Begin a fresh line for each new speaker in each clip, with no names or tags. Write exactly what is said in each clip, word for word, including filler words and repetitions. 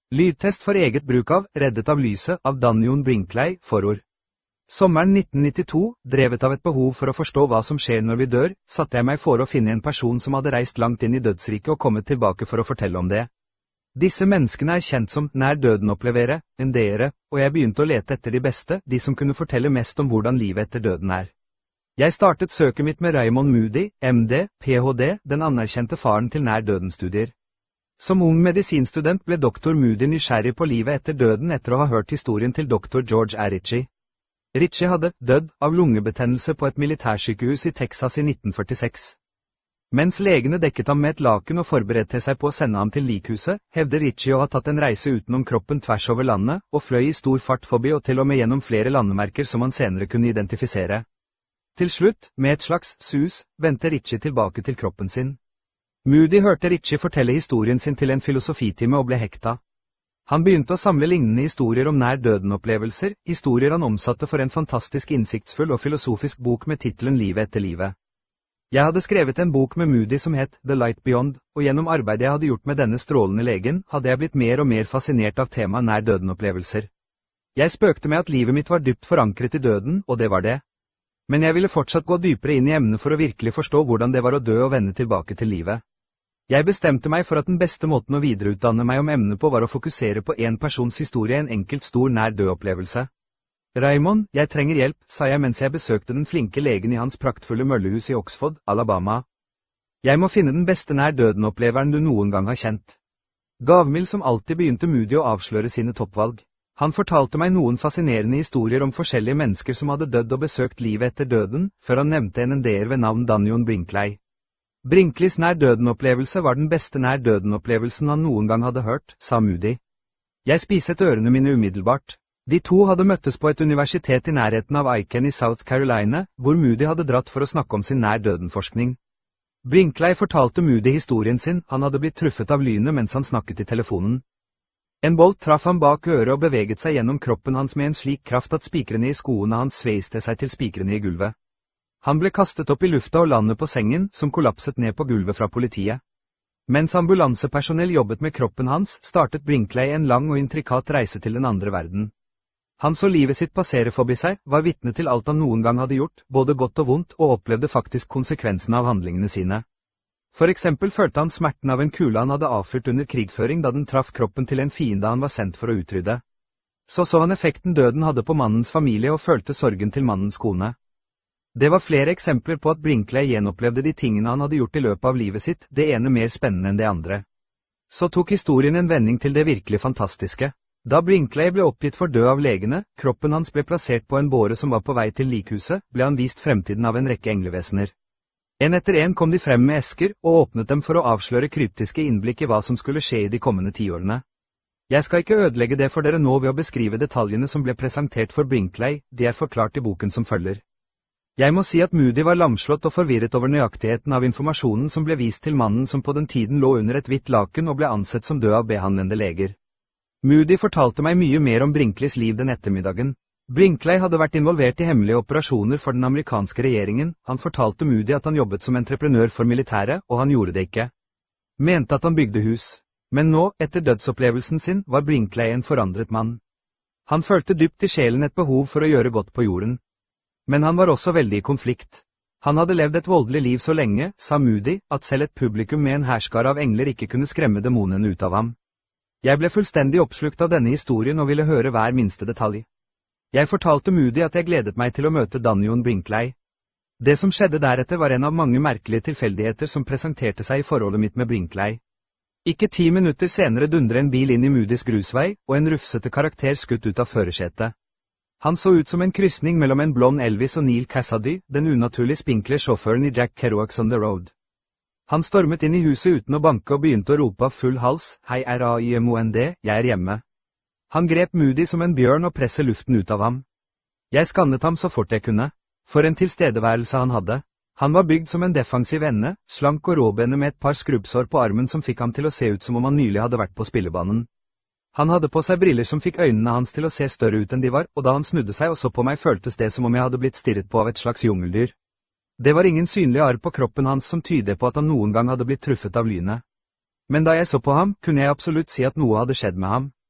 Lydtest for eget bruk av Reddet av lyset av Danjon Brinkley, forord. Sommeren nitten nittito, drevet av et behov for å forstå hva som skjer når vi dør, satte jeg meg for å finne en person som hadde reist langt inn i dødsriket og kommet tilbake for å fortelle om det. Disse menneskene er kjent som nær døden-opplevere, N D-ere, og jeg begynte å lete etter de beste, de som kunne fortelle mest om hvordan livet etter døden er. Jeg startet søket mitt med Raymond Moody, M D, P H D, den anerkjente faren til nær døden-studier. Som ung medisinstudent ble doktor Moody nysgjerrig på livet etter døden etter å ha hørt historien til doktor George A. Ritchie. Ritchie hadde dødd av lungebetennelse på et militærsykehus i Texas i nitten førtiseks. Mens legene dekket ham med et laken og forberedte seg på å sende ham til likhuset, hevder Ritchie å ha tatt en reise utenom kroppen tvers over landet, og fløy i stor fart forbi og til og med gjennom flere landemerker som han senere kunne identifisere. Til slutt, med et slags sus, vendte Ritchie tilbake til kroppen sin. Moody hørte Ritchie fortelle historien sin til en filosofitime og ble hekta. Han begynte å samle lignende historier om nær døden-opplevelser, historier han omsatte for en fantastisk innsiktsfull og filosofisk bok med tittelen Livet etter livet. Jeg hadde skrevet en bok med Moody som het The Light Beyond, og gjennom arbeidet jeg hadde gjort med denne strålende legen, hadde jeg blitt mer og mer fascinert av temaet nær døden-opplevelser. Jeg spøkte med at livet mitt var dypt forankret i døden, og det var det. Men jeg ville fortsatt gå dypere inn i emnet for å virkelig forstå hvordan det var å dø og vende tilbake til livet. Jeg bestemte meg for at den beste måten å videreutdanne meg om emnet på var å fokusere på en persons historie, en enkelt stor nær død-opplevelse. Raymond, jeg trenger hjelp, sa jeg mens jeg besøkte den flinke legen i hans praktfulle møllehus i Oxford, Alabama. Jeg må finne den beste nær døden-oppleveren du noen gang har kjent. Gavmild som alltid begynte Moody å avsløre sine toppvalg. Han fortalte meg noen fascinerende historier om forskjellige mennesker som hadde dødd og besøkt livet etter døden, før han nevnte en N D-er ved navn Danjon Brinkley. Brinkleys nær døden-opplevelse var den beste nær døden-opplevelsen han noen gang hadde hørt, sa Moody. Jeg spiset ørene mine umiddelbart. De to hadde møttes på et universitet i nærheten av Aiken i South Carolina, hvor Moody hadde dratt for å snakke om sin nær døden-forskning. Brinkley fortalte Moody historien sin, han hadde blitt truffet av lynet mens han snakket i telefonen. En bolt traff ham bak øret og beveget seg gjennom kroppen hans med en slik kraft at spikrene i skoene hans sveiste seg til spikrene i gulvet. Han ble kastet opp i lufta og landet på sengen, som kollapset ned på gulvet fra politiet. Mens ambulansepersonell jobbet med kroppen hans, startet Brinkley en lang og intrikat reise til den andre verden. Han så livet sitt passere forbi seg, var vitne til alt han noen gang hadde gjort, både godt og vondt, og opplevde faktisk konsekvensene av handlingene sine. For eksempel følte han smerten av en kule han hadde avfyrt under krigføring da den traff kroppen til en fiende han var sendt for å utrydde. Så så han effekten døden hadde på mannens familie og følte sorgen til mannens kone. Det var flere eksempler på at Brinkley gjenopplevde de tingene han hadde gjort i løpet av livet sitt, det ene mer spennende enn det andre. Så tok historien en vending til det virkelig fantastiske. Da Brinkley ble oppgitt for død av legene, kroppen hans ble plassert på en båre som var på vei til likhuset, ble han vist fremtiden av en rekke englevesener. En etter en kom de frem med esker, og åpnet dem for å avsløre kryptiske innblikk i hva som skulle skje i de kommende tiårene. Jeg skal ikke ødelegge det for dere nå ved å beskrive detaljene som ble presentert for Brinkley, de er forklart i boken som følger. Jeg må si at Moody var lamslått og forvirret over nøyaktigheten av informasjonen som ble vist til mannen som på den tiden lå under et hvitt laken og ble ansett som død av behandlende leger. Moody fortalte meg mye mer om Brinkleys liv den ettermiddagen. Brinkley hadde vært involvert i hemmelige operasjoner for den amerikanske regjeringen, han fortalte Moody at han jobbet som entreprenør for militæret, og han gjorde det ikke. Mente at han bygde hus. Men nå, etter dødsopplevelsen sin, var Brinkley en forandret mann. Han følte dypt i sjelen et behov for å gjøre godt på jorden. Men han var også veldig i konflikt. Han hadde levd et voldelig liv så lenge, sa Moody, at selv et publikum med en hærskare av engler ikke kunne skremme demonene ut av ham. Jeg ble fullstendig oppslukt av denne historien og ville høre hver minste detalj. Jeg fortalte Moody at jeg gledet meg til å møte Danjon Brinkley. Det som skjedde deretter var en av mange merkelige tilfeldigheter som presenterte seg i forholdet mitt med Brinkley. Ikke ti minutter senere dundret en bil inn i Moodys grusvei, og en rufsete karakter skutt ut av førersetet. Han så ut som en krysning mellom en blond Elvis og Neil Cassady, den unaturlig spinkle sjåføren i Jack Kerouacs On the Road. Han stormet inn i huset uten å banke og begynte å rope av full hals, hei Raymond, jeg er hjemme. Han grep Moody som en bjørn og presset luften ut av ham. Jeg skannet ham så fort jeg kunne. For en tilstedeværelse han hadde. Han var bygd som en defensiv ende, slank og råbene med et par skrubbsår på armen som fikk ham til å se ut som om han nylig hadde vært på spillebanen. Han hadde på seg briller som fikk øynene hans til å se større ut enn de var, og da han snudde seg og så på meg føltes det som om jeg hadde blitt stirret på av et slags jungeldyr. Det var ingen synlige arr på kroppen hans som tydet på at han noen gang hadde blitt truffet av lynet. Men da jeg så på ham, kunne jeg absolutt si at noe hadde skjedd med ham.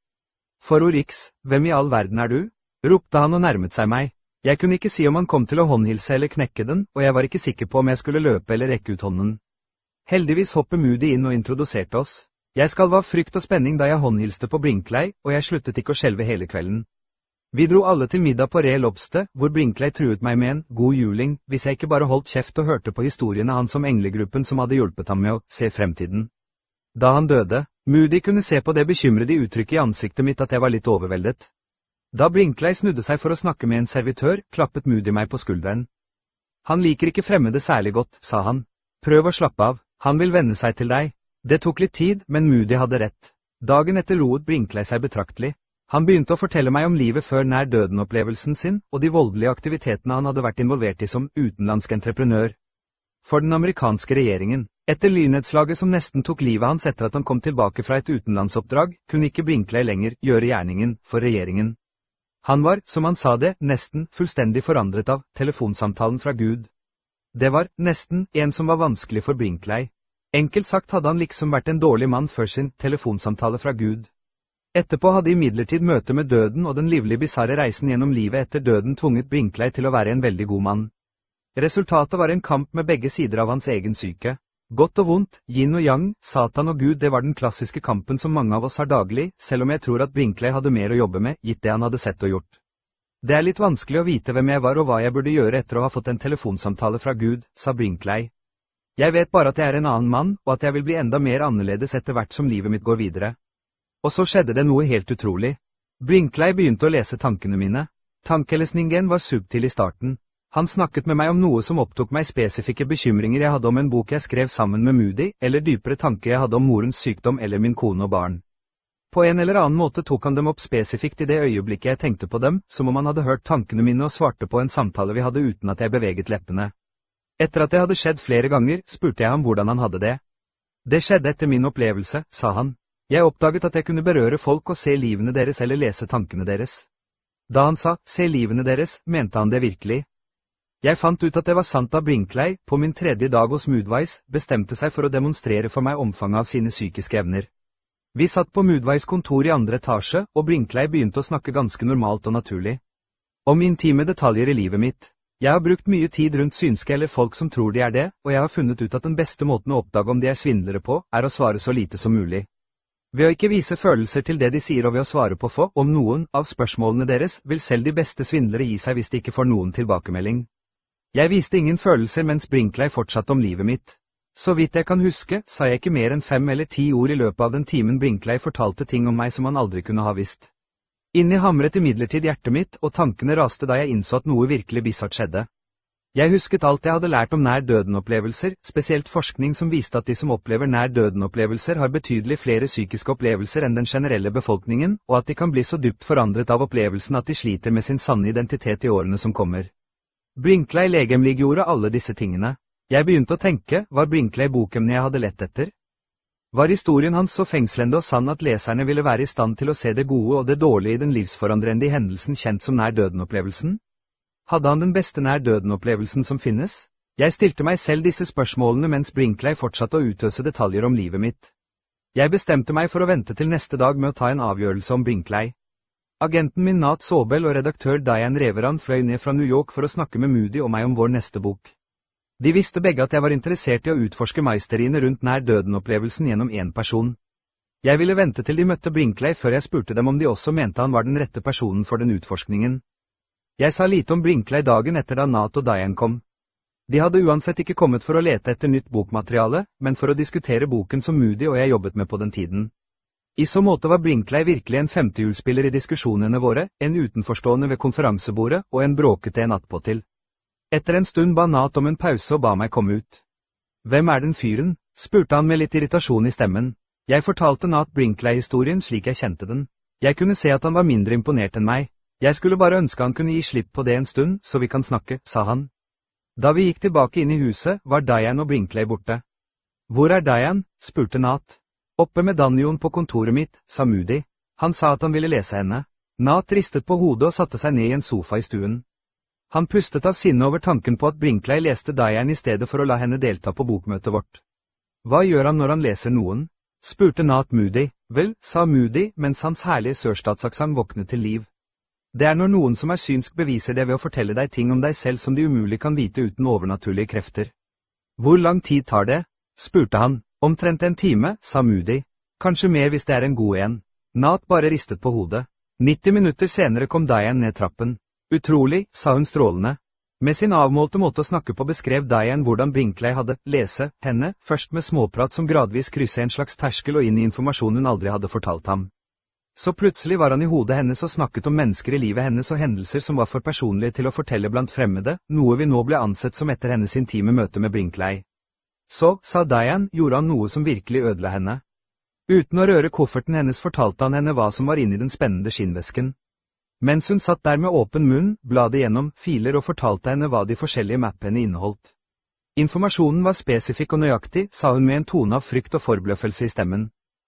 Forord X, hvem i all verden er du? Ropte han og nærmet seg meg. Jeg kunne ikke si om han kom til å håndhilse eller knekke den, og jeg var ikke sikker på om jeg skulle løpe eller rekke ut hånden. Heldigvis hoppet Moody inn og introduserte oss. Jeg skalv av frykt og spenning da jeg håndhilste på Brinkley, og jeg sluttet ikke å skjelve hele kvelden. Vi dro alle til middag på Re Lobster, hvor Brinkley truet meg med en god juling, hvis jeg ikke bare holdt kjeft og hørte på historiene hans om englegruppen som hadde hjulpet ham med å se fremtiden. Da han døde, Moody kunne se på det bekymrede uttrykket i ansiktet mitt at jeg var litt overveldet. Da Brinkley snudde seg for å snakke med en servitør, klappet Moody meg på skulderen. Han liker ikke fremmede særlig godt, sa han. Prøv å slappe av, han vil venne seg til deg. Det tok litt tid, men Moody hadde rett. Dagen etter roet Brinkley seg betraktelig. Han begynte å fortelle meg om livet før nær døden-opplevelsen sin, og de voldelige aktivitetene han hadde vært involvert i som utenlandsk entreprenør. For den amerikanske regjeringen. Etter lynnedslaget som nesten tok livet hans etter at han kom tilbake fra et utenlandsoppdrag, kunne ikke Brinkley lenger gjøre gjerningen for regjeringen. Han var, som han sa det, nesten fullstendig forandret av telefonsamtalen fra Gud. Det var, nesten, en som var vanskelig for Brinkley. Enkelt sagt hadde han liksom vært en dårlig mann før sin telefonsamtale fra Gud. Etterpå hadde imidlertid møtet med døden og den livlig bisarre reisen gjennom livet etter døden tvunget Brinkley til å være en veldig god mann. Resultatet var en kamp med begge sider av hans egen syke. Godt og vondt, yin og yang, Satan og Gud, det var den klassiske kampen som mange av oss har daglig, selv om jeg tror at Brinkley hadde mer å jobbe med, gitt det han hadde sett og gjort. Det er litt vanskelig å vite hvem jeg var og hva jeg burde gjøre etter å ha fått en telefonsamtale fra Gud, sa Brinkley. Jeg vet bare at jeg er en annen mann, og at jeg vil bli enda mer annerledes etter hvert som livet mitt går videre. Og så skjedde det noe helt utrolig. Brinkley begynte å lese tankene mine. Tankelesningen var subtil i starten. Han snakket med meg om noe som opptok meg spesifikke bekymringer jeg hadde om en bok jeg skrev sammen med Moody, eller dypere tanker jeg hadde om morens sykdom eller min kone og barn. På en eller annen måte tok han dem opp spesifikt i det øyeblikket jeg tenkte på dem, som om han hadde hørt tankene mine og svarte på en samtale vi hadde uten at jeg beveget leppene. Etter at det hadde skjedd flere ganger, spurte jeg ham hvordan han hadde det. Det skjedde etter min opplevelse, sa han. Jeg oppdaget at jeg kunne berøre folk og se livene deres eller lese tankene deres. Da han sa, se livene deres, mente han det virkelig. Jeg fant ut at det var sant da Brinkley, på min tredje dag hos Moodwise, bestemte seg for å demonstrere for meg omfanget av sine psykiske evner. Vi satt på Moodwise kontor i andre etasje, og Brinkley begynte å snakke ganske normalt og naturlig. Om intime detaljer i livet mitt. Jeg har brukt mye tid rundt synske eller folk som tror de er det, og jeg har funnet ut at den beste måten å oppdage om de er svindlere på, er å svare så lite som mulig. Ved å ikke vise følelser til det de sier og ved å svare på få, om noen, av spørsmålene deres, vil selv de beste svindlere gi seg hvis de ikke får noen tilbakemelding. Jeg viste ingen følelser mens Brinkley fortsatte om livet mitt. Så vidt jeg kan huske, sa jeg ikke mer enn fem eller ti ord i løpet av den timen Brinkley fortalte ting om meg som han aldri kunne ha visst. Inni hamret imidlertid hjertet mitt, og tankene raste da jeg innså at noe virkelig bisart skjedde. Jeg husket alt jeg hadde lært om nær døden-opplevelser, spesielt forskning som viste at de som opplever nær døden-opplevelser har betydelig flere psykiske opplevelser enn den generelle befolkningen, og at de kan bli så dypt forandret av opplevelsen at de sliter med sin sanne identitet i årene som kommer. Brinkley legemliggjorde alle disse tingene. Jeg begynte å tenke, var Brinkley boken jeg hadde lett etter? Var historien hans så fengslende og sann at leserne ville være i stand til å se det gode og det dårlige i den livsforandrende hendelsen kjent som nær døden-opplevelsen? Hadde han den beste nær døden-opplevelsen som finnes? Jeg stilte meg selv disse spørsmålene mens Brinkley fortsatte å utøse detaljer om livet mitt. Jeg bestemte meg for å vente til neste dag med å ta en avgjørelse om Brinkley. Agenten min Nat Sobel og redaktør Diane Reveran fløy ned fra New York for å snakke med Moody og meg om vår neste bok. De visste begge at jeg var interessert i å utforske mysteriene rundt nær døden-opplevelsen gjennom en person. Jeg ville vente til de møtte Brinkley før jeg spurte dem om de også mente han var den rette personen for den utforskningen. Jeg sa lite om Brinkley dagen etter da Nat og Diane kom. De hadde uansett ikke kommet for å lete etter nytt bokmateriale, men for å diskutere boken som Moody og jeg jobbet med på den tiden. I så måte var Brinkley virkelig en femtehjulsspiller i diskusjonene våre, en utenforstående ved konferansebordet og en bråkete en attpåtil. Etter en stund ba Nat om en pause og ba meg komme ut. Hvem er den fyren? Spurte han med litt irritasjon i stemmen. Jeg fortalte Nat Brinkley-historien slik jeg kjente den. Jeg kunne se at han var mindre imponert enn meg. Jeg skulle bare ønske han kunne gi slipp på det en stund, så vi kan snakke, sa han. Da vi gikk tilbake inn i huset, var Diane og Brinkley borte. Hvor er Diane? Spurte Nat. Oppe med Danion på kontoret mitt, sa Moody. Han sa at han ville lese henne. Nat ristet på hodet og satte seg ned i en sofa i stuen. Han pustet av sinne over tanken på at Brinkley leste Diane i stedet for å la henne delta på bokmøtet vårt. Hva gjør han når han leser noen? spurte Nat Moody. Vel, sa Moody, mens hans herlige sørstatsaksent våknet til liv. Det er når noen som er synsk beviser det ved å fortelle deg ting om deg selv som de umulig kan vite uten overnaturlige krefter. Hvor lang tid tar det? Spurte han. Omtrent en time, sa Moody. Kanskje mer hvis det er en god en. Nat bare ristet på hodet. nitti minutter senere kom Diane ned trappen. Utrolig, sa hun strålende. Med sin avmålte måte å snakke på beskrev Diane hvordan Brinkley hadde lese henne, først med småprat som gradvis krysset en slags terskel og inn i informasjon hun aldri hadde fortalt ham. Så plutselig var han i hodet hennes og snakket om mennesker i livet hennes og hendelser som var for personlige til å fortelle blant fremmede, noe vi nå ble ansett som etter hennes intime møte med Brinkley. Så, sa Diane, gjorde han noe som virkelig ødela henne. Uten å røre kofferten hennes fortalte han henne hva som var inni den spennende skinnvesken. Mens hun satt der med åpen munn, bladet gjennom filer og fortalte henne hva de forskjellige mappene inneholdt. Informasjonen var spesifikk og nøyaktig, sa hun med en tone av frykt og forbløffelse i stemmen.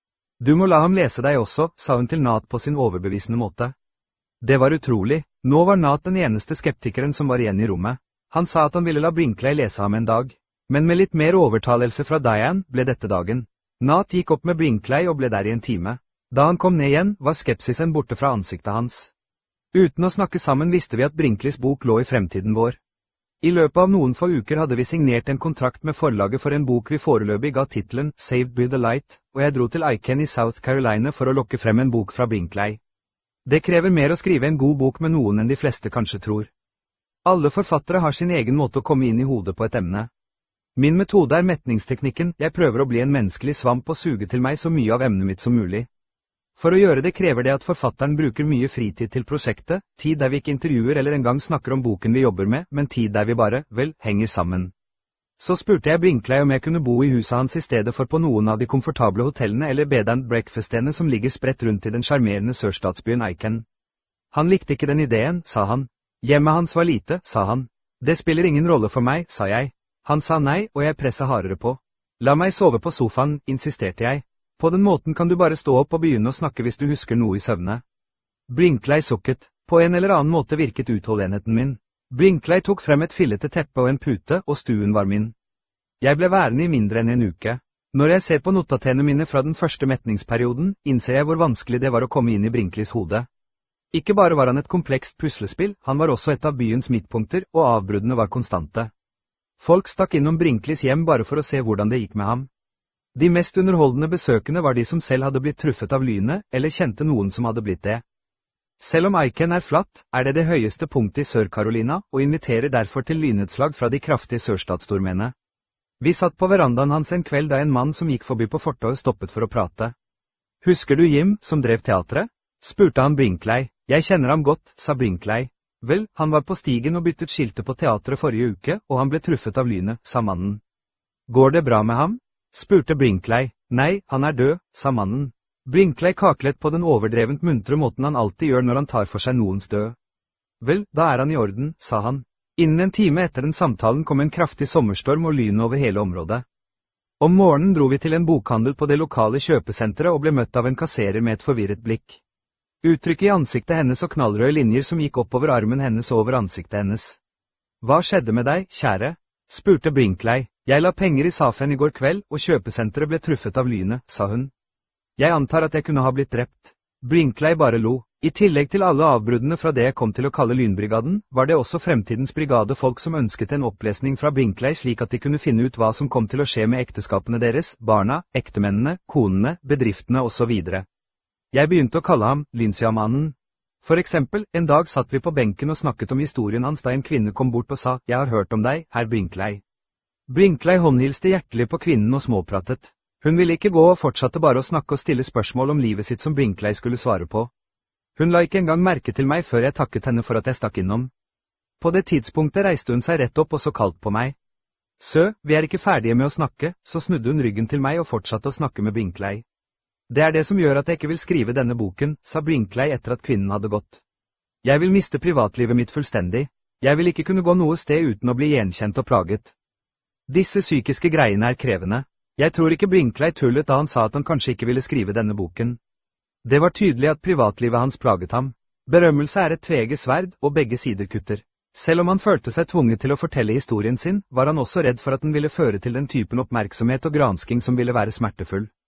Du må la ham lese deg også, sa hun til Nat på sin overbevisende måte. Det var utrolig, nå var Nat den eneste skeptikeren som var igjen i rommet. Han sa at han ville la Brinkley lese ham en dag, men med litt mer overtalelse fra Diane ble dette dagen. Nat gikk opp med Brinkley og ble der i en time. Da han kom ned igjen, var skepsisen borte fra ansiktet hans. Uten å snakke sammen visste vi at Brinkleys bok lå i fremtiden vår. I løpet av noen få uker hadde vi signert en kontrakt med forlaget for en bok vi foreløpig ga titelen Saved by the Light, og jeg dro til Aiken i South Carolina for å lokke frem en bok fra Brinkley. Det krever mer å skrive en god bok med noen enn de fleste kanskje tror. Alle forfattere har sin egen måte å komme inn i hodet på et emne. Min metode er metningsteknikken, jeg prøver å bli en menneskelig svamp og suge til meg så mye av emnet mitt som mulig. For å gjøre det krever det at forfatteren bruker mye fritid til prosjektet, tid der vi ikke intervjuer eller engang snakker om boken vi jobber med, men tid der vi bare, vel, henger sammen. Så spurte jeg Brinkley om jeg kunne bo i huset hans i stedet for på noen av de komfortable hotellene eller bed and breakfastene som ligger spredt rundt i den sjarmerende sørstatsbyen Aiken. Han likte ikke den ideen, sa han. Hjemmet hans var lite, sa han. Det spiller ingen rolle for meg, sa jeg. Han sa nei, og jeg presset hardere på. La meg sove på sofaen, insisterte jeg. På den måten kan du bare stå opp og begynne å snakke hvis du husker noe i søvne. Brinkley sukket. På en eller annen måte virket utholdenheten min. Brinkley tok frem et fillete teppe og en pute, og stuen var min. Jeg ble værende i mindre enn en uke. Når jeg ser på notatene mine fra den første metningsperioden, innser jeg hvor vanskelig det var å komme inn i Brinkleys hode. Ikke bare var han et komplekst puslespill, han var også et av byens midtpunkter, og avbruddene var konstante. Folk stakk innom Brinkleys hjem bare for å se hvordan det gikk med ham. De mest underholdende besøkende var de som selv hadde blitt truffet av lynet, eller kjente noen som hadde blitt det. Selv om Aiken er flatt, er det det høyeste punktet i Sør-Carolina, og inviterer derfor til lynnedslag fra de kraftige sørstatsstormene. Vi satt på verandaen hans en kveld da en mann som gikk forbi på fortauet stoppet for å prate. Husker du Jim, som drev teatret? Spurte han Brinkley. Jeg kjenner ham godt, sa Brinkley. Vel, han var på stigen og byttet skiltet på teatret forrige uke, og han ble truffet av lynet, sa mannen. Går det bra med ham? Spurte Brinkley. Nei, han er død, sa mannen. Brinkley kaklet på den overdrevent muntre måten han alltid gjør når han tar for seg noens død. Vel, da er han i orden, sa han. Innen en time etter den samtalen kom en kraftig sommerstorm og lyn over hele området. Om morgenen dro vi til en bokhandel på det lokale kjøpesenteret og ble møtt av en kasserer med et forvirret blikk. Uttrykket i ansiktet hennes og knallrøde linjer som gikk oppover armen hennes og over ansiktet hennes. Hva skjedde med deg, kjære? Spurte Brinkley. Jeg la penger i safen i går kveld, og kjøpesenteret ble truffet av lynet, sa hun. Jeg antar at jeg kunne ha blitt drept. Brinkley bare lo. I tillegg til alle avbruddene fra det jeg kom til å kalle lynbrigaden, var det også fremtidens brigade folk som ønsket en opplesning fra Brinkley slik at de kunne finne ut hva som kom til å skje med ekteskapene deres, barna, ektemennene, konene, bedriftene og så videre. Jeg begynte å kalle ham Lynsiamannen. For eksempel, en dag satt vi på benken og snakket om historien hans da en kvinne kom bort og sa, jeg har hørt om deg, herr Brinkley. Brinkley håndhilste hjertelig på kvinnen og småpratet. Hun ville ikke gå og fortsatte bare å snakke og stille spørsmål om livet sitt som Brinkley skulle svare på. Hun la ikke engang merke til meg før jeg takket henne for at jeg stakk innom. På det tidspunktet reiste hun seg rett opp og så kaldt på meg. Sø, vi er ikke ferdige med å snakke, så snudde hun ryggen til meg og fortsatte å snakke med Brinkley. Det er det som gjør at jeg ikke vil skrive denne boken, sa Brinkley etter at kvinnen hadde gått. Jeg vil miste privatlivet mitt fullstendig. Jeg vil ikke kunne gå noe sted uten å bli gjenkjent og plaget. Disse psykiske greiene er krevende. Jeg tror ikke Brinkley tullet da han sa at han kanskje ikke ville skrive denne boken. Det var tydelig at privatlivet hans plaget ham. Berømmelse er et tveegget sverd, og begge sider kutter. Selv om han følte seg tvunget til å fortelle historien sin, var han også redd for at den ville føre til den typen oppmerksomhet og gransking som ville være smertefull.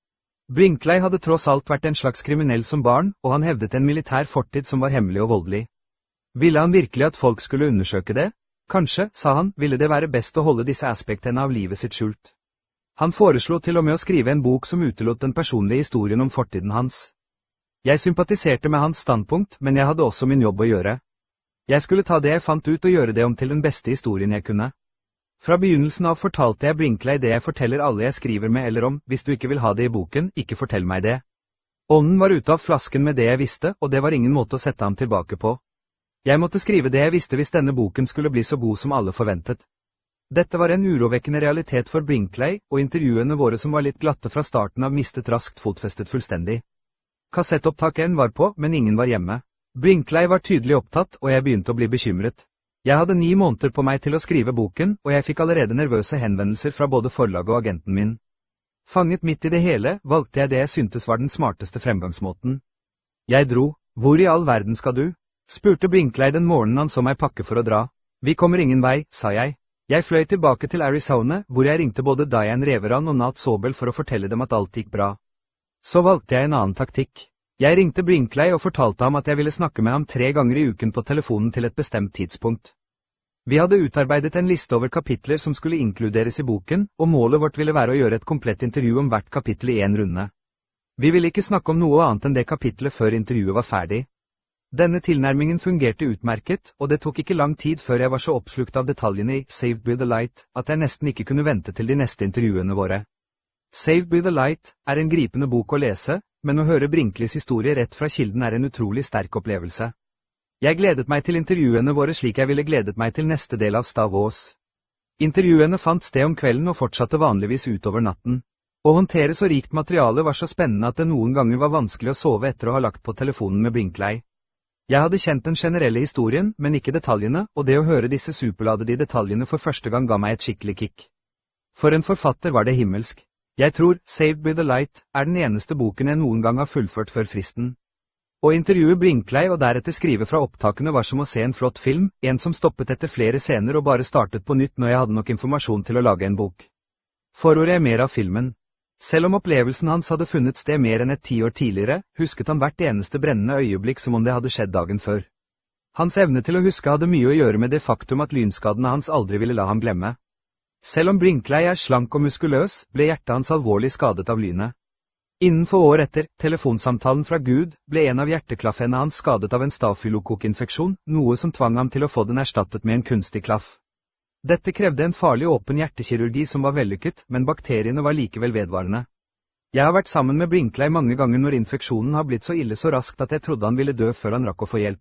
Brinkley hadde tross alt vært en slags kriminell som barn, og han hevdet en militær fortid som var hemmelig og voldelig. Ville han virkelig at folk skulle undersøke det? Kanskje, sa han, ville det være best å holde disse aspektene av livet sitt skjult. Han foreslo til og med å skrive en bok som utelot den personlige historien om fortiden hans. Jeg sympatiserte med hans standpunkt, men jeg hadde også min jobb å gjøre. Jeg skulle ta det jeg fant ut og gjøre det om til den beste historien jeg kunne. Fra begynnelsen av fortalte jeg Brinkley det jeg forteller alle jeg skriver med eller om, hvis du ikke vil ha det i boken, ikke fortell meg det. Ånden var ute av flasken med det jeg visste, og det var ingen måte å sette ham tilbake på. Jeg måtte skrive det jeg visste hvis denne boken skulle bli så god som alle forventet. Dette var en urovekkende realitet for Brinkley, og intervjuene våre som var litt glatte fra starten av mistet raskt fotfestet fullstendig. Kassettopptakeren var på, men ingen var hjemme. Brinkley var tydelig opptatt, og jeg begynte å bli bekymret. Jeg hadde ni måneder på meg til å skrive boken, og jeg fikk allerede nervøse henvendelser fra både forlaget og agenten min. Fanget midt i det hele, valgte jeg det jeg syntes var den smarteste fremgangsmåten. Jeg dro. Hvor i all verden skal du? Spurte Brinkley den morgenen han så meg pakke for å dra. Vi kommer ingen vei, sa jeg. Jeg fløy tilbake til Arizona, hvor jeg ringte både Diane Reveran og Nat Sobel for å fortelle dem at alt gikk bra. Så valgte jeg en annen taktikk. Jeg ringte Brinkley og fortalte ham at jeg ville snakke med ham tre ganger i uken på telefonen til et bestemt tidspunkt. Vi hadde utarbeidet en liste over kapitler som skulle inkluderes i boken, og målet vårt ville være å gjøre et komplett intervju om hvert kapittel i en runde. Vi ville ikke snakke om noe annet enn det kapitlet før intervjuet var ferdig. Denne tilnærmingen fungerte utmerket, og det tok ikke lang tid før jeg var så oppslukt av detaljene i Saved by the Light, at jeg nesten ikke kunne vente til de neste intervjuene våre. Saved by the Light er en gripende bok å lese, men å høre Brinkleys historie rett fra kilden er en utrolig sterk opplevelse. Jeg gledet meg til intervjuene våre slik jeg ville gledet meg til neste del av Star Wars. Intervjuene fant sted om kvelden og fortsatte vanligvis utover natten. Å håndtere så rikt materiale var så spennende at det noen ganger var vanskelig å sove etter å ha lagt på telefonen med Brinkley. Jeg hadde kjent den generelle historien, men ikke detaljene, og det å høre disse superladede detaljene for første gang ga meg et skikkelig kick. For en forfatter var det himmelsk. Jeg tror Saved by the Light er den eneste boken jeg noen gang har fullført før fristen. Å intervjue Brinkley og deretter skrive fra opptakene var som å se en flott film, en som stoppet etter flere scener og bare startet på nytt når jeg hadde nok informasjon til å lage en bok. Forordet er mer av filmen. Selv om opplevelsen hans hadde funnet sted mer enn et tiår tidligere, husket han hvert eneste brennende øyeblikk som om det hadde skjedd dagen før. Hans evne til å huske hadde mye å gjøre med det faktum at lynskadene hans aldri ville la ham glemme. Selv om Brinkley er slank og muskuløs, ble hjertet hans alvorlig skadet av lynet. Innenfor år etter telefonsamtalen fra Gud, ble en av hjerteklaffene hans skadet av en stafylokokkinfeksjon, noe som tvang ham til å få den erstattet med en kunstig klaff. Dette krevde en farlig åpen hjertekirurgi som var vellykket, men bakteriene var likevel vedvarende. Jeg har vært sammen med Brinkley mange ganger når infeksjonen har blitt så ille så raskt at jeg trodde han ville dø før han rakk å få hjelp.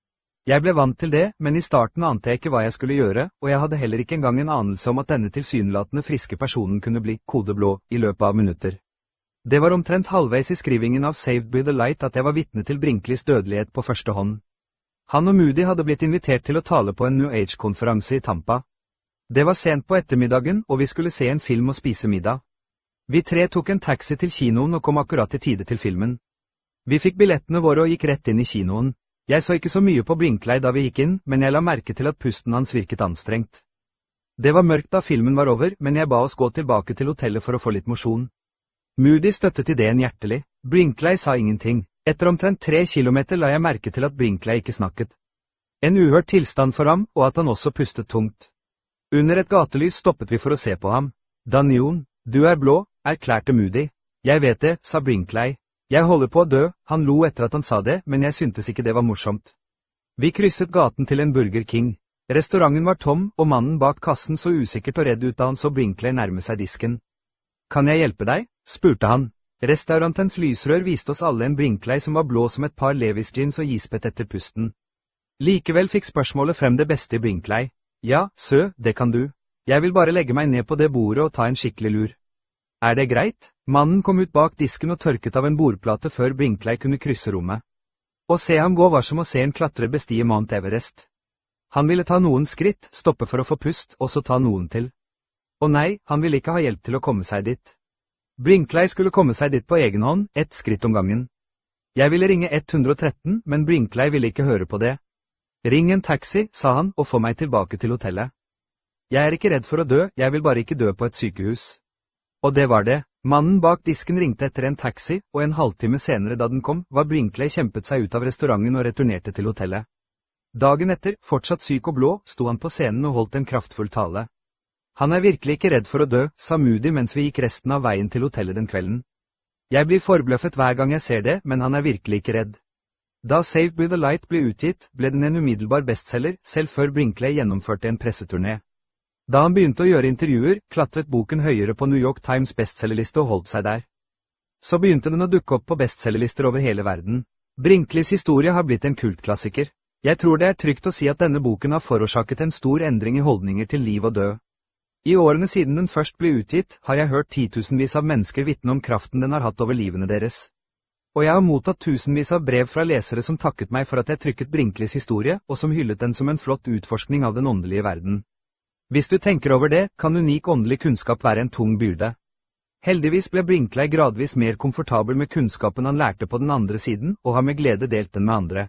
Jeg ble vant til det, men i starten ante jeg ikke hva jeg skulle gjøre, og jeg hadde heller ikke engang en anelse om at denne tilsynelatende friske personen kunne bli kodeblå i løpet av minutter. Det var omtrent halvveis i skrivingen av Saved by the Light at jeg var vitne til Brinkleys dødelighet på første hånd. Han og Moody hadde blitt invitert til å tale på en New Age-konferanse i Tampa. Det var sent på ettermiddagen, og vi skulle se en film og spise middag. Vi tre tok en taxi til kinoen og kom akkurat i tide til filmen. Vi fikk billettene våre og gikk rett inn i kinoen. Jeg så ikke så mye på Brinkley da vi gikk inn, men jeg la merke til at pusten hans virket anstrengt. Det var mørkt da filmen var over, men jeg ba oss gå tilbake til hotellet for å få litt mosjon. Moody støttet ideen hjertelig. Brinkley sa ingenting. Etter omtrent tre kilometer la jeg merke til at Brinkley ikke snakket. En uhørt tilstand for ham, og at han også pustet tungt. Under et gatelys stoppet vi for å se på ham. Danion, du er blå, erklærte Moody. Jeg vet det, sa Brinkley. Jeg holder på å dø, han lo etter at han sa det, men jeg syntes ikke det var morsomt. Vi krysset gaten til en Burger King. Restauranten var tom, og mannen bak kassen så usikkert og redd ut da han så Brinkley nærme seg disken. Kan jeg hjelpe deg? Spurte han. Restaurantens lysrør viste oss alle en Brinkley som var blå som et par Levis jeans og gispet etter pusten. Likevel fikk spørsmålet frem det beste i Brinkley. Ja, sø, det kan du. Jeg vil bare legge meg ned på det bordet og ta en skikkelig lur. Er det greit? Mannen kom ut bak disken og tørket av en bordplate før Brinkley kunne krysse rommet. Å se ham gå var som å se en klatrer bestige Mount Everest. Han ville ta noen skritt, stoppe for å få pust, og så ta noen til. Og nei, han ville ikke ha hjelp til å komme seg dit. Brinkley skulle komme seg dit på egen hånd, ett skritt om gangen. Jeg ville ringe ett hundre og tretten, men Brinkley ville ikke høre på det. Ring en taxi, sa han, og få meg tilbake til hotellet. Jeg er ikke redd for å dø, jeg vil bare ikke dø på et sykehus. Og det var det. Mannen bak disken ringte etter en taxi, og en halvtime senere da den kom, var Brinkley kjempet seg ut av restauranten og returnerte til hotellet. Dagen etter, fortsatt syk og blå, sto han på scenen og holdt en kraftfull tale. Han er virkelig ikke redd for å dø, sa Moody mens vi gikk resten av veien til hotellet den kvelden. Jeg blir forbløffet hver gang jeg ser det, men han er virkelig ikke redd. Da Saved by the Light ble utgitt, ble den en umiddelbar bestselger, selv før Brinkley gjennomførte en presseturné. Da han begynte å gjøre intervjuer, klatret boken høyere på New York Times bestselgerliste og holdt seg der. Så begynte den å dukke opp på bestselgerlister over hele verden. Brinkleys historie har blitt en kultklassiker. Jeg tror det er trygt å si at denne boken har forårsaket en stor endring i holdninger til liv og død. I årene siden den først ble utgitt, har jeg hørt titusenvis av mennesker vitne om kraften den har hatt over livene deres. Og jeg har mottatt tusenvis av brev fra lesere som takket meg for at jeg trykket Brinkleys historie, og som hyllet den som en flott utforskning av den åndelige verden. Hvis du tenker over det, kan unik åndelig kunnskap være en tung byrde. Heldigvis ble Brinkley gradvis mer komfortabel med kunnskapen han lærte på den andre siden, og har med glede delt den med andre.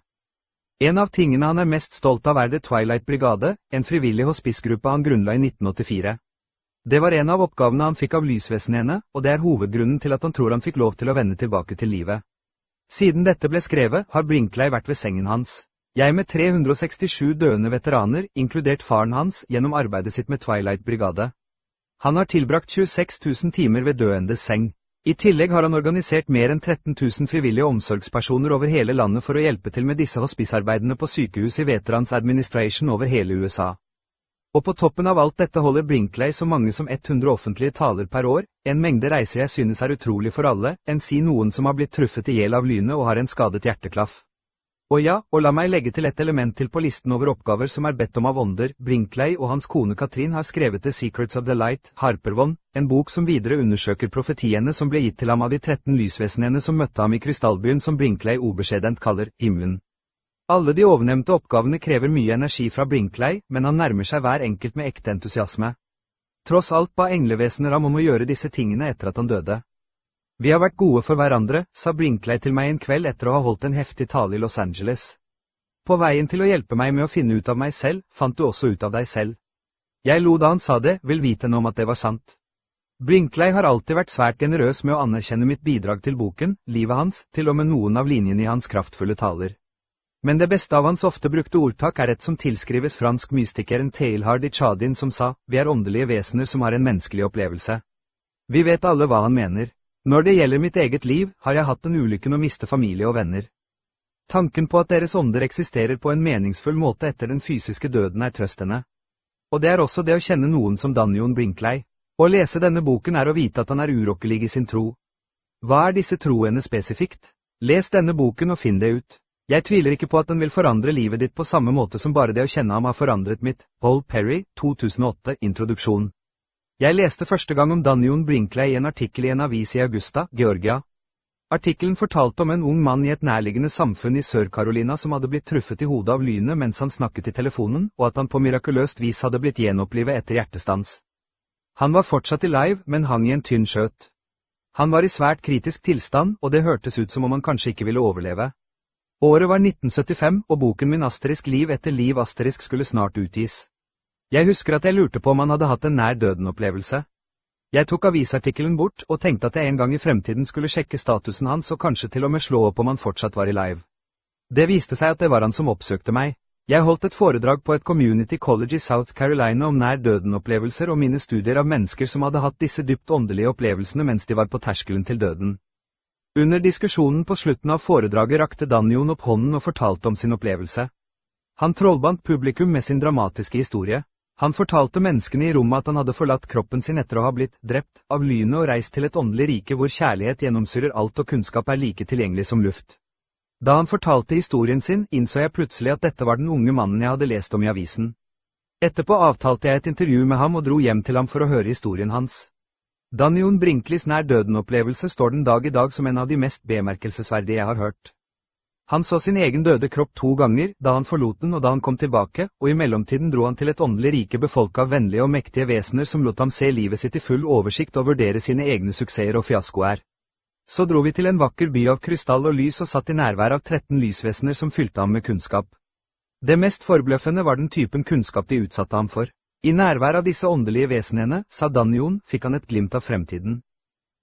En av tingene han er mest stolt av er The Twilight Brigade, en frivillig hospicegruppe han grunnla i nitten åttifire. Det var en av oppgavene han fikk av lysvesenene, og det er hovedgrunnen til at han tror han fikk lov til å vende tilbake til livet. Siden dette ble skrevet, har Brinkley vært ved sengen hans. Jeg med tre hundre og sekstisju døende veteraner, inkludert faren hans, gjennom arbeidet sitt med Twilight Brigade. Han har tilbrakt tjueseks tusen timer ved døendes seng. I tillegg har han organisert mer enn tretten tusen frivillige omsorgspersoner over hele landet for å hjelpe til med disse hospicearbeidene på sykehus i Veterans Administration over hele U S A. Og på toppen av alt dette holder Brinkley så mange som hundre offentlige taler per år, en mengde reiser jeg synes er utrolig for alle, enn si noen som har blitt truffet i hjel av lynet og har en skadet hjerteklaff. Og ja, og la meg legge til et element til på listen over oppgaver som er bedt om av ånder. Brinkley og hans kone Katrin har skrevet The Secrets of the Light, Harpervon, en bok som videre undersøker profetiene som ble gitt til ham av de tretten lysvesenene som møtte ham i krystallbyen som Brinkley ubeskjedent kaller himmelen. Alle de ovennevnte oppgavene krever mye energi fra Brinkley, men han nærmer seg hver enkelt med ekte entusiasme. Tross alt ba englevesener ham om å gjøre disse tingene etter at han døde. Vi har vært gode for hverandre, sa Brinkley til meg en kveld etter å ha holdt en heftig tale i Los Angeles. På veien til å hjelpe meg med å finne ut av meg selv, fant du også ut av deg selv. Jeg lo da han sa det, vel vitende om at det var sant. Brinkley har alltid vært svært generøs med å anerkjenne mitt bidrag til boken, livet hans, til og med noen av linjene i hans kraftfulle taler. Men det beste av hans ofte brukte ordtak er et som tilskrives fransk mystikeren Teilhard de Chardin som sa, vi er åndelige vesener som har en menneskelig opplevelse. Vi vet alle hva han mener. Når det gjelder mitt eget liv, har jeg hatt den ulykken å miste familie og venner. Tanken på at deres ånder eksisterer på en meningsfull måte etter den fysiske døden er trøstende. Og det er også det å kjenne noen som Danion Brinkley. Å lese denne boken er å vite at han er urokkelig i sin tro. Hva er disse troene spesifikt? Les denne boken og finn det ut. Jeg tviler ikke på at den vil forandre livet ditt på samme måte som bare det å kjenne ham har forandret mitt. Paul Perry, to tusen og åtte, introduksjon. Jeg leste første gang om Danion Brinkley i en artikkel i en avis i Augusta, Georgia. Artikkelen fortalte om en ung mann i et nærliggende samfunn i Sør-Carolina som hadde blitt truffet i hodet av lynet mens han snakket i telefonen, og at han på mirakuløst vis hadde blitt gjenopplivet etter hjertestans. Han var fortsatt i live, men hang i en tynn skjøt. Han var i svært kritisk tilstand, og det hørtes ut som om han kanskje ikke ville overleve. Året var nitten syttifem, og boken min Asterisk liv etter liv asterisk skulle snart utgis. Jeg husker at jeg lurte på om han hadde hatt en nær døden-opplevelse. Jeg tok avisartikkelen bort, og tenkte at jeg en gang i fremtiden skulle sjekke statusen hans og kanskje til og med slå opp om han fortsatt var i live. Det viste seg at det var han som oppsøkte meg. Jeg holdt et foredrag på et community college i South Carolina om nær døden-opplevelser og mine studier av mennesker som hadde hatt disse dypt åndelige opplevelsene mens de var på terskelen til døden. Under diskusjonen på slutten av foredraget rakte Danion opp hånden og fortalte om sin opplevelse. Han trollbandt publikum med sin dramatiske historie. Han fortalte menneskene i rommet at han hadde forlatt kroppen sin etter å ha blitt drept av lynet og reist til et åndelig rike hvor kjærlighet gjennomsyrer alt og kunnskap er like tilgjengelig som luft. Da han fortalte historien sin, innså jeg plutselig at dette var den unge mannen jeg hadde lest om i avisen. Etterpå avtalte jeg et intervju med ham og dro hjem til ham for å høre historien hans. Danion Brinkleys nær døden-opplevelse står den dag i dag som en av de mest bemerkelsesverdige jeg har hørt. Han så sin egen døde kropp to ganger, da han forlot den og da han kom tilbake, og i mellomtiden dro han til et åndelig rike befolket av vennlige og mektige vesener som lot ham se livet sitt i full oversikt og vurdere sine egne suksesser og fiaskoer. Så dro vi til en vakker by av krystall og lys og satt i nærvær av tretten lysvesener som fylte ham med kunnskap. Det mest forbløffende var den typen kunnskap de utsatte ham for. I nærvær av disse åndelige vesenene, sa Danion, fikk han et glimt av fremtiden.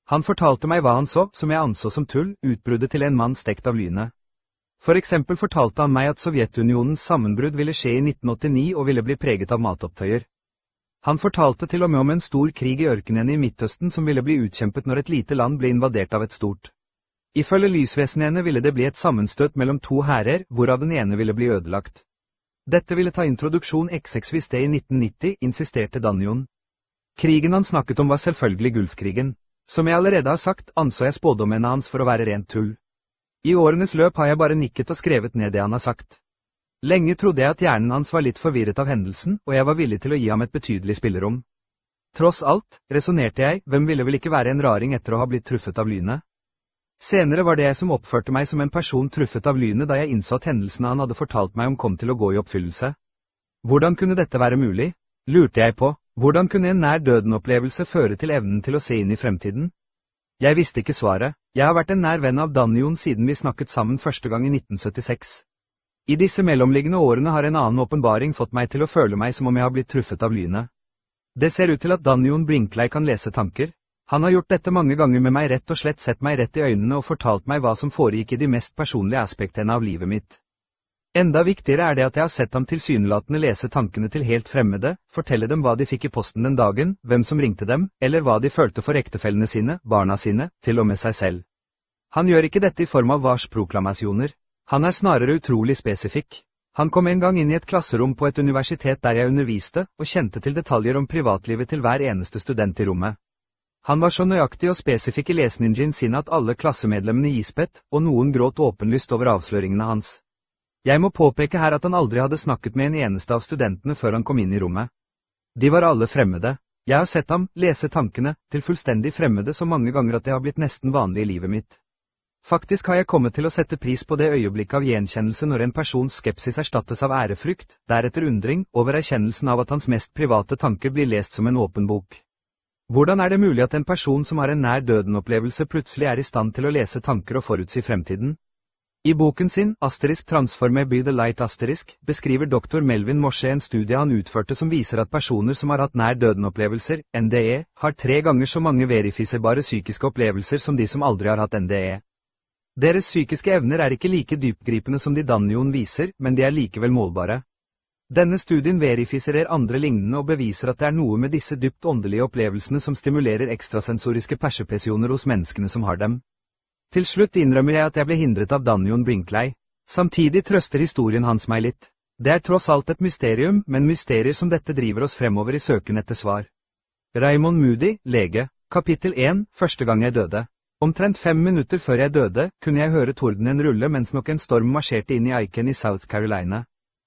Han fortalte meg hva han så, som jeg anså som tull, utbruddet til en mann stekt av lynet. For eksempel fortalte han meg at Sovjetunionens sammenbrudd ville skje i nitten åttini og ville bli preget av matopptøyer. Han fortalte til og med om en stor krig i ørkenene i Midtøsten som ville bli utkjempet når et lite land ble invadert av et stort. Ifølge lysvesenene ville det bli et sammenstøt mellom to hærer, hvorav den ene ville bli ødelagt. Dette ville ta introduksjon X X hvis det i nitten nitti, insisterte Danjon. Krigen han snakket om var selvfølgelig Gulfkrigen. Som jeg allerede har sagt, anså jeg spådommene hans for å være rent tull. I årenes løp har jeg bare nikket og skrevet ned det han har sagt. Lenge trodde jeg at hjernen hans var litt forvirret av hendelsen, og jeg var villig til å gi ham et betydelig spillerom. Tross alt, resonnerte jeg, hvem ville vel ikke være en raring etter å ha blitt truffet av lynet? Senere var det jeg som oppførte meg som en person truffet av lynet da jeg innså at hendelsene han hadde fortalt meg om kom til å gå i oppfyllelse. Hvordan kunne dette være mulig? Lurte jeg på. Hvordan kunne en nær døden-opplevelse føre til evnen til å se inn i fremtiden? Jeg visste ikke svaret. Jeg har vært en nær venn av Danjon siden vi snakket sammen første gang i nitten syttiseks. I disse mellomliggende årene har en annen åpenbaring fått meg til å føle meg som om jeg har blitt truffet av lynet. Det ser ut til at Danjon Brinkley kan lese tanker. Han har gjort dette mange ganger med meg, rett og slett sett meg rett i øynene og fortalt meg hva som foregikk i de mest personlige aspektene av livet mitt. Enda viktigere er det at jeg har sett ham tilsynelatende lese tankene til helt fremmede, fortelle dem hva de fikk i posten den dagen, hvem som ringte dem, eller hva de følte for ektefellene sine, barna sine, til og med seg selv. Han gjør ikke dette i form av varsproklamasjoner. Han er snarere utrolig spesifikk. Han kom en gang inn i et klasserom på et universitet der jeg underviste, og kjente til detaljer om privatlivet til hver eneste student i rommet. Han var så nøyaktig og spesifikk i lesningen sin at alle klassemedlemmene gispet, og noen gråt åpenlyst over avsløringene hans. Jeg må påpeke her at han aldri hadde snakket med en eneste av studentene før han kom inn i rommet. De var alle fremmede. Jeg har sett ham lese tankene til fullstendig fremmede så mange ganger at det har blitt nesten vanlig i livet mitt. Faktisk har jeg kommet til å sette pris på det øyeblikket av gjenkjennelse når en persons skepsis erstattes av ærefrykt, deretter undring, over erkjennelsen av at hans mest private tanker blir lest som en åpen bok. Hvordan er det mulig at en person som har en nær døden-opplevelse plutselig er i stand til å lese tanker og forutsi fremtiden? I boken sin, Asterisk Transforme by the Light Asterisk, beskriver doktor Melvin Moshe en studie han utførte som viser at personer som har hatt nær døden-opplevelser, N D E, har tre ganger så mange verifiserbare psykiske opplevelser som de som aldri har hatt N D E. Deres psykiske evner er ikke like dyptgripende som de Danjon viser, men de er likevel målbare. Denne studien verifiserer andre lignende og beviser at det er noe med disse dypt åndelige opplevelsene som stimulerer ekstrasensoriske persepsjoner hos menneskene som har dem. Til slutt innrømmer jeg at jeg ble hindret av Danjon Brinkley. Samtidig trøster historien hans meg litt. Det er tross alt et mysterium, men mysterier som dette driver oss fremover i søken etter svar. Raymond Moody, lege. Kapittel én, første gang jeg døde. Omtrent fem minutter før jeg døde, kunne jeg høre tordenen rulle mens nok en storm marsjerte inn i Aiken i South Carolina.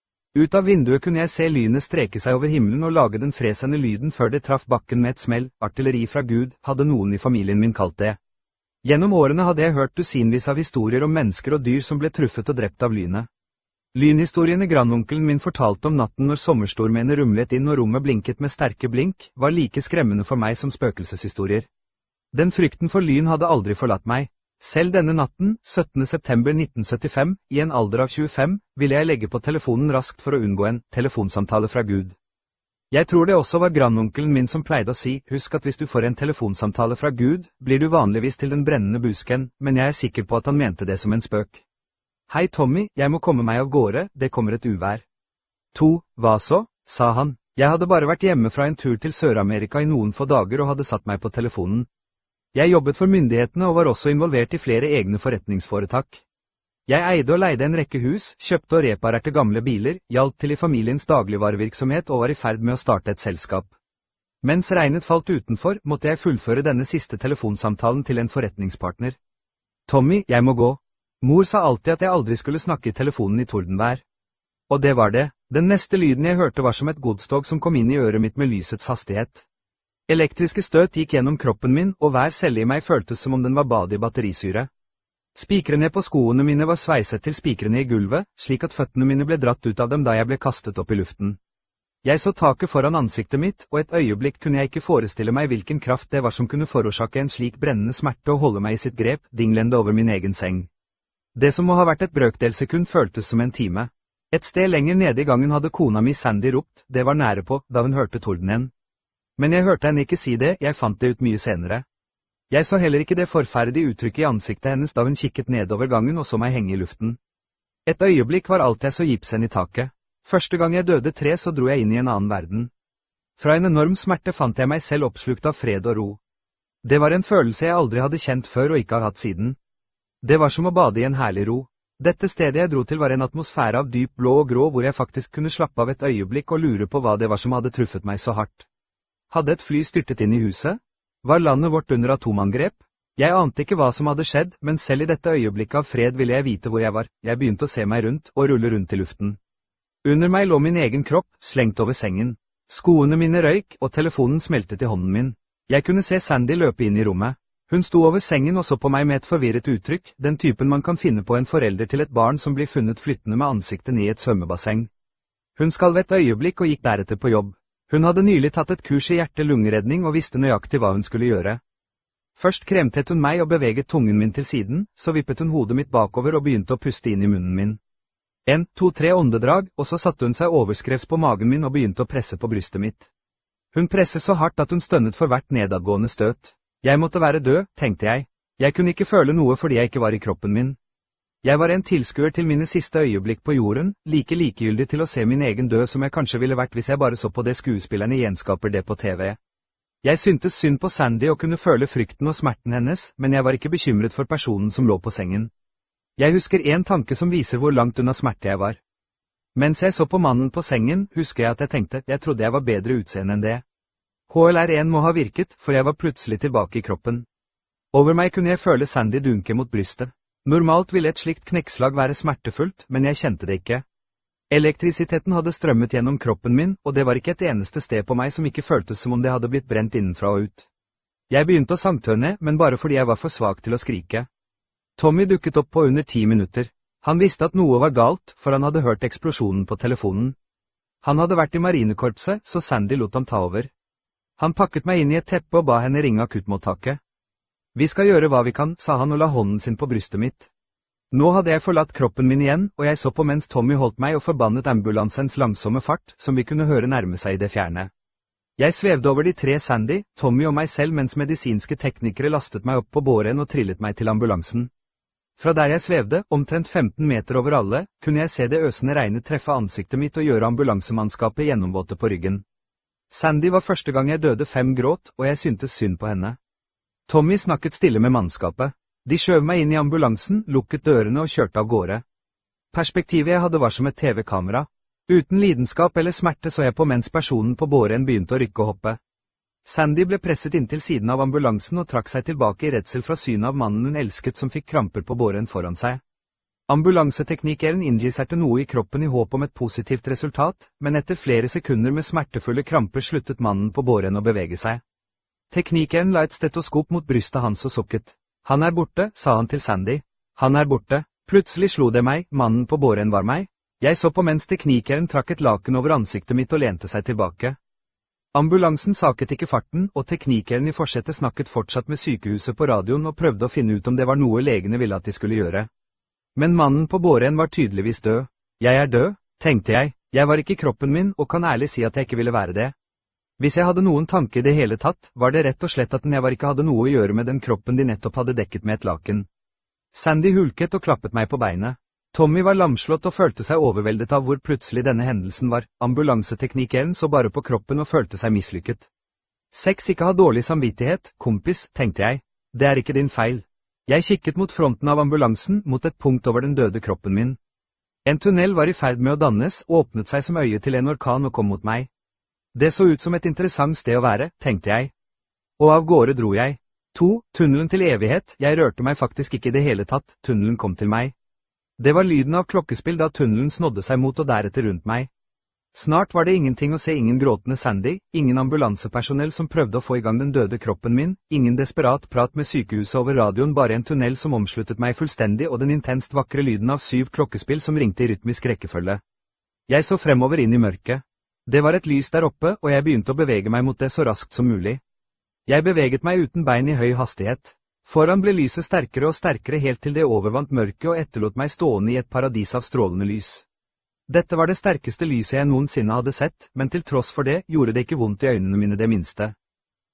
Ut av vinduet kunne jeg se lynet streke seg over himmelen og lage den fresende lyden før det traff bakken med et smell. Artilleri fra Gud, hadde noen i familien min kalt det. Gjennom årene hadde jeg hørt dusinvis av historier om mennesker og dyr som ble truffet og drept av lynet. Lynhistoriene grandonkelen min fortalte om natten når sommerstormene rumlet inn og rommet blinket med sterke blink, var like skremmende for meg som spøkelseshistorier. Den frykten for lyn hadde aldri forlatt meg. Selv denne natten, syttende september nitten syttifem, i en alder av tjuefem, ville jeg legge på telefonen raskt for å unngå en telefonsamtale fra Gud. Jeg tror det også var grandonkelen min som pleide å si, husk at hvis du får en telefonsamtale fra Gud, blir du vanligvis til den brennende busken, men jeg er sikker på at han mente det som en spøk. Hei Tommy, jeg må komme meg av gårde, det kommer et uvær. To, hva så, sa han, jeg hadde bare vært hjemme fra en tur til Sør-Amerika i noen få dager og hadde satt meg på telefonen. Jeg jobbet for myndighetene og var også involvert i flere egne forretningsforetak. Jeg eide og leide en rekke hus, kjøpte og reparerte gamle biler, hjalp til i familiens dagligvarevirksomhet og var i ferd med å starte et selskap. Mens regnet falt utenfor, måtte jeg fullføre denne siste telefonsamtalen til en forretningspartner. Tommy, jeg må gå. Mor sa alltid at jeg aldri skulle snakke i telefonen i tordenvær. Og det var det. Den neste lyden jeg hørte var som et godstog som kom inn i øret mitt med lysets hastighet. Elektriske støt gikk gjennom kroppen min, og hver celle i meg føltes som om den var badet i batterisyre. Spikrene på skoene mine var sveiset til spikrene i gulvet, slik at føttene mine ble dratt ut av dem da jeg ble kastet opp i luften. Jeg så taket foran ansiktet mitt, og et øyeblikk kunne jeg ikke forestille meg hvilken kraft det var som kunne forårsake en slik brennende smerte og holde meg i sitt grep, dinglende over min egen seng. Det som må ha vært et brøkdelsekund føltes som en time. Et sted lenger nede i gangen hadde kona mi Sandy ropt, det var nære på, da hun hørte tordenen. Men jeg hørte henne ikke si det, jeg fant det ut mye senere. Jeg så heller ikke det forferdelige uttrykket i ansiktet hennes da hun kikket nedover gangen og så meg henge i luften. Et øyeblikk var alt jeg så gipsen i taket. Første gang jeg døde tre så dro jeg inn i en annen verden. Fra en enorm smerte fant jeg meg selv oppslukt av fred og ro. Det var en følelse jeg aldri hadde kjent før og ikke har hatt siden. Det var som å bade i en herlig ro. Dette stedet jeg dro til var en atmosfære av dyp blå og grå hvor jeg faktisk kunne slappe av et øyeblikk og lure på hva det var som hadde truffet meg så hardt. Hadde et fly styrtet inn i huset? Var landet vårt under atomangrep? Jeg ante ikke hva som hadde skjedd, men selv i dette øyeblikket av fred ville jeg vite hvor jeg var. Jeg begynte å se meg rundt og rulle rundt i luften. Under meg lå min egen kropp, slengt over sengen. Skoene mine røyk, og telefonen smeltet i hånden min. Jeg kunne se Sandy løpe inn i rommet. Hun sto over sengen og så på meg med et forvirret uttrykk, den typen man kan finne på en forelder til et barn som blir funnet flyttende med ansiktet ned i et svømmebasseng. Hun skalv et øyeblikk og gikk deretter på jobb. Hun hadde nylig tatt et kurs i hjerte-lungeredning og visste nøyaktig hva hun skulle gjøre. Først kremtet hun meg og beveget tungen min til siden, så vippet hun hodet mitt bakover og begynte å puste inn i munnen min. En, to, tre åndedrag, og så satte hun seg overskrevs på magen min og begynte å presse på brystet mitt. Hun presset så hardt at hun stønnet for hvert nedadgående støt. Jeg måtte være død, tenkte jeg. Jeg kunne ikke føle noe fordi jeg ikke var i kroppen min. Jeg var en tilskuer til mine siste øyeblikk på jorden, like likegyldig til å se min egen død som jeg kanskje ville vært hvis jeg bare så på det skuespillerne gjenskaper det på T V. Jeg syntes synd på Sandy og kunne føle frykten og smerten hennes, men jeg var ikke bekymret for personen som lå på sengen. Jeg husker en tanke som viser hvor langt unna smerte jeg var. Mens jeg så på mannen på sengen, husker jeg at jeg tenkte, jeg trodde jeg var bedre utseende enn det. H L R én må ha virket, for jeg var plutselig tilbake i kroppen. Over meg kunne jeg føle Sandy dunke mot brystet. Normalt ville et slikt knekkslag være smertefullt, men jeg kjente det ikke. Elektrisiteten hadde strømmet gjennom kroppen min, og det var ikke et eneste sted på meg som ikke føltes som om det hadde blitt brent innenfra og ut. Jeg begynte å sangtønne, men bare fordi jeg var for svak til å skrike. Tommy dukket opp på under ti minutter. Han visste at noe var galt, for han hadde hørt eksplosjonen på telefonen. Han hadde vært i marinekorpset, så Sandy lot ham ta over. Han pakket meg inn i et teppe og ba henne ringe akuttmottaket. Vi skal gjøre hva vi kan, sa han og la hånden sin på brystet mitt. Nå hadde jeg forlatt kroppen min igjen, og jeg så på mens Tommy holdt meg og forbannet ambulansens langsomme fart, som vi kunne høre nærme seg i det fjerne. Jeg svevde over de tre Sandy, Tommy og meg selv mens medisinske teknikere lastet meg opp på båren og trillet meg til ambulansen. Fra der jeg svevde, omtrent femten meter over alle, kunne jeg se det øsende regnet treffe ansiktet mitt og gjøre ambulansemannskapet gjennomvåte på ryggen. Sandy var første gang jeg døde fem gråt, og jeg syntes synd på henne. Tommy snakket stille med mannskapet. De skjøv meg inn i ambulansen, lukket dørene og kjørte av gårde. Perspektivet jeg hadde var som et T V-kamera. Uten lidenskap eller smerte så jeg på mens personen på båren begynte å rykke og hoppe. Sandy ble presset inntil siden av ambulansen og trakk seg tilbake i redsel fra synet av mannen hun elsket som fikk kramper på båren foran seg. Ambulanseteknikeren injiserte noe i kroppen i håp om et positivt resultat, men etter flere sekunder med smertefulle kramper sluttet mannen på båren å bevege seg. Teknikeren la et stetoskop mot brystet hans og sukket. Han er borte, sa han til Sandy. Han er borte. Plutselig slo det meg, mannen på båren var meg. Jeg så på mens teknikeren trakk et laken over ansiktet mitt og lente seg tilbake. Ambulansen saket ikke farten, og teknikeren i forsetet snakket fortsatt med sykehuset på radioen og prøvde å finne ut om det var noe legene ville at de skulle gjøre. Men mannen på båren var tydeligvis død. Jeg er død, tenkte jeg. Jeg var ikke i kroppen min og kan ærlig si at jeg ikke ville være det. Hvis jeg hadde noen tanke i det hele tatt, var det rett og slett at den jeg var ikke hadde noe å gjøre med den kroppen de nettopp hadde dekket med et laken. Sandy hulket og klappet meg på beinet. Tommy var lamslått og følte seg overveldet av hvor plutselig denne hendelsen var. Ambulanseteknikeren så bare på kroppen og følte seg mislykket. Sex ikke ha dårlig samvittighet, kompis, tenkte jeg. Det er ikke din feil. Jeg kikket mot fronten av ambulansen, mot et punkt over den døde kroppen min. En tunnel var i ferd med å dannes, åpnet seg som øyet til en orkan og kom mot meg. Det så ut som et interessant sted å være, tenkte jeg. Og av gårde dro jeg. To, tunnelen til evighet, jeg rørte meg faktisk ikke i det hele tatt, tunnelen kom til meg. Det var lyden av klokkespill da tunnelen snodde seg mot og deretter rundt meg. Snart var det ingenting å se, ingen gråtende Sandy, ingen ambulansepersonell som prøvde å få i gang den døde kroppen min, ingen desperat prat med sykehuset over radioen, bare en tunnel som omsluttet meg fullstendig og den intenst vakre lyden av syv klokkespill som ringte i rytmisk rekkefølge. Jeg så fremover inn i mørket. Det var et lys der oppe, og jeg begynte å bevege meg mot det så raskt som mulig. Jeg beveget meg uten bein i høy hastighet. Foran ble lyset sterkere og sterkere helt til det overvant mørket og etterlot meg stående i et paradis av strålende lys. Dette var det sterkeste lyset jeg noensinne hadde sett, men til tross for det gjorde det ikke vondt i øynene mine det minste.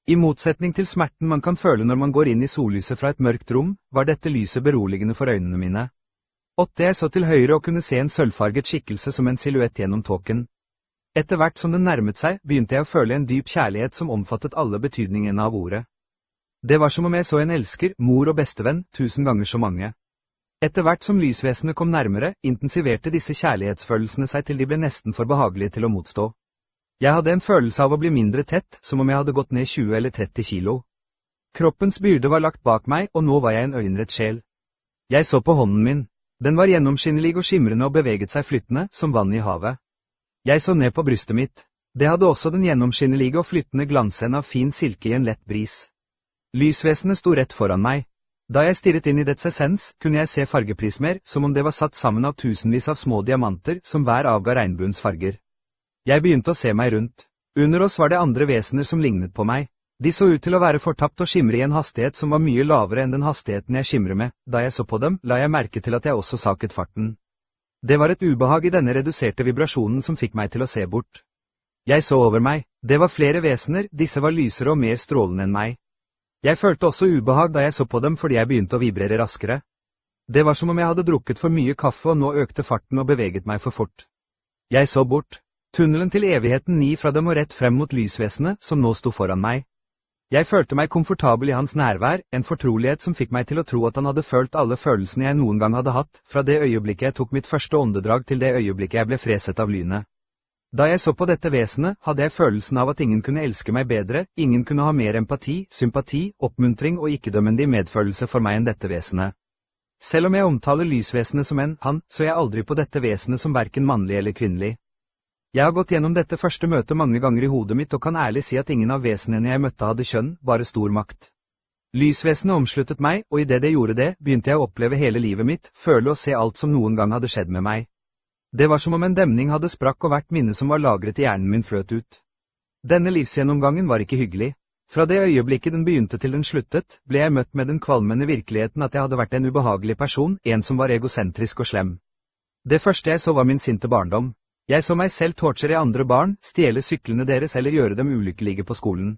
I motsetning til smerten man kan føle når man går inn i sollyset fra et mørkt rom, var dette lyset beroligende for øynene mine. Åtte jeg så til høyre og kunne se en sølvfarget skikkelse som en silhuett gjennom tåken. Etter hvert som den nærmet seg, begynte jeg å føle en dyp kjærlighet som omfattet alle betydningene av ordet. Det var som om jeg så en elsker, mor og bestevenn, tusen ganger så mange. Etter hvert som lysvesenet kom nærmere, intensiverte disse kjærlighetsfølelsene seg til de ble nesten for behagelige til å motstå. Jeg hadde en følelse av å bli mindre tett, som om jeg hadde gått ned tjue eller tretti kilo. Kroppens byrde var lagt bak meg, og nå var jeg en øyenrett sjel. Jeg så på hånden min. Den var gjennomskinnelig og skimrende og beveget seg flyttende, som vann i havet. Jeg så ned på brystet mitt. Det hadde også den gjennomskinnelige og flyttende glansen av fin silke i en lett bris. Lysvesenet sto rett foran meg. Da jeg stirret inn i dets essens, kunne jeg se fargeprismer, som om det var satt sammen av tusenvis av små diamanter, som hver avga regnbuens farger. Jeg begynte å se meg rundt. Under oss var det andre vesener som lignet på meg. De så ut til å være fortapt og skimre i en hastighet som var mye lavere enn den hastigheten jeg skimrer med. Da jeg så på dem, la jeg merke til at jeg også saket farten. Det var et ubehag i denne reduserte vibrasjonen som fikk meg til å se bort. Jeg så over meg. Det var flere vesener, disse var lysere og mer strålende enn meg. Jeg følte også ubehag da jeg så på dem fordi jeg begynte å vibrere raskere. Det var som om jeg hadde drukket for mye kaffe og nå økte farten og beveget meg for fort. Jeg så bort. Tunnelen til evigheten ni fra dem og rett frem mot lysvesenet, som nå sto foran meg. Jeg følte meg komfortabel i hans nærvær, en fortrolighet som fikk meg til å tro at han hadde følt alle følelsene jeg noen gang hadde hatt, fra det øyeblikket jeg tok mitt første åndedrag til det øyeblikket jeg ble freset av lynet. Da jeg så på dette vesenet, hadde jeg følelsen av at ingen kunne elske meg bedre, ingen kunne ha mer empati, sympati, oppmuntring og ikke-dømmende medfølelse for meg enn dette vesenet. Selv om jeg omtaler lysvesenet som en han, så jeg aldri på dette vesenet som hverken mannlig eller kvinnelig. Jeg har gått gjennom dette første møtet mange ganger i hodet mitt og kan ærlig si at ingen av vesenene jeg møtte hadde kjønn, bare stor makt. Lysvesenet omsluttet meg, og idet det gjorde det, begynte jeg å oppleve hele livet mitt, føle og se alt som noen gang hadde skjedd med meg. Det var som om en demning hadde sprakk og hvert minne som var lagret i hjernen min fløt ut. Denne livsgjennomgangen var ikke hyggelig. Fra det øyeblikket den begynte til den sluttet, ble jeg møtt med den kvalmende virkeligheten at jeg hadde vært en ubehagelig person, en som var egosentrisk og slem. Det første jeg så var min sinte barndom. Jeg så meg selv torture andre barn, stjele syklene deres eller gjøre dem ulykkelige på skolen.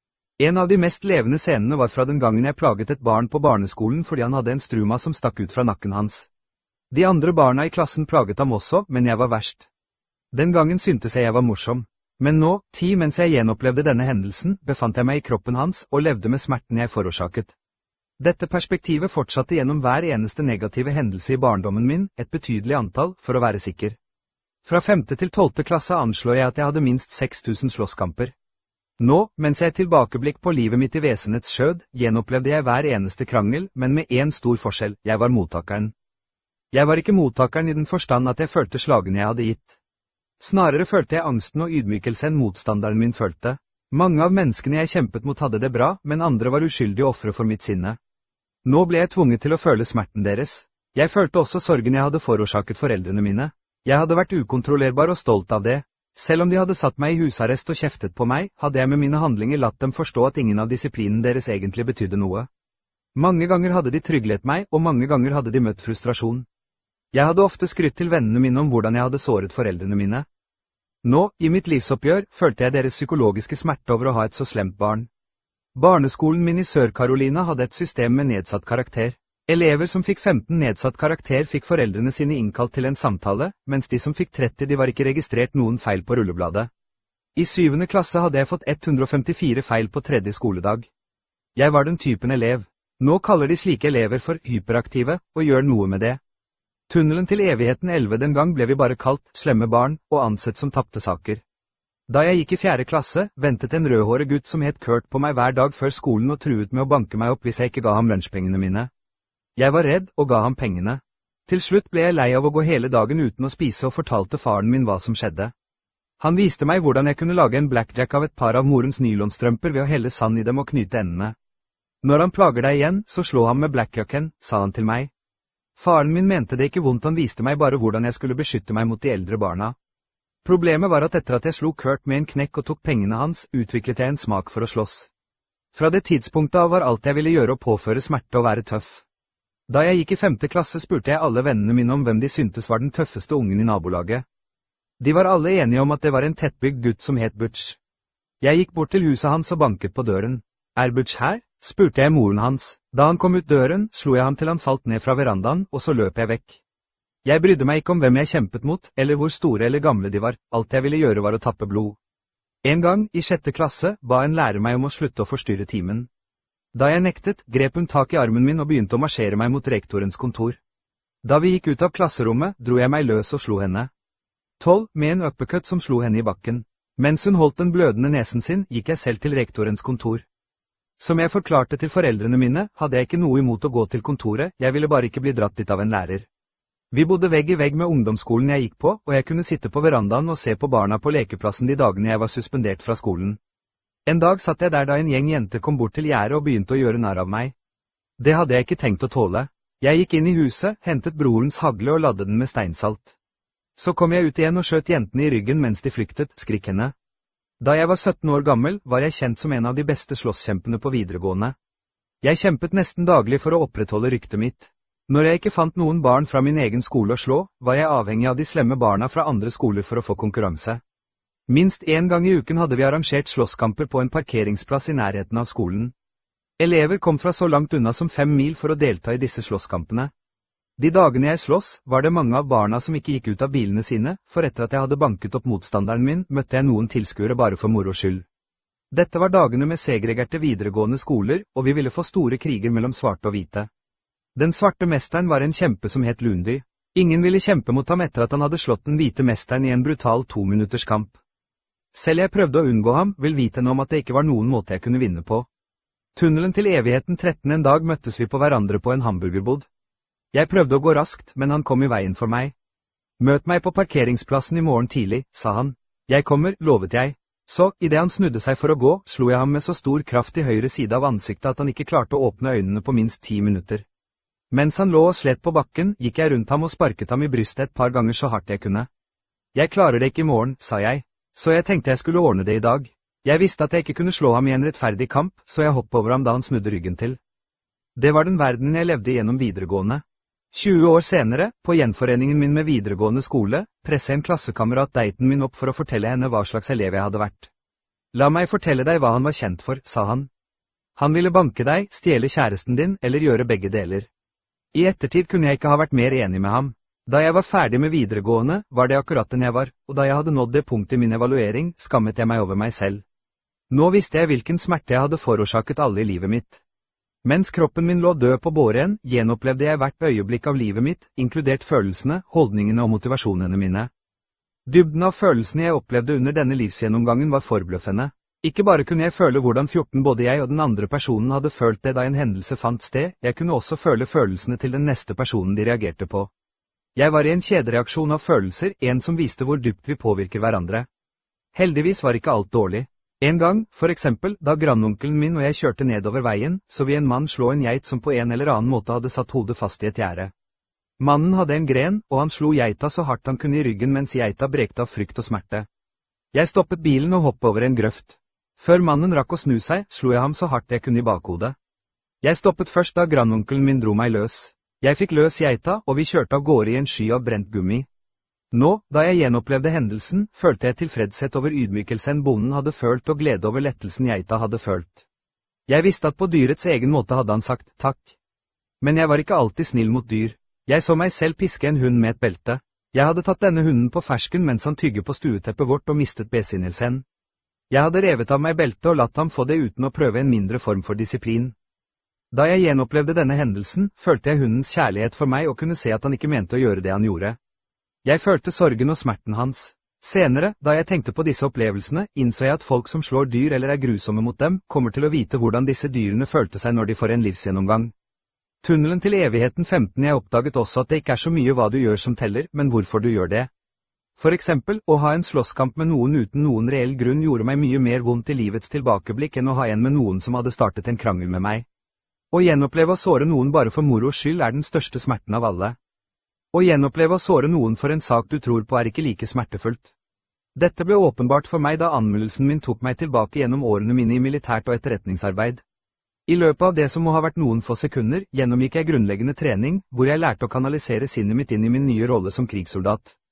En av de mest levende scenene var fra den gangen jeg plaget et barn på barneskolen fordi han hadde en struma som stakk ut fra nakken hans. De andre barna i klassen plaget ham også, men jeg var verst. Den gangen syntes jeg jeg var morsom. Men nå, ti mens jeg gjenopplevde denne hendelsen, befant jeg meg i kroppen hans og levde med smerten jeg forårsaket. Dette perspektivet fortsatte gjennom hver eneste negative hendelse i barndommen min, et betydelig antall, for å være sikker. Fra femte til tolvte klasse anslår jeg at jeg hadde minst seks tusen slåsskamper. Nå, mens jeg tilbakeblikk på livet mitt i vesenets skjød, gjenopplevde jeg hver eneste krangel, men med én stor forskjell, jeg var mottakeren. Jeg var ikke mottakeren i den forstand at jeg følte slagene jeg hadde gitt. Snarere følte jeg angsten og ydmykelse enn motstanderen min følte. Mange av menneskene jeg kjempet mot hadde det bra, men andre var uskyldige ofre for mitt sinne. Nå ble jeg tvunget til å føle smerten deres. Jeg følte også sorgen jeg hadde forårsaket foreldrene mine. Jeg hadde vært ukontrollerbar og stolt av det. Selv om de hadde satt meg i husarrest og kjeftet på meg, hadde jeg med mine handlinger latt dem forstå at ingen av disiplinen deres egentlig betydde noe. Mange ganger hadde de tryglet meg, og mange ganger hadde de møtt frustrasjon. Jeg hadde ofte skrytt til vennene mine om hvordan jeg hadde såret foreldrene mine. Nå, i mitt livsoppgjør, følte jeg deres psykologiske smerte over å ha et så slemt barn. Barneskolen min i Sør-Carolina hadde et system med nedsatt karakter. Elever som fikk femten nedsatt karakter fikk foreldrene sine innkalt til en samtale, mens de som fikk tretti de var ikke registrert noen feil på rullebladet. I syvende klasse hadde jeg fått ett hundre og femtifire feil på tredje skoledag. Jeg var den typen elev. Nå kaller de slike elever for hyperaktive, og gjør noe med det. Tunnelen til evigheten elleve den gang ble vi bare kalt slemme barn, og ansett som tapte saker. Da jeg gikk i fjerde klasse, ventet en rødhåret gutt som het Kurt på meg hver dag før skolen og truet med å banke meg opp hvis jeg ikke ga ham lunsjpengene mine. Jeg var redd, og ga ham pengene. Til slutt ble jeg lei av å gå hele dagen uten å spise og fortalte faren min hva som skjedde. Han viste meg hvordan jeg kunne lage en blackjack av et par av morens nylonstrømper ved å helle sand i dem og knyte endene. Når han plager deg igjen, så slå ham med blackjacken, sa han til meg. Faren min mente det ikke vondt, han viste meg bare hvordan jeg skulle beskytte meg mot de eldre barna. Problemet var at etter at jeg slo Kurt med en knekk og tok pengene hans, utviklet jeg en smak for å slåss. Fra det tidspunktet av var alt jeg ville gjøre å påføre smerte og være tøff. Da jeg gikk i femte klasse spurte jeg alle vennene mine om hvem de syntes var den tøffeste ungen i nabolaget. De var alle enige om at det var en tettbygd gutt som het Butch. Jeg gikk bort til huset hans og banket på døren. Er Butch her? Spurte jeg moren hans. Da han kom ut døren, slo jeg ham til han falt ned fra verandaen, og så løp jeg vekk. Jeg brydde meg ikke om hvem jeg kjempet mot, eller hvor store eller gamle de var, alt jeg ville gjøre var å tappe blod. En gang, i sjette klasse, ba en lærer meg om å slutte å forstyrre timen. Da jeg nektet, grep hun tak i armen min og begynte å marsjere meg mot rektorens kontor. Da vi gikk ut av klasserommet, dro jeg meg løs og slo henne. Tolv, med en uppercut som slo henne i bakken. Mens hun holdt den blødende nesen sin, gikk jeg selv til rektorens kontor. Som jeg forklarte til foreldrene mine, hadde jeg ikke noe imot å gå til kontoret, jeg ville bare ikke bli dratt dit av en lærer. Vi bodde vegg i vegg med ungdomsskolen jeg gikk på, og jeg kunne sitte på verandaen og se på barna på lekeplassen de dagene jeg var suspendert fra skolen. En dag satt jeg der da en gjeng jenter kom bort til gjerdet og begynte å gjøre narr av meg. Det hadde jeg ikke tenkt å tåle. Jeg gikk inn i huset, hentet brorens hagle og ladde den med steinsalt. Så kom jeg ut igjen og skjøt jentene i ryggen mens de flyktet, skrik henne. Da jeg var sytten år gammel, var jeg kjent som en av de beste slåsskjempene på videregående. Jeg kjempet nesten daglig for å opprettholde ryktet mitt. Når jeg ikke fant noen barn fra min egen skole å slå, var jeg avhengig av de slemme barna fra andre skoler for å få konkurranse. Minst en gang i uken hadde vi arrangert slåsskamper på en parkeringsplass i nærheten av skolen. Elever kom fra så langt unna som fem mil for å delta i disse slåsskampene. De dagene jeg slåss, var det mange av barna som ikke gikk ut av bilene sine, for etter at jeg hadde banket opp motstanderen min, møtte jeg noen tilskuere bare for moro skyld. Dette var dagene med segregerte videregående skoler, og vi ville få store kriger mellom svarte og hvite. Den svarte mesteren var en kjempe som het Lundy. Ingen ville kjempe mot ham etter at han hadde slått den hvite mesteren i en brutal to-minutters kamp. Selv jeg prøvde å unngå ham, vel vitende om at det ikke var noen måte jeg kunne vinne på. Tunnelen til evigheten tretten en dag møttes vi på hverandre på en hamburgerbod. Jeg prøvde å gå raskt, men han kom i veien for meg. Møt meg på parkeringsplassen i morgen tidlig, sa han. Jeg kommer, lovet jeg. Så, idet han snudde seg for å gå, slo jeg ham med så stor kraft i høyre side av ansiktet at han ikke klarte å åpne øynene på minst ti minutter. Mens han lå og slet på bakken, gikk jeg rundt ham og sparket ham i brystet et par ganger så hardt jeg kunne. Jeg klarer det ikke i morgen, sa jeg. Så jeg tenkte jeg skulle ordne det i dag. Jeg visste at jeg ikke kunne slå ham i en rettferdig kamp, så jeg hoppet over ham da han snudde ryggen til. Det var den verdenen jeg levde gjennom videregående. tjue år senere, på gjenforeningen min med videregående skole, presset en klassekamerat daten min opp for å fortelle henne hva slags elev jeg hadde vært. La meg fortelle deg hva han var kjent for, sa han. Han ville banke deg, stjele kjæresten din, eller gjøre begge deler. I ettertid kunne jeg ikke ha vært mer enig med ham. Da jeg var ferdig med videregående, var det akkurat den jeg var, og da jeg hadde nådd det punktet i min evaluering, skammet jeg meg over meg selv. Nå visste jeg hvilken smerte jeg hadde forårsaket alle i livet mitt. Mens kroppen min lå død på båren, gjenopplevde jeg hvert øyeblikk av livet mitt, inkludert følelsene, holdningene og motivasjonene mine. Dybden av følelsene jeg opplevde under denne livsgjennomgangen var forbløffende. Ikke bare kunne jeg føle hvordan fjorten både jeg og den andre personen hadde følt det da en hendelse fant sted, jeg kunne også føle følelsene til den neste personen de reagerte på. Jeg var i en kjedereaksjon av følelser, en som viste hvor dypt vi påvirker hverandre. Heldigvis var ikke alt dårlig. En gang, for eksempel, da grandonkelen min og jeg kjørte nedover veien, så vi en mann slå en geit som på en eller annen måte hadde satt hodet fast i et gjerde. Mannen hadde en gren, og han slo geita så hardt han kunne i ryggen mens geita brekte av frykt og smerte. Jeg stoppet bilen og hoppet over en grøft. Før mannen rakk å snu seg, slo jeg ham så hardt jeg kunne i bakhodet. Jeg stoppet først da grandonkelen min dro meg løs. Jeg fikk løs geita, og vi kjørte av gårde i en sky av brent gummi. Nå, da jeg gjenopplevde hendelsen, følte jeg tilfredshet over ydmykelsen bonden hadde følt og glede over lettelsen geita hadde følt. Jeg visste at på dyrets egen måte hadde han sagt takk. Men jeg var ikke alltid snill mot dyr. Jeg så meg selv piske en hund med et belte. Jeg hadde tatt denne hunden på fersken mens han tygger på stueteppet vårt og mistet besinnelsen. Jeg hadde revet av meg beltet og latt ham få det uten å prøve en mindre form for disiplin. Da jeg gjenopplevde denne hendelsen, følte jeg hundens kjærlighet for meg og kunne se at han ikke mente å gjøre det han gjorde. Jeg følte sorgen og smerten hans. Senere, da jeg tenkte på disse opplevelsene, innså jeg at folk som slår dyr eller er grusomme mot dem, kommer til å vite hvordan disse dyrene følte seg når de får en livsgjennomgang. Tunnelen til evigheten femten Jeg oppdaget også at det ikke er så mye hva du gjør som teller, men hvorfor du gjør det. For eksempel, å ha en slåsskamp med noen uten noen reell grunn gjorde meg mye mer vondt i livets tilbakeblikk enn å ha en med noen som hadde startet en krangel med meg. Å gjenoppleve å såre noen bare for moros skyld er den største smerten av alle. Å gjenoppleve å såre noen for en sak du tror på er ikke like smertefullt. Dette ble åpenbart for meg da anmeldelsen min tok meg tilbake gjennom årene mine i militært og etterretningsarbeid. I løpet av det som må ha vært noen få sekunder, gjennomgikk jeg grunnleggende trening, hvor jeg lærte å kanalisere sinnet mitt inn i min nye rolle som krigssoldat.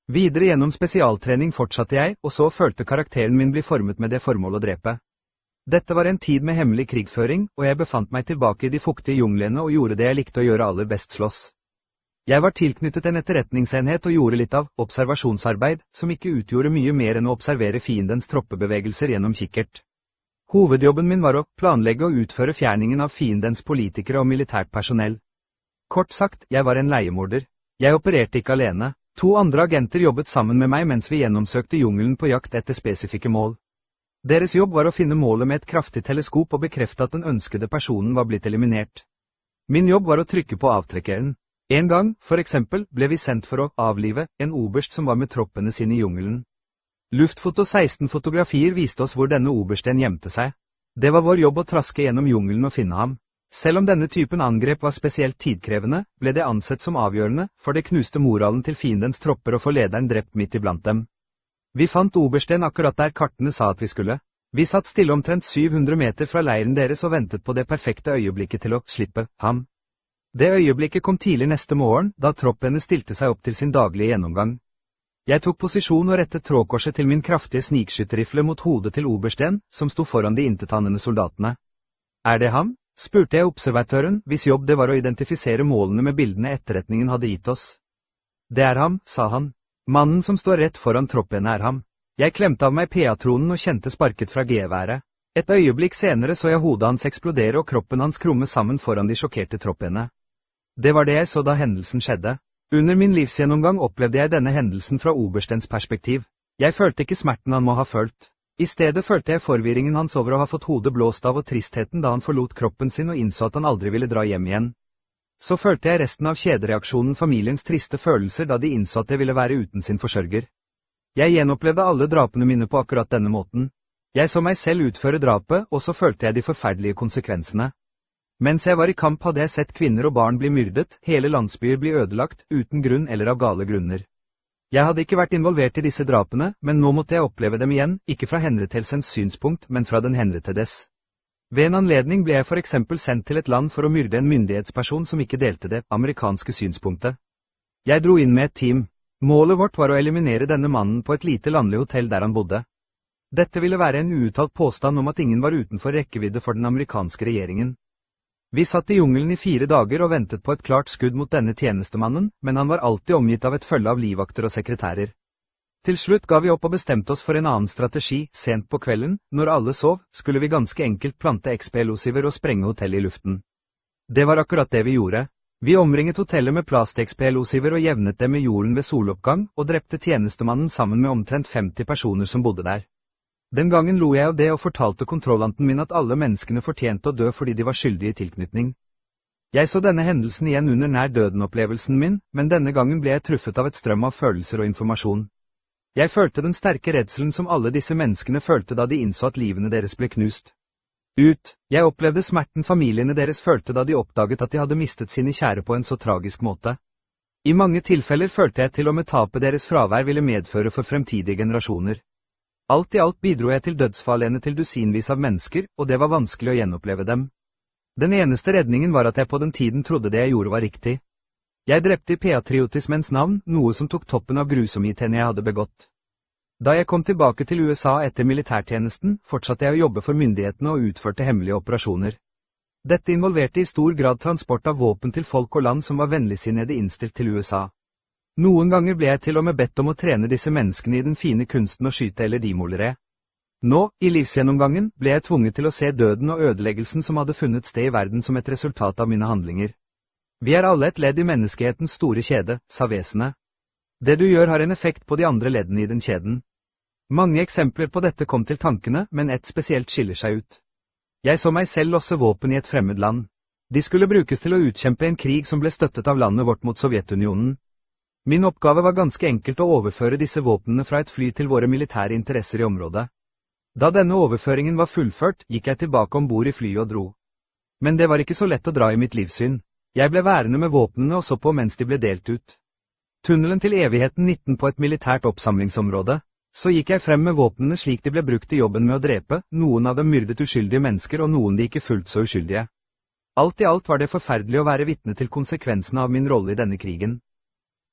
Videre gjennom spesialtrening fortsatte jeg, og så følte karakteren min bli formet med det formål å drepe. Dette var en tid med hemmelig krigføring, og jeg befant meg tilbake i de fuktige junglene og gjorde det jeg likte å gjøre aller best, slåss. Jeg var tilknyttet en etterretningsenhet og gjorde litt av observasjonsarbeid, som ikke utgjorde mye mer enn å observere fiendens troppebevegelser gjennom kikkert. Hovedjobben min var å planlegge og utføre fjerningen av fiendens politikere og militært personell. Kort sagt, jeg var en leiemorder. Jeg opererte ikke alene. To andre agenter jobbet sammen med meg mens vi gjennomsøkte jungelen på jakt etter spesifikke mål. Deres jobb var å finne målet med et kraftig teleskop og bekrefte at den ønskede personen var blitt eliminert. Min jobb var å trykke på avtrekkeren. En gang, for eksempel, ble vi sendt for å avlive en oberst som var med troppene sine i jungelen. Luftfoto seksten fotografier viste oss hvor denne obersten gjemte seg. Det var vår jobb å traske gjennom jungelen og finne ham. Selv om denne typen angrep var spesielt tidkrevende, ble det ansett som avgjørende, for det knuste moralen til fiendens tropper å få lederen drept midt iblant dem. Vi fant obersten akkurat der kartene sa at vi skulle. Vi satt stille omtrent syv hundre meter fra leiren deres og ventet på det perfekte øyeblikket til å slippe ham. Det øyeblikket kom tidlig neste morgen, da troppene stilte seg opp til sin daglige gjennomgang. Jeg tok posisjon og rettet trådkorset til min kraftige snikskytterrifle mot hodet til obersten, som sto foran de intetanende soldatene. Er det ham? Spurte jeg observatøren, hvis jobb det var å identifisere målene med bildene etterretningen hadde gitt oss. Det er ham, sa han. Mannen som står rett foran troppene er ham. Jeg klemte av meg P A-tronen og kjente sparket fra geværet. Et øyeblikk senere så jeg hodet hans eksplodere og kroppen hans krumme sammen foran de sjokkerte troppene. Det var det jeg så da hendelsen skjedde. Under min livsgjennomgang opplevde jeg denne hendelsen fra oberstens perspektiv. Jeg følte ikke smerten han må ha følt. I stedet følte jeg forvirringen hans over å ha fått hodet blåst av og tristheten da han forlot kroppen sin og innså at han aldri ville dra hjem igjen. Så følte jeg resten av kjedereaksjonen familiens triste følelser da de innså at det ville være uten sin forsørger. Jeg gjenopplevde alle drapene mine på akkurat denne måten. Jeg så meg selv utføre drapet, og så følte jeg de forferdelige konsekvensene. Mens jeg var i kamp hadde jeg sett kvinner og barn bli myrdet, hele landsbyer bli ødelagt, uten grunn eller av gale grunner. Jeg hadde ikke vært involvert i disse drapene, men nå måtte jeg oppleve dem igjen, ikke fra henrettelsens synspunkt, men fra den henrettedes. Ved en anledning ble jeg for eksempel sendt til et land for å myrde en myndighetsperson som ikke delte det amerikanske synspunktet. Jeg dro inn med et team. Målet vårt var å eliminere denne mannen på et lite landlig hotell der han bodde. Dette ville være en uuttalt påstand om at ingen var utenfor rekkevidde for den amerikanske regjeringen. Vi satt i jungelen i fire dager og ventet på et klart skudd mot denne tjenestemannen, men han var alltid omgitt av et følge av livvakter og sekretærer. Til slutt ga vi opp og bestemte oss for en annen strategi. Sent på kvelden, når alle sov, skulle vi ganske enkelt plante eksplosiver og sprenge hotellet i luften. Det var akkurat det vi gjorde. Vi omringet hotellet med plasteksplosiver og jevnet dem med jorden ved soloppgang, og drepte tjenestemannen sammen med omtrent femti personer som bodde der. Den gangen lo jeg av det og fortalte kontrollanten min at alle menneskene fortjente å dø fordi de var skyldige i tilknytning. Jeg så denne hendelsen igjen under nær døden-opplevelsen min, men denne gangen ble jeg truffet av et strøm av følelser og informasjon. Jeg følte den sterke redselen som alle disse menneskene følte da de innså at livene deres ble knust. Ut, jeg opplevde smerten familiene deres følte da de oppdaget at de hadde mistet sine kjære på en så tragisk måte. I mange tilfeller følte jeg til og med tapet deres fravær ville medføre for fremtidige generasjoner. Alt i alt bidro jeg til dødsfallene til dusinvis av mennesker, og det var vanskelig å gjenoppleve dem. Den eneste redningen var at jeg på den tiden trodde det jeg gjorde var riktig. Jeg drepte i patriotismens navn, noe som tok toppen av grusomheten jeg hadde begått. Da jeg kom tilbake til U S A etter militærtjenesten, fortsatte jeg å jobbe for myndighetene og utførte hemmelige operasjoner. Dette involverte i stor grad transport av våpen til folk og land som var vennligsinnede innstilt til U S A. Noen ganger ble jeg til og med bedt om å trene disse menneskene i den fine kunsten å skyte eller demolere. Nå, i livsgjennomgangen, ble jeg tvunget til å se døden og ødeleggelsen som hadde funnet sted i verden som et resultat av mine handlinger. Vi er alle et ledd i menneskehetens store kjede, sa vesenet. Det du gjør har en effekt på de andre leddene i den kjeden. Mange eksempler på dette kom til tankene, men ett spesielt skiller seg ut. Jeg så meg selv losse våpen i et fremmed land. De skulle brukes til å utkjempe en krig som ble støttet av landet vårt mot Sovjetunionen. Min oppgave var ganske enkelt å overføre disse våpnene fra et fly til våre militære interesser i området. Da denne overføringen var fullført, gikk jeg tilbake om bord i flyet og dro. Men det var ikke så lett å dra i mitt livssyn. Jeg ble værende med våpnene og så på mens de ble delt ut. Tunnelen til evigheten nitten på et militært oppsamlingsområde. Så gikk jeg frem med våpnene slik de ble brukt i jobben med å drepe, noen av dem myrdet uskyldige mennesker og noen de ikke fullt så uskyldige. Alt i alt var det forferdelig å være vitne til konsekvensene av min rolle i denne krigen.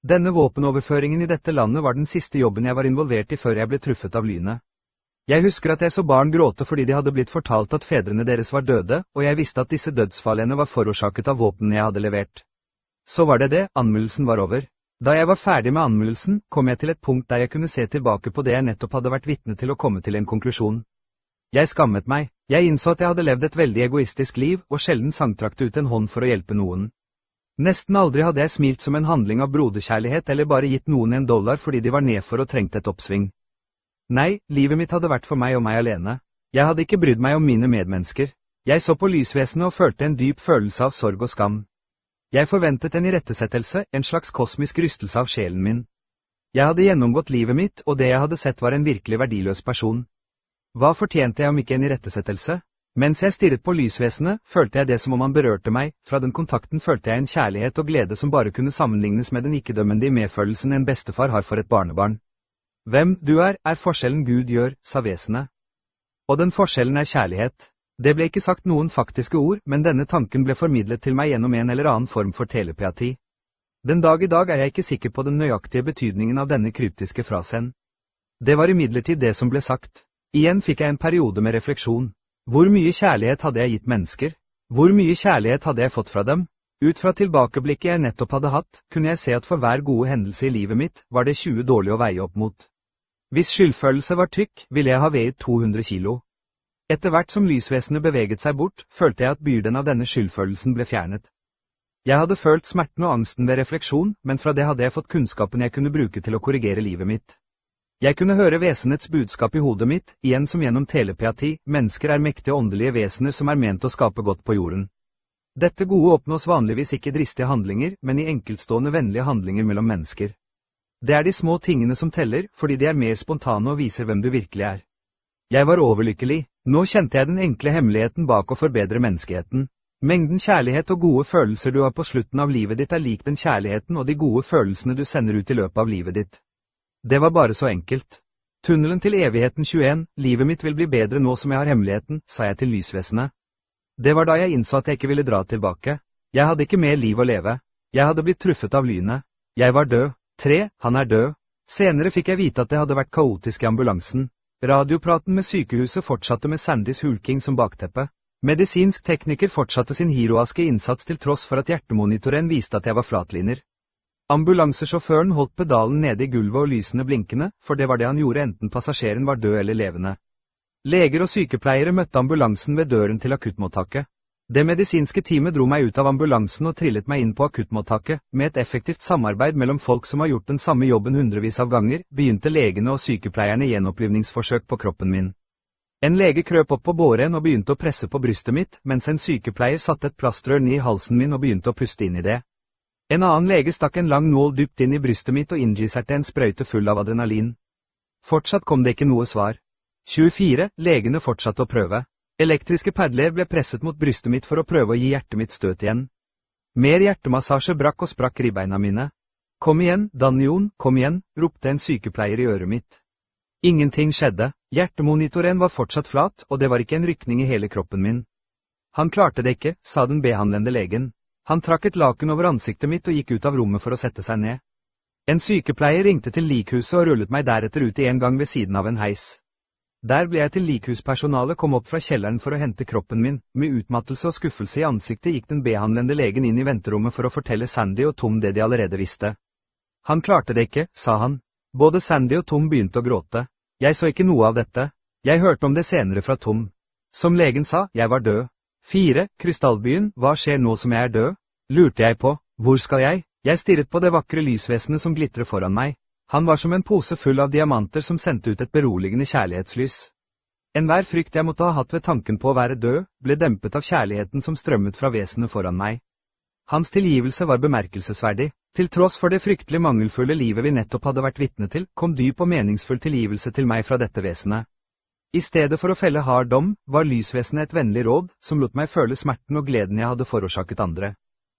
Denne våpenoverføringen i dette landet var den siste jobben jeg var involvert i før jeg ble truffet av lynet. Jeg husker at jeg så barn gråte fordi de hadde blitt fortalt at fedrene deres var døde, og jeg visste at disse dødsfallene var forårsaket av våpnene jeg hadde levert. Så var det det, anmeldelsen var over. Da jeg var ferdig med anmeldelsen, kom jeg til et punkt der jeg kunne se tilbake på det jeg nettopp hadde vært vitne til og komme til en konklusjon. Jeg skammet meg, jeg innså at jeg hadde levd et veldig egoistisk liv, og sjelden sangtrakte ut en hånd for å hjelpe noen. Nesten aldri hadde jeg smilt som en handling av broderkjærlighet eller bare gitt noen en dollar fordi de var nedfor og trengte et oppsving. Nei, livet mitt hadde vært for meg og meg alene. Jeg hadde ikke brydd meg om mine medmennesker. Jeg så på lysvesenet og følte en dyp følelse av sorg og skam. Jeg forventet en irettesettelse, en slags kosmisk rystelse av sjelen min. Jeg hadde gjennomgått livet mitt, og det jeg hadde sett var en virkelig verdiløs person. Hva fortjente jeg om ikke en irettesettelse? Mens jeg stirret på lysvesenet, følte jeg det som om han berørte meg, fra den kontakten følte jeg en kjærlighet og glede som bare kunne sammenlignes med den ikke-dømmende medfølelsen en bestefar har for et barnebarn. Hvem du er, er forskjellen Gud gjør, sa vesenet. Og den forskjellen er kjærlighet. Det ble ikke sagt noen faktiske ord, men denne tanken ble formidlet til meg gjennom en eller annen form for telepati. Den dag i dag er jeg ikke sikker på den nøyaktige betydningen av denne kryptiske frasen. Det var imidlertid det som ble sagt. Igjen fikk jeg en periode med refleksjon. Hvor mye kjærlighet hadde jeg gitt mennesker? Hvor mye kjærlighet hadde jeg fått fra dem? Ut fra tilbakeblikket jeg nettopp hadde hatt, kunne jeg se at for hver gode hendelse i livet mitt, var det tjue dårlige å veie opp mot. Hvis skyldfølelse var tykk, ville jeg ha veiet to hundre kilo. Etter hvert som lysvesenet beveget seg bort, følte jeg at byrden av denne skyldfølelsen ble fjernet. Jeg hadde følt smerten og angsten ved refleksjon, men fra det hadde jeg fått kunnskapen jeg kunne bruke til å korrigere livet mitt. Jeg kunne høre vesenets budskap i hodet mitt, igjen som gjennom telepati, mennesker er mektige åndelige vesener som er ment å skape godt på jorden. Dette gode oppnås vanligvis ikke i dristige handlinger, men i enkeltstående vennlige handlinger mellom mennesker. Det er de små tingene som teller, fordi de er mer spontane og viser hvem du virkelig er. Jeg var overlykkelig, nå kjente jeg den enkle hemmeligheten bak å forbedre menneskeheten. Mengden kjærlighet og gode følelser du har på slutten av livet ditt er lik den kjærligheten og de gode følelsene du sender ut i løpet av livet ditt. Det var bare så enkelt. Tunnelen til evigheten tjueen, livet mitt vil bli bedre nå som jeg har hemmeligheten, sa jeg til lysvesenet. Det var da jeg innså at jeg ikke ville dra tilbake. Jeg hadde ikke mer liv å leve. Jeg hadde blitt truffet av lynet. Jeg var død. Tre, han er død. Senere fikk jeg vite at det hadde vært kaotisk i ambulansen. Radiopraten med sykehuset fortsatte med Sandys hulking som bakteppe. Medisinsk tekniker fortsatte sin heroaske innsats til tross for at hjertemonitoren viste at jeg var flatliner. Ambulansesjåføren holdt pedalen nede i gulvet og lysene blinkende, for det var det han gjorde enten passasjeren var død eller levende. Leger og sykepleiere møtte ambulansen ved døren til akuttmottaket. Det medisinske teamet dro meg ut av ambulansen og trillet meg inn på akuttmottaket. Med et effektivt samarbeid mellom folk som har gjort den samme jobben hundrevis av ganger, begynte legene og sykepleierne gjenopplivningsforsøk på kroppen min. En lege krøp opp på båren og begynte å presse på brystet mitt, mens en sykepleier satte et plastrør ned i halsen min og begynte å puste inn i det. En annen lege stakk en lang nål dypt inn i brystet mitt og injiserte en sprøyte full av adrenalin. Fortsatt kom det ikke noe svar. tjuefire, legene fortsatte å prøve. Elektriske padler ble presset mot brystet mitt for å prøve å gi hjertet mitt støt igjen. Mer hjertemassasje brakk og sprakk ribbeina mine. Kom igjen, Danion, kom igjen, ropte en sykepleier i øret mitt. Ingenting skjedde, hjertemonitoren var fortsatt flat, og det var ikke en rykning i hele kroppen min. Han klarte det ikke, sa den behandlende legen. Han trakk et laken over ansiktet mitt og gikk ut av rommet for å sette seg ned. En sykepleier ringte til likhuset og rullet meg deretter ut i en gang ved siden av en heis. Der ble jeg til likhuspersonalet kom opp fra kjelleren for å hente kroppen min. Med utmattelse og skuffelse i ansiktet gikk den behandlende legen inn i venterommet for å fortelle Sandy og Tom det de allerede visste. Han klarte det ikke, sa han. Både Sandy og Tom begynte å gråte. Jeg så ikke noe av dette. Jeg hørte om det senere fra Tom. Som legen sa, jeg var død. Fire, Krystallbyen, hva skjer nå som jeg er død? Lurte jeg på, hvor skal jeg? Jeg stirret på det vakre lysvesenet som glitret foran meg. Han var som en pose full av diamanter som sendte ut et beroligende kjærlighetslys. Enhver frykt jeg måtte ha hatt ved tanken på å være død, ble dempet av kjærligheten som strømmet fra vesenet foran meg. Hans tilgivelse var bemerkelsesverdig. Til tross for det fryktelig mangelfulle livet vi nettopp hadde vært vitne til, kom dyp og meningsfull tilgivelse til meg fra dette vesenet. I stedet for å felle hard dom, var lysvesenet et vennlig råd, som lot meg føle smerten og gleden jeg hadde forårsaket andre.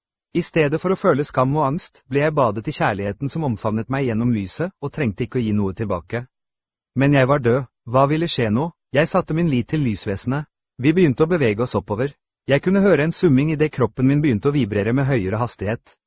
I stedet for å føle skam og angst, ble jeg badet i kjærligheten som omfavnet meg gjennom lyset, og trengte ikke å gi noe tilbake. Men jeg var død, hva ville skje nå? Jeg satte min lit til lysvesenet. Vi begynte å bevege oss oppover. Jeg kunne høre en summing i det kroppen min begynte å vibrere med høyere hastighet.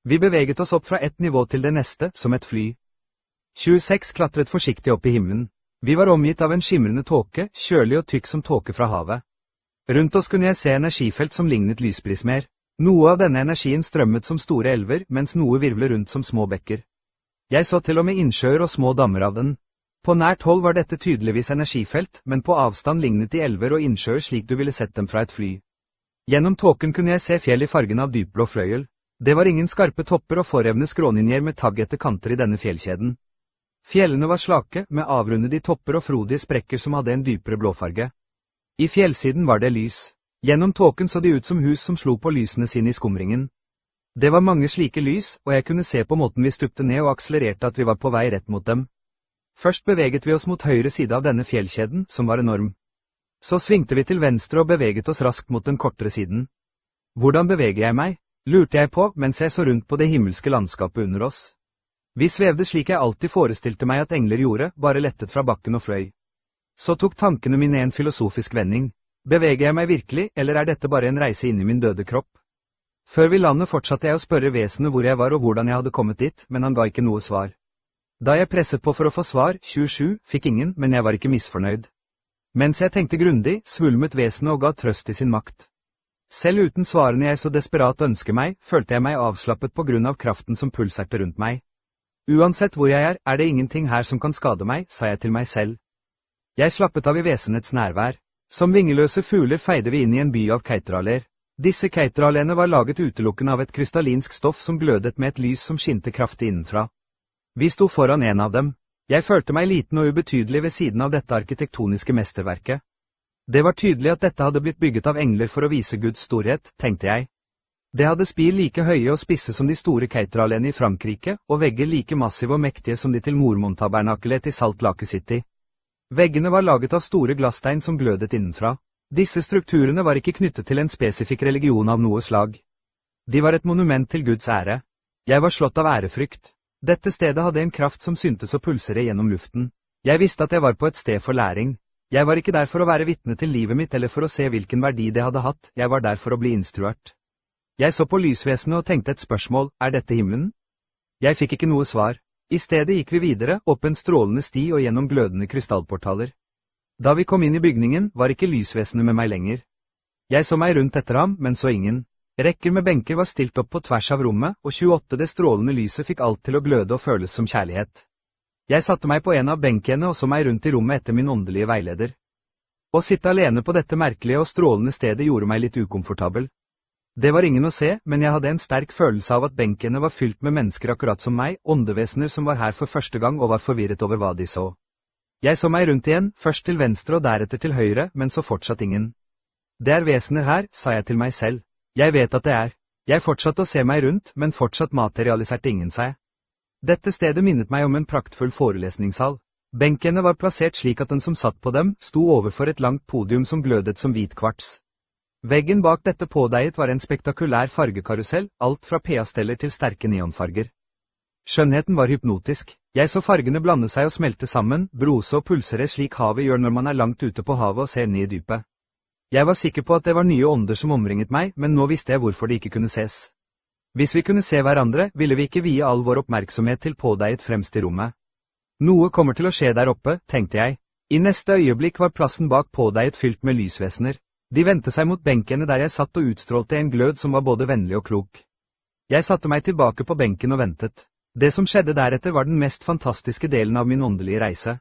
Vi beveget oss opp fra ett nivå til det neste, som et fly. tjueseks klatret forsiktig opp i himmelen. Vi var omgitt av en skimrende tåke, kjølig og tykk som tåke fra havet. Rundt oss kunne jeg se energifelt som lignet lysprismer. Noe av denne energien strømmet som store elver, mens noe virvlet rundt som små bekker. Jeg så til og med innsjøer og små dammer av den. På nært hold var dette tydeligvis energifelt, men på avstand lignet de elver og innsjøer slik du ville sett dem fra et fly. Gjennom tåken kunne jeg se fjell i fargen av dypblå fløyel. Det var ingen skarpe topper og forrevne skråninjer med taggete kanter i denne fjellkjeden. Fjellene var slake, med avrundede topper og frodige sprekker som hadde en dypere blåfarge. I fjellsiden var det lys. Gjennom tåken så de ut som hus som slo på lysene sine i skumringen. Det var mange slike lys, og jeg kunne se på måten vi stupte ned og akselererte at vi var på vei rett mot dem. Først beveget vi oss mot høyre side av denne fjellkjeden, som var enorm. Så svingte vi til venstre og beveget oss raskt mot den kortere siden. Hvordan beveger jeg meg? Lurte jeg på, mens jeg så rundt på det himmelske landskapet under oss. Vi svevde slik jeg alltid forestilte meg at engler gjorde, bare lettet fra bakken og fløy. Så tok tankene mine en filosofisk vending. Beveger jeg meg virkelig, eller er dette bare en reise inn i min døde kropp? Før vi landet fortsatte jeg å spørre vesenet hvor jeg var og hvordan jeg hadde kommet dit, men han ga ikke noe svar. Da jeg presset på for å få svar, tjuesju, fikk ingen, men jeg var ikke misfornøyd. Mens jeg tenkte grundig, svulmet vesenet og ga trøst i sin makt. Selv uten svarene jeg så desperat ønsker meg, følte jeg meg avslappet på grunn av kraften som pulserte rundt meg. Uansett hvor jeg er, er det ingenting her som kan skade meg, sa jeg til meg selv. Jeg slappet av i vesenets nærvær. Som vingeløse fugler feide vi inn i en by av keitraler. Disse keitralene var laget utelukkende av et krystallinsk stoff som glødet med et lys som skinte kraftig innenfra. Vi sto foran en av dem. Jeg følte meg liten og ubetydelig ved siden av dette arkitektoniske mesterverket. Det var tydelig at dette hadde blitt bygget av engler for å vise Guds storhet, tenkte jeg. Det hadde spir like høye og spisse som de store keitralene i Frankrike, og vegger like massive og mektige som de til Mormon-tabernakelet i Salt Lake City. Veggene var laget av store glasstein som glødet innenfra. Disse strukturene var ikke knyttet til en spesifikk religion av noe slag. De var et monument til Guds ære. Jeg var slått av ærefrykt. Dette stedet hadde en kraft som syntes å pulsere gjennom luften. Jeg visste at jeg var på et sted for læring. Jeg var ikke der for å være vitne til livet mitt eller for å se hvilken verdi det hadde hatt, jeg var der for å bli instruert. Jeg så på lysvesenet og tenkte et spørsmål, er dette himmelen? Jeg fikk ikke noe svar. I stedet gikk vi videre, opp en strålende sti og gjennom glødende krystallportaler. Da vi kom inn i bygningen, var ikke lysvesenet med meg lenger. Jeg så meg rundt etter ham, men så ingen. Rekker med benker var stilt opp på tvers av rommet, og tjueåtte det strålende lyset fikk alt til å gløde og føles som kjærlighet. Jeg satte meg på en av benkene og så meg rundt i rommet etter min åndelige veileder. Å sitte alene på dette merkelige og strålende stedet gjorde meg litt ukomfortabel. Det var ingen å se, men jeg hadde en sterk følelse av at benkene var fylt med mennesker akkurat som meg, åndevesener som var her for første gang og var forvirret over hva de så. Jeg så meg rundt igjen, først til venstre og deretter til høyre, men så fortsatt ingen. Det er vesener her, sa jeg til meg selv. Jeg vet at det er. Jeg fortsatte å se meg rundt, men fortsatt materialiserte ingen seg. Dette stedet minnet meg om en praktfull forelesningssal. Benkene var plassert slik at den som satt på dem, sto overfor et langt podium som glødet som hvit kvarts. Veggen bak dette pådeiet var en spektakulær fargekarusell, alt fra pasteller til sterke neonfarger. Skjønnheten var hypnotisk. Jeg så fargene blande seg og smelte sammen, brose og pulsere slik havet gjør når man er langt ute på havet og ser ned i dypet. Jeg var sikker på at det var nye ånder som omringet meg, men nå visste jeg hvorfor de ikke kunne ses. Hvis vi kunne se hverandre, ville vi ikke vie all vår oppmerksomhet til pådeiet fremst i rommet. Noe kommer til å skje der oppe, tenkte jeg. I neste øyeblikk var plassen bak pådeiet fylt med lysvesener. De vendte seg mot benkene der jeg satt og utstrålte en glød som var både vennlig og klok. Jeg satte meg tilbake på benken og ventet. Det som skjedde deretter var den mest fantastiske delen av min åndelige reise.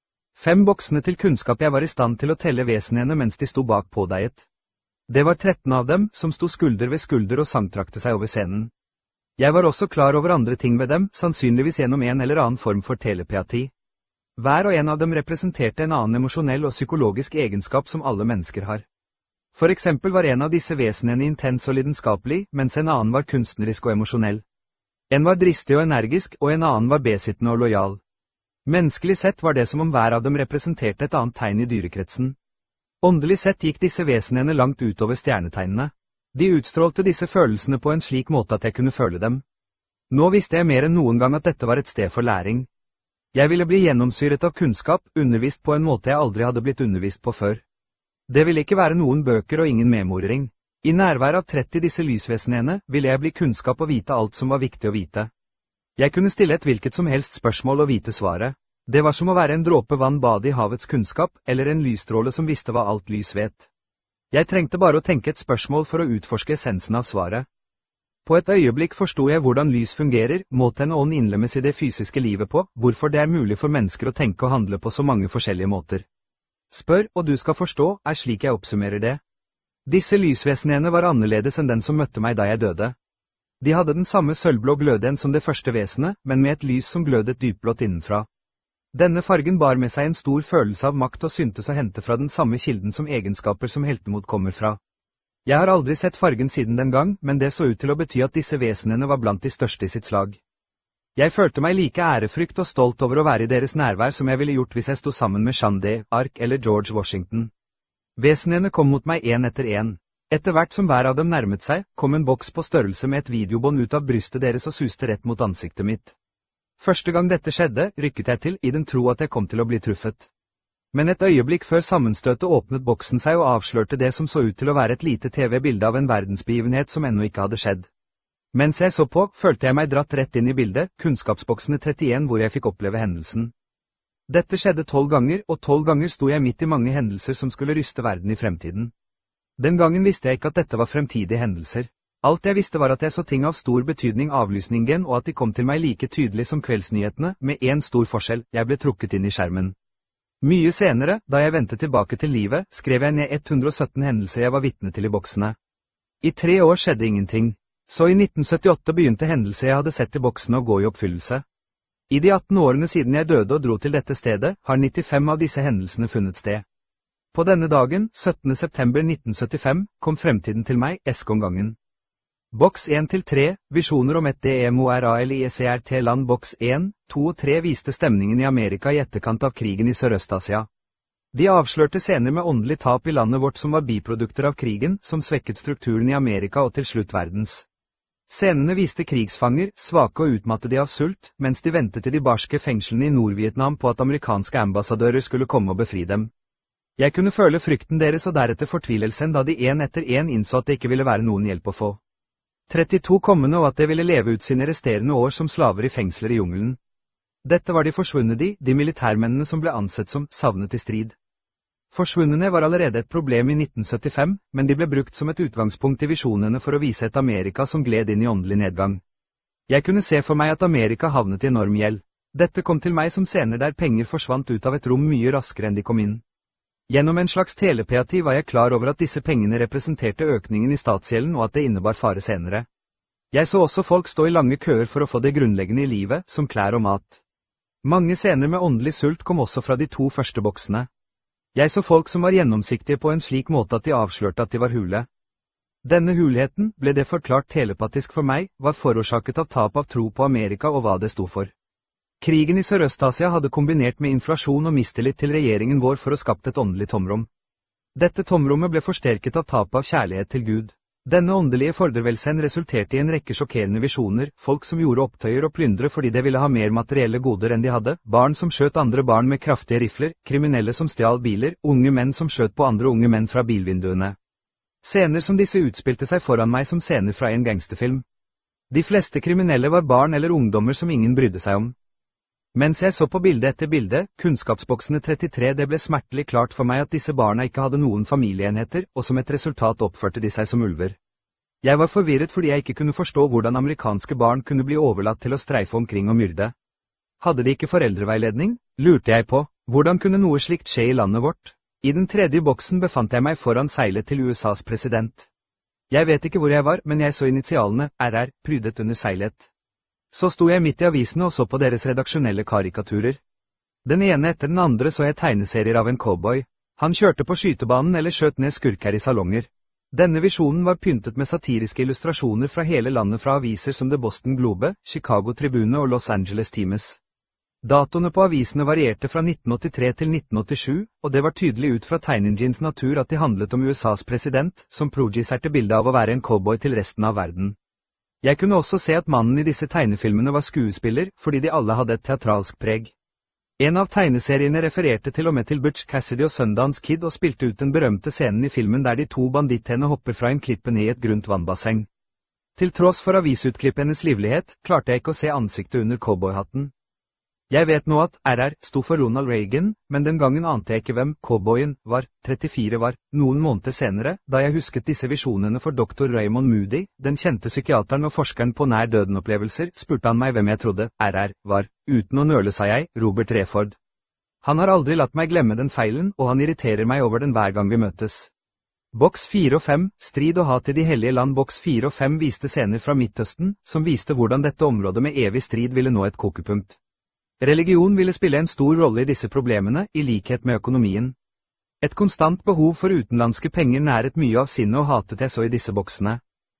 Fem boksene til kunnskap jeg var i stand til å telle vesenene mens de sto bak pådeiet. Det var tretten av dem, som sto skulder ved skulder og sangtrakte seg over scenen. Jeg var også klar over andre ting ved dem, sannsynligvis gjennom en eller annen form for telepati. Hver og en av dem representerte en annen emosjonell og psykologisk egenskap som alle mennesker har. For eksempel var en av disse vesenene intens og lidenskapelig, mens en annen var kunstnerisk og emosjonell. En var dristig og energisk, og en annen var besittende og lojal. Menneskelig sett var det som om hver av dem representerte et annet tegn i dyrekretsen. Åndelig sett gikk disse vesenene langt utover stjernetegnene. De utstrålte disse følelsene på en slik måte at jeg kunne føle dem. Nå visste jeg mer enn noen gang at dette var et sted for læring. Jeg ville bli gjennomsyret av kunnskap, undervist på en måte jeg aldri hadde blitt undervist på før. Det ville ikke være noen bøker og ingen memorering. I nærvær av tretti disse lysvesenene ville jeg bli kunnskap og vite alt som var viktig å vite. Jeg kunne stille et hvilket som helst spørsmål og vite svaret. Det var som å være en dråpe vann bade i havets kunnskap, eller en lysstråle som visste hva alt lys vet. Jeg trengte bare å tenke et spørsmål for å utforske essensen av svaret. På et øyeblikk forsto jeg hvordan lys fungerer, måten ånd innlemmes i det fysiske livet på, hvorfor det er mulig for mennesker å tenke og handle på så mange forskjellige måter. Spør, og du skal forstå, er slik jeg oppsummerer det. Disse lysvesenene var annerledes enn den som møtte meg da jeg døde. De hadde den samme sølvblå gløden som det første vesenet, men med et lys som glødet dypblått innenfra. Denne fargen bar med seg en stor følelse av makt og syntes å hente fra den samme kilden som egenskaper som heltemot kommer fra. Jeg har aldri sett fargen siden den gang, men det så ut til å bety at disse vesenene var blant de største i sitt slag. Jeg følte meg like ærefrykt og stolt over å være i deres nærvær som jeg ville gjort hvis jeg sto sammen med Jeanne d'Arc eller George Washington. Vesenene kom mot meg en etter en. Etter hvert som hver av dem nærmet seg, kom en boks på størrelse med et videobånd ut av brystet deres og suste rett mot ansiktet mitt. Første gang dette skjedde, rykket jeg til, i den tro at jeg kom til å bli truffet. Men et øyeblikk før sammenstøtet åpnet boksen seg og avslørte det som så ut til å være et lite T V-bilde av en verdensbegivenhet som ennå ikke hadde skjedd. Mens jeg så på, følte jeg meg dratt rett inn i bildet, kunnskapsboksene trettien hvor jeg fikk oppleve hendelsen. Dette skjedde tolv ganger, og tolv ganger sto jeg midt i mange hendelser som skulle ryste verden i fremtiden. Den gangen visste jeg ikke at dette var fremtidige hendelser. Alt jeg visste var at jeg så ting av stor betydning avlysningen og at de kom til meg like tydelig som kveldsnyhetene, med en stor forskjell, jeg ble trukket inn i skjermen. Mye senere, da jeg vendte tilbake til livet, skrev jeg ned hundre og sytten hendelser jeg var vitne til i boksene. I tre år skjedde ingenting. Så i nitten syttiåtte begynte hendelser jeg hadde sett i boksene å gå i oppfyllelse. I de atten årene siden jeg døde og dro til dette stedet, har nittifem av disse hendelsene funnet sted. På denne dagen, syttende september nitten syttifem, kom fremtiden til meg, eskongangen. Boks en til tre, visjoner om et demoraliecrt-land. Boks en, to og tre viste stemningen i Amerika i etterkant av krigen i Sørøst-Asia. De avslørte scener med åndelig tap i landet vårt som var biprodukter av krigen, som svekket strukturen i Amerika og til slutt verdens. Scenene viste krigsfanger, svake og utmattede av sult, mens de ventet i de barske fengslene i Nord-Vietnam på at amerikanske ambassadører skulle komme og befri dem. Jeg kunne føle frykten deres og deretter fortvilelsen da de en etter en innså at det ikke ville være noen hjelp å få. trettito kommende og at de ville leve ut sine resterende år som slaver i fengsler i jungelen. Dette var de forsvunne de, de militærmennene som ble ansett som savnet i strid. Forsvunnene var allerede et problem i nitten syttifem, men de ble brukt som et utgangspunkt i visjonene for å vise et Amerika som gled inn i åndelig nedgang. Jeg kunne se for meg at Amerika havnet i enorm gjeld. Dette kom til meg som scener der penger forsvant ut av et rom mye raskere enn de kom inn. Gjennom en slags telepati var jeg klar over at disse pengene representerte økningen i statsgjelden og at det innebar fare senere. Jeg så også folk stå i lange køer for å få det grunnleggende i livet, som klær og mat. Mange scener med åndelig sult kom også fra de to første boksene. Jeg så folk som var gjennomsiktige på en slik måte at de avslørte at de var hule. Denne hulheten, ble det forklart telepatisk for meg, var forårsaket av tap av tro på Amerika og hva det sto for. Krigen i Sørøst-Asia hadde kombinert med inflasjon og mistillit til regjeringen vår for å skapt et åndelig tomrom. Dette tomrommet ble forsterket av tap av kjærlighet til Gud. Denne åndelige fordervelsen resulterte i en rekke sjokkerende visjoner, folk som gjorde opptøyer og plyndre fordi de ville ha mer materielle goder enn de hadde, barn som skjøt andre barn med kraftige rifler, kriminelle som stjal biler, unge menn som skjøt på andre unge menn fra bilvinduene. Scener som disse utspilte seg foran meg som scener fra en gangsterfilm. De fleste kriminelle var barn eller ungdommer som ingen brydde seg om. Mens jeg så på bilde etter bilde, kunnskapsboksene trettitre, det ble smertelig klart for meg at disse barna ikke hadde noen familieenheter, og som et resultat oppførte de seg som ulver. Jeg var forvirret fordi jeg ikke kunne forstå hvordan amerikanske barn kunne bli overlatt til å streife omkring og myrde. Hadde de ikke foreldreveiledning? Lurte jeg på. Hvordan kunne noe slikt skje i landet vårt? I den tredje boksen befant jeg meg foran seilet til U S As president. Jeg vet ikke hvor jeg var, men jeg så initialene, R R, prydet under seilet. Så sto jeg midt i avisene og så på deres redaksjonelle karikaturer. Den ene etter den andre så jeg tegneserier av en cowboy. Han kjørte på skytebanen eller skjøt ned skurker i salonger. Denne visjonen var pyntet med satiriske illustrasjoner fra hele landet fra aviser som The Boston Globe, Chicago Tribune og Los Angeles Times. Datoene på avisene varierte fra nitten åttitre til nitten åttisju, og det var tydelig ut fra tegningens natur at de handlet om U S As president, som projiserte bildet av å være en cowboy til resten av verden. Jeg kunne også se at mannen i disse tegnefilmene var skuespiller, fordi de alle hadde et teatralsk preg. En av tegneseriene refererte til og med til Butch Cassidy og Sundance Kid og spilte ut den berømte scenen i filmen der de to banditthene hopper fra en klippe ned i et grunt vannbasseng. Til tross for avisutklippenes livlighet, klarte jeg ikke å se ansiktet under cowboyhatten. Jeg vet nå at R R sto for Ronald Reagan, men den gangen ante jeg ikke hvem cowboyen var, trettifire var. Noen måneder senere, da jeg husket disse visjonene for doktor Raymond Moody, den kjente psykiateren og forskeren på nær døden-opplevelser, spurte han meg hvem jeg trodde R R var. Uten å nøle sa jeg, Robert Redford. Han har aldri latt meg glemme den feilen, og han irriterer meg over den hver gang vi møtes. Boks fire og fem, Strid og hat i de hellige land. Boks fire og fem viste scener fra Midtøsten, som viste hvordan dette området med evig strid ville nå et kokepunkt. Religion ville spille en stor rolle i disse problemene, i likhet med økonomien. Et konstant behov for utenlandske penger næret mye av sinnet og hatet jeg så i disse boksene.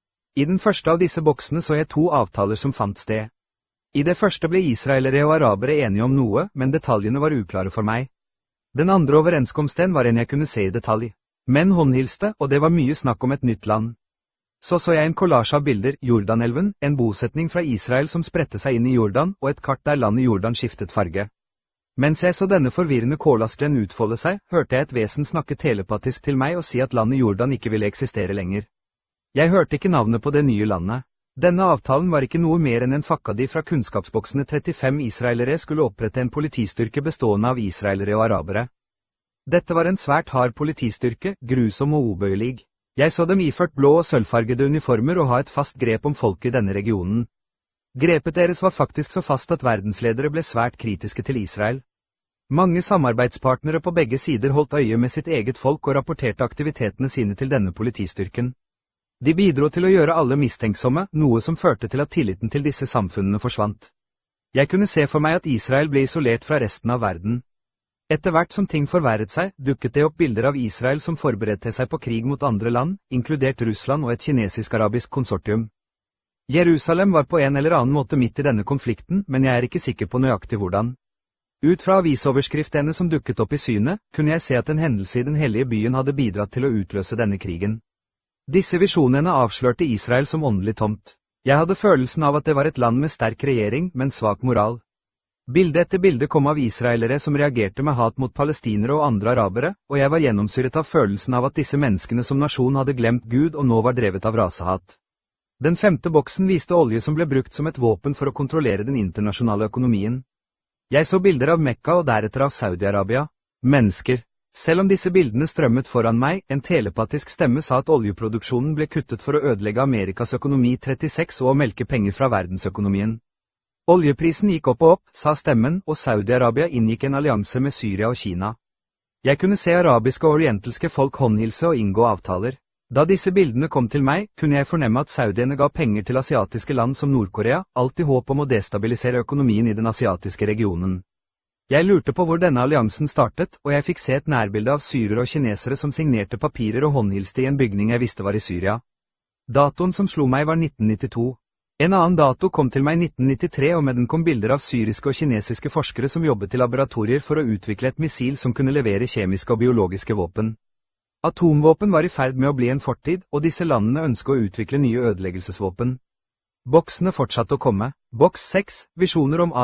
I den første av disse boksene så jeg to avtaler som fant sted. I det første ble israelere og arabere enige om noe, men detaljene var uklare for meg. Den andre overenskomsten var en jeg kunne se i detalj. Menn håndhilste, og det var mye snakk om et nytt land. Så så jeg en kollasj av bilder, Jordanelven, en bosetning fra Israel som spredte seg inn i Jordan, og et kart der landet Jordan skiftet farge. Mens jeg så denne forvirrende kålasteren utfolde seg, hørte jeg et vesen snakke telepatisk til meg og si at landet Jordan ikke ville eksistere lenger. Jeg hørte ikke navnet på det nye landet. Denne avtalen var ikke noe mer enn en fakkadi fra kunnskapsboksene. trettifem israelere skulle opprette en politistyrke bestående av israelere og arabere. Dette var en svært hard politistyrke, grusom og ubøyelig. Jeg så dem iført blå og sølvfargede uniformer og ha et fast grep om folket i denne regionen. Grepet deres var faktisk så fast at verdensledere ble svært kritiske til Israel. Mange samarbeidspartnere på begge sider holdt øye med sitt eget folk og rapporterte aktivitetene sine til denne politistyrken. De bidro til å gjøre alle mistenksomme, noe som førte til at tilliten til disse samfunnene forsvant. Jeg kunne se for meg at Israel ble isolert fra resten av verden. Etter hvert som ting forverret seg, dukket det opp bilder av Israel som forberedte seg på krig mot andre land, inkludert Russland og et kinesisk-arabisk konsortium. Jerusalem var på en eller annen måte midt i denne konflikten, men jeg er ikke sikker på nøyaktig hvordan. Ut fra avisoverskriftene som dukket opp i synet, kunne jeg se at en hendelse i den hellige byen hadde bidratt til å utløse denne krigen. Disse visjonene avslørte Israel som åndelig tomt. Jeg hadde følelsen av at det var et land med sterk regjering, men svak moral. Bilde etter bilde kom av israelere som reagerte med hat mot palestinere og andre arabere, og jeg var gjennomsyret av følelsen av at disse menneskene som nasjon hadde glemt Gud og nå var drevet av rasehat. Den femte boksen viste olje som ble brukt som et våpen for å kontrollere den internasjonale økonomien. Jeg så bilder av Mekka og deretter av Saudi-Arabia. Mennesker. Selv om disse bildene strømmet foran meg, en telepatisk stemme sa at oljeproduksjonen ble kuttet for å ødelegge Amerikas økonomi trettiseks og å melke penger fra verdensøkonomien. Oljeprisen gikk opp og opp, sa stemmen, og Saudi-Arabia inngikk en allianse med Syria og Kina. Jeg kunne se arabiske og orientelske folk håndhilse og inngå avtaler. Da disse bildene kom til meg, kunne jeg fornemme at saudiene ga penger til asiatiske land som Nord-Korea, alt i håp om å destabilisere økonomien i den asiatiske regionen. Jeg lurte på hvor denne alliansen startet, og jeg fikk se et nærbilde av syrere og kinesere som signerte papirer og håndhilste i en bygning jeg visste var i Syria. Datoen som slo meg var nitten nittito. En annen dato kom til meg i nitten nittitre, og med den kom bilder av syriske og kinesiske forskere som jobbet i laboratorier for å utvikle et missil som kunne levere kjemiske og biologiske våpen. Atomvåpen var i ferd med å bli en fortid, og disse landene ønsket å utvikle nye ødeleggelsesvåpen. Boksene fortsatte å komme. Boks seks, visjoner om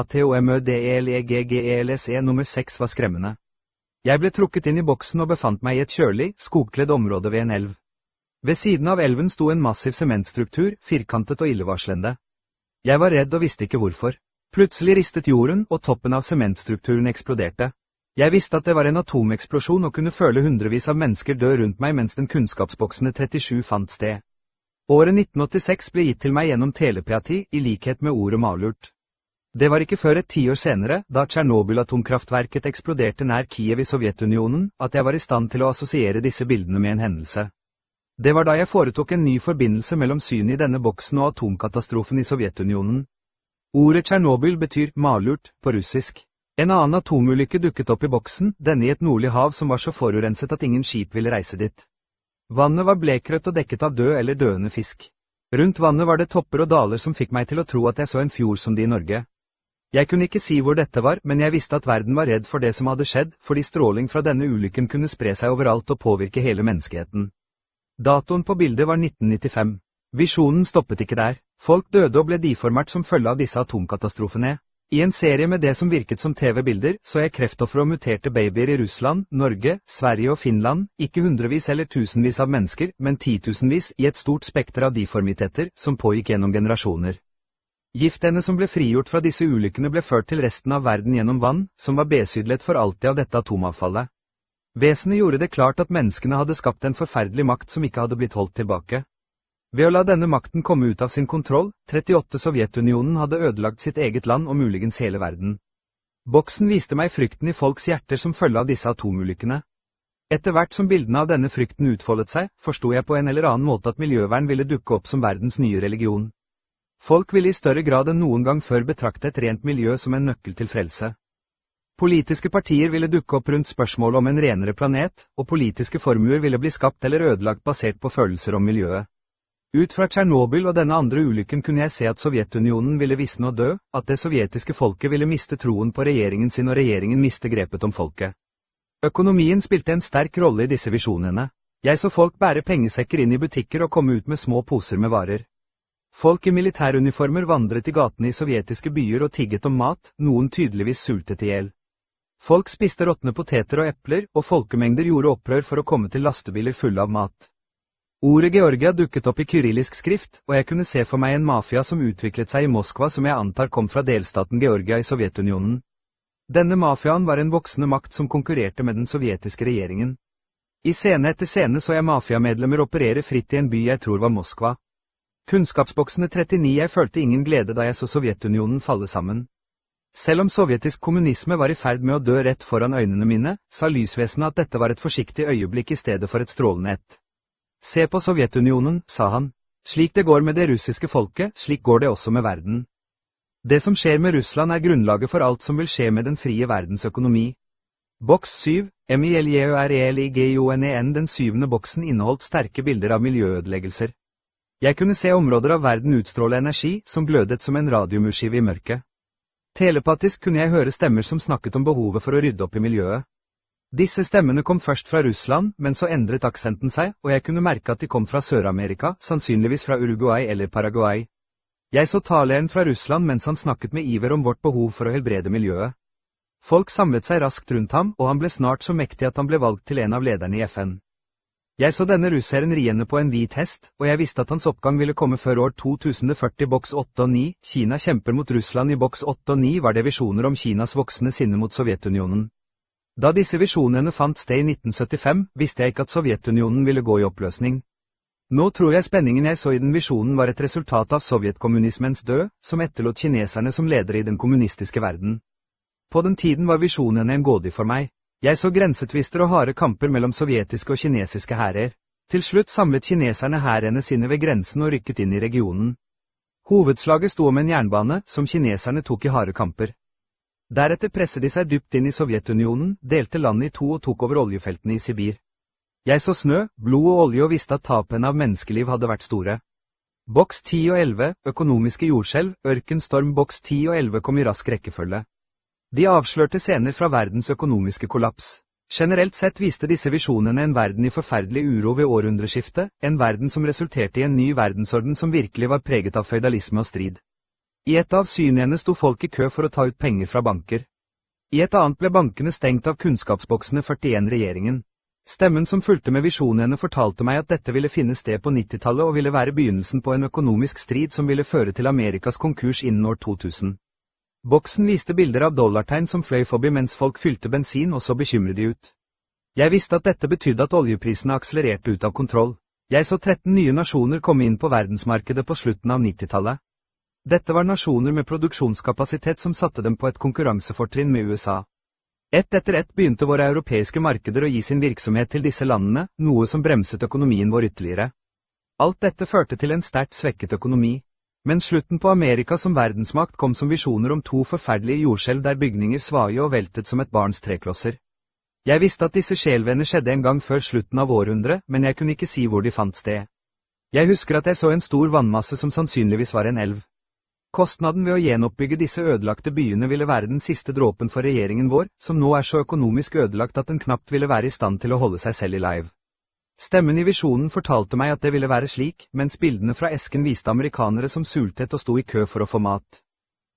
ATOMØDELEGGELSE nummer seks var skremmende. Jeg ble trukket inn i boksen og befant meg i et kjølig, skogkledd område ved en elv. Ved siden av elven sto en massiv sementstruktur, firkantet og illevarslende. Jeg var redd og visste ikke hvorfor. Plutselig ristet jorden, og toppen av sementstrukturen eksploderte. Jeg visste at det var en atomeksplosjon og kunne føle hundrevis av mennesker dø rundt meg mens den kunnskapsboksene trettisju fant sted. Året nitten åttiseks ble gitt til meg gjennom telepati, i likhet med ordet malurt. Det var ikke før et tiår senere, da Tsjernobyl-atomkraftverket eksploderte nær Kiev i Sovjetunionen, at jeg var i stand til å assosiere disse bildene med en hendelse. Det var da jeg foretok en ny forbindelse mellom synet i denne boksen og atomkatastrofen i Sovjetunionen. Ordet Tsjernobyl betyr malurt på russisk. En annen atomulykke dukket opp i boksen, denne i et nordlig hav som var så forurenset at ingen skip ville reise dit. Vannet var blekrødt og dekket av død eller døende fisk. Rundt vannet var det topper og daler som fikk meg til å tro at jeg så en fjord som de i Norge. Jeg kunne ikke si hvor dette var, men jeg visste at verden var redd for det som hadde skjedd, fordi stråling fra denne ulykken kunne spre seg overalt og påvirke hele menneskeheten. Datoen på bildet var nitten nittifem. Visjonen stoppet ikke der. Folk døde og ble deformert som følge av disse atomkatastrofene. I en serie med det som virket som T V-bilder, så jeg kreftoffer og muterte babyer i Russland, Norge, Sverige og Finland, ikke hundrevis eller tusenvis av mennesker, men titusenvis i et stort spekter av deformiteter, som pågikk gjennom generasjoner. Giftene som ble frigjort fra disse ulykkene ble ført til resten av verden gjennom vann, som var besydlet for alltid av dette atomavfallet. Vesenet gjorde det klart at menneskene hadde skapt en forferdelig makt som ikke hadde blitt holdt tilbake. Ved å la denne makten komme ut av sin kontroll, trettiåtte Sovjetunionen hadde ødelagt sitt eget land og muligens hele verden. Boksen viste meg frykten i folks hjerter som følge av disse atomulykkene. Etter hvert som bildene av denne frykten utfoldet seg, forsto jeg på en eller annen måte at miljøvern ville dukke opp som verdens nye religion. Folk ville i større grad enn noen gang før betrakte et rent miljø som en nøkkel til frelse. Politiske partier ville dukke opp rundt spørsmålet om en renere planet, og politiske formuer ville bli skapt eller ødelagt basert på følelser om miljøet. Ut fra Tsjernobyl og denne andre ulykken kunne jeg se at Sovjetunionen ville visne og dø, at det sovjetiske folket ville miste troen på regjeringen sin og regjeringen miste grepet om folket. Økonomien spilte en sterk rolle i disse visjonene. Jeg så folk bære pengesekker inn i butikker og komme ut med små poser med varer. Folk i militæruniformer vandret i gatene i sovjetiske byer og tigget om mat, noen tydeligvis sultet i hjel. Folk spiste råtne poteter og epler, og folkemengder gjorde opprør for å komme til lastebiler fulle av mat. Ordet Georgia dukket opp i kyrillisk skrift, og jeg kunne se for meg en mafia som utviklet seg i Moskva som jeg antar kom fra delstaten Georgia i Sovjetunionen. Denne mafiaen var en voksende makt som konkurrerte med den sovjetiske regjeringen. I scene etter scene så jeg mafiamedlemmer operere fritt i en by jeg tror var Moskva. Kunnskapsboksene trettini Jeg følte ingen glede da jeg så Sovjetunionen falle sammen. Selv om sovjetisk kommunisme var i ferd med å dø rett foran øynene mine, sa lysvesenet at dette var et forsiktig øyeblikk i stedet for et strålende ett. Se på Sovjetunionen, sa han. Slik det går med det russiske folket, slik går det også med verden. Det som skjer med Russland er grunnlaget for alt som vil skje med den frie verdens økonomi. Boks syv, MILJØRELIGIONEN Den syvende boksen inneholdt sterke bilder av miljøødeleggelser. Jeg kunne se områder av verden utstråle energi, som glødet som en radiumurskive i mørket. Telepatisk kunne jeg høre stemmer som snakket om behovet for å rydde opp i miljøet. Disse stemmene kom først fra Russland, men så endret aksenten seg, og jeg kunne merke at de kom fra Sør-Amerika, sannsynligvis fra Uruguay eller Paraguay. Jeg så taleren fra Russland mens han snakket med iver om vårt behov for å helbrede miljøet. Folk samlet seg raskt rundt ham, og han ble snart så mektig at han ble valgt til en av lederne i F N. Jeg så denne russeren riende på en hvit hest, og jeg visste at hans oppgang ville komme før år to tusen førti Boks åtte og ni, Kina kjemper mot Russland I Boks åtte og ni var det visjoner om Kinas voksende sinne mot Sovjetunionen. Da disse visjonene fant sted I nitten syttifem, visste jeg ikke at Sovjetunionen ville gå I oppløsning. Nå tror jeg spenningen jeg så I den visjonen var et resultat av sovjetkommunismens død, som etterlot kineserne som ledere I den kommunistiske verden. På den tiden var visjonene en gåde for meg. Jeg så grensetvister og harde kamper mellom sovjetiske og kinesiske hærer. Til slutt samlet kineserne hærene sine ved grensen og rykket inn I regionen. Hovedslaget sto om en jernbane, som kineserne tok I harde kamper. Deretter presset de seg dypt inn I Sovjetunionen, delte landet I to og tok over oljefeltene I Sibir. Jeg så snø, blod og olje og visste at tapene av menneskeliv hadde vært store. Boks ti og elleve, økonomiske jordskjelv, ørkenstorm Boks ti og elleve kom I rask rekkefølge. De avslørte scener fra verdens økonomiske kollaps. Generelt sett viste disse visjonene en verden I forferdelig uro ved århundreskiftet, en verden som resulterte I en ny verdensorden som virkelig var preget av føydalisme og strid. I et av synene sto folk I kø for å ta ut penger fra banker. I et annet ble bankene stengt av kunnskapsboksene førtien regjeringen. Stemmen som fulgte med visjonene fortalte meg at dette ville finne sted på nittitallet og ville være begynnelsen på en økonomisk strid som ville føre til Amerikas konkurs innen år to tusen. Boksen viste bilder av dollartegn som fløy forbi mens folk fylte bensin og så bekymret de ut. Jeg visste at dette betydde at oljeprisene akselererte ut av kontroll. Jeg så tretten nye nasjoner komme inn på verdensmarkedet på slutten av nittitallet. Dette var nasjoner med produksjonskapasitet som satte dem på et konkurransefortrinn med U S A. Ett etter ett begynte våre europeiske markeder å gi sin virksomhet til disse landene, noe som bremset økonomien vår ytterligere. Alt dette førte til en sterkt svekket økonomi. Men slutten på Amerika som verdensmakt kom som visjoner om to forferdelige jordskjelv der bygninger svaie og veltet som et barns treklosser. Jeg visste at disse skjelvene skjedde en gang før slutten av århundret, men jeg kunne ikke si hvor de fant sted. Jeg husker at jeg så en stor vannmasse som sannsynligvis var en elv. Kostnaden ved å gjenoppbygge disse ødelagte byene ville være den siste dråpen for regjeringen vår, som nå er så økonomisk ødelagt at den knapt ville være I stand til å holde seg selv I live. Stemmen I visjonen fortalte meg at det ville være slik, mens bildene fra esken viste amerikanere som sultet og sto I kø for å få mat.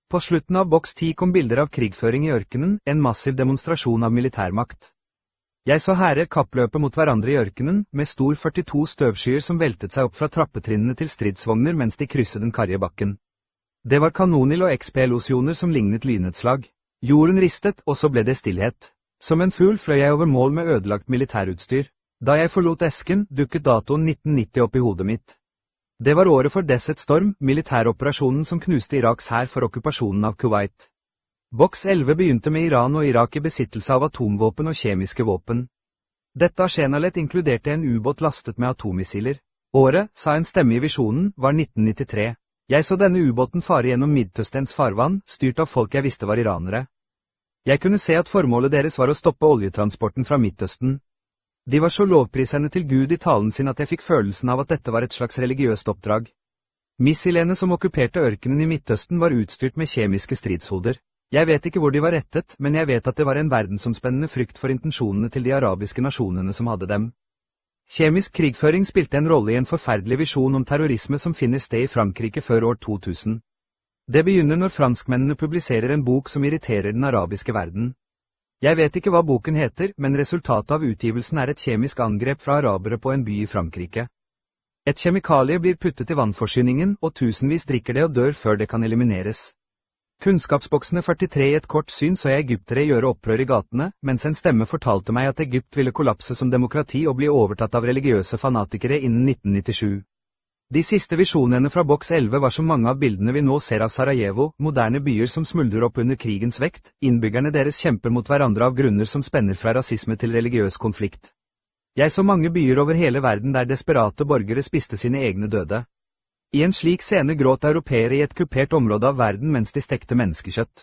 På slutten av boks ti kom bilder av krigføring i ørkenen, en massiv demonstrasjon av militærmakt. Jeg så hærer kappløpe mot hverandre i ørkenen, med stor førtito støvskyer som veltet seg opp fra trappetrinnene til stridsvogner mens de krysset den karrige bakken. Det var kanonild og eksplosjoner som lignet lynnedslag. Jorden ristet, og så ble det stillhet. Som en fugl fløy jeg over mål med ødelagt militærutstyr. Da jeg forlot esken, dukket datoen nitten nitti opp i hodet mitt. Det var året for Desert Storm, militæroperasjonen som knuste Iraks hær for okkupasjonen av Kuwait. Boks elleve begynte med Iran og Irak i besittelse av atomvåpen og kjemiske våpen. Dette Ashenalet inkluderte en ubåt lastet med atommissiler. Året, sa en stemme i visjonen, var nitten nittitre. Jeg så denne ubåten fare gjennom Midtøstens farvann, styrt av folk jeg visste var iranere. Jeg kunne se at formålet deres var å stoppe oljetransporten fra Midtøsten. De var så lovprisende til Gud i talen sin at jeg fikk følelsen av at dette var et slags religiøst oppdrag. Missilene som okkuperte ørkenen i Midtøsten var utstyrt med kjemiske stridshoder. Jeg vet ikke hvor de var rettet, men jeg vet at det var en verdensomspennende frykt for intensjonene til de arabiske nasjonene som hadde dem. Kjemisk krigføring spilte en rolle i en forferdelig visjon om terrorisme som finner sted i Frankrike før år to tusen. Det begynner når franskmennene publiserer en bok som irriterer den arabiske verden. Jeg vet ikke hva boken heter, men resultatet av utgivelsen er et kjemisk angrep fra arabere på en by i Frankrike. Et kjemikalie blir puttet i vannforsyningen, og tusenvis drikker det og dør før det kan elimineres. Kunnskapsboksene førtitre i et kort syn så jeg egyptere gjøre opprør i gatene, mens en stemme fortalte meg at Egypt ville kollapse som demokrati og bli overtatt av religiøse fanatikere innen nitten nittisju. De siste visjonene fra boks elleve var som mange av bildene vi nå ser av Sarajevo, moderne byer som smuldrer opp under krigens vekt, innbyggerne deres kjemper mot hverandre av grunner som spenner fra rasisme til religiøs konflikt. Jeg så mange byer over hele verden der desperate borgere spiste sine egne døde. I en slik scene gråt europeere i et kupert område av verden mens de stekte menneskekjøtt.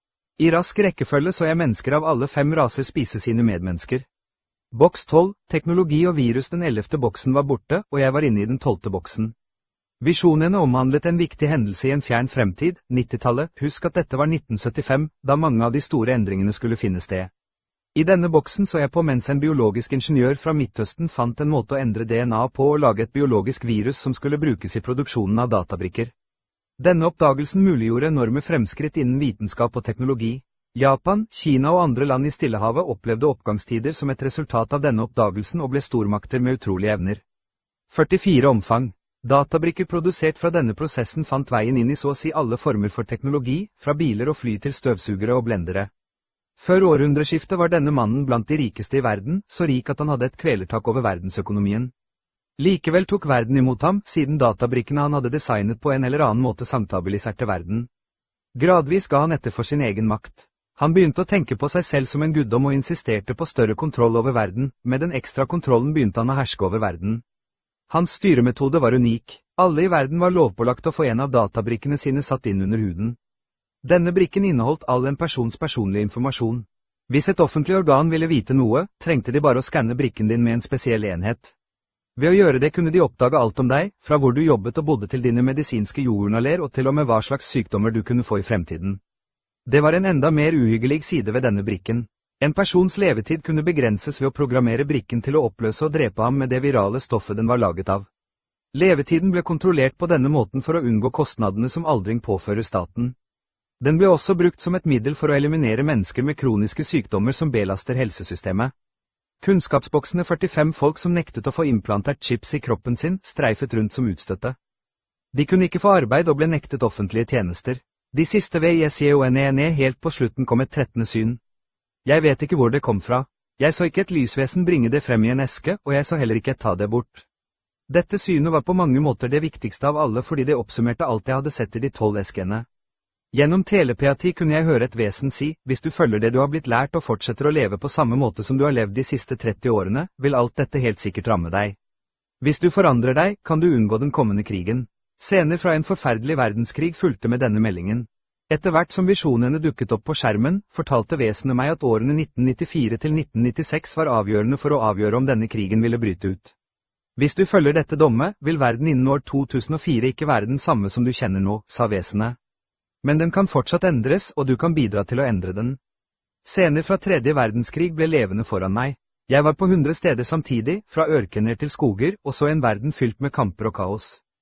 I rask rekkefølge så jeg mennesker av alle fem raser spise sine medmennesker. Boks tolv, teknologi og virus. Den ellevte boksen var borte, og jeg var inne i den tolvte boksen. Visjonene omhandlet en viktig hendelse i en fjern fremtid, nittitallet. Husk at dette var nitten syttifem, da mange av de store endringene skulle finne sted. I denne boksen så jeg på mens en biologisk ingeniør fra Midtøsten fant en måte å endre D N A på og lage et biologisk virus som skulle brukes i produksjonen av databrikker. Denne oppdagelsen muliggjorde enorme fremskritt innen vitenskap og teknologi. Japan, Kina og andre land i Stillehavet opplevde oppgangstider som et resultat av denne oppdagelsen og ble stormakter med utrolige evner. førtifire Omfang. Databrikker produsert fra denne prosessen fant veien inn i så å si alle former for teknologi, fra biler og fly til støvsugere og blendere. Før århundreskiftet var denne mannen blant de rikeste i verden, så rik at han hadde et kvelertak over verdensøkonomien. Likevel tok verden imot ham, siden databrikkene han hadde designet på en eller annen måte samtabiliserte verden. Gradvis ga han etter for sin egen makt. Han begynte å tenke på seg selv som en guddom og insisterte på større kontroll over verden. Med den ekstra kontrollen begynte han å herske over verden. Hans styremetode var unik. Alle i verden var lovpålagt å få en av databrikkene sine satt inn under huden. Denne brikken inneholdt all en persons personlige informasjon. Hvis et offentlig organ ville vite noe, trengte de bare å skanne brikken din med en spesiell enhet. Ved å gjøre det kunne de oppdage alt om deg, fra hvor du jobbet og bodde til dine medisinske journaler og til og med hva slags sykdommer du kunne få i fremtiden. Det var en enda mer uhyggelig side ved denne brikken. En persons levetid kunne begrenses ved å programmere brikken til å oppløse og drepe ham med det virale stoffet den var laget av. Levetiden ble kontrollert på denne måten for å unngå kostnadene som aldring påfører staten. Den ble også brukt som et middel for å eliminere mennesker med kroniske sykdommer som belaster helsesystemet. Kunnskapsboksene førtifem folk som nektet å få implantert chips i kroppen sin, streifet rundt som utstøtte. De kunne ikke få arbeid og ble nektet offentlige tjenester. De siste visjonene helt på slutten kom et trettende syn. Jeg vet ikke hvor det kom fra. Jeg så ikke et lysvesen bringe det frem i en eske, og jeg så heller ikke et ta det bort. Dette synet var på mange måter det viktigste av alle fordi det oppsummerte alt jeg hadde sett i de tolv eskene. Gjennom telepati kunne jeg høre et vesen si, hvis du følger det du har blitt lært og fortsetter å leve på samme måte som du har levd de siste tretti årene, vil alt dette helt sikkert ramme deg. Hvis du forandrer deg, kan du unngå den kommende krigen. Scener fra en forferdelig verdenskrig fulgte med denne meldingen. Etter hvert som visjonene dukket opp på skjermen, fortalte vesenet meg at årene nitten nittifire til nitten nittiseks var avgjørende for å avgjøre om denne krigen ville bryte ut. Hvis du følger dette dommet, vil verden innen år to tusen og fire ikke være den samme som du kjenner nå, sa vesenet. Men den kan fortsatt endres, og du kan bidra til å endre den. Scener fra tredje verdenskrig ble levende foran meg. Jeg var på hundre steder samtidig, fra ørkener til skoger, og så en verden fylt med kamper og kaos.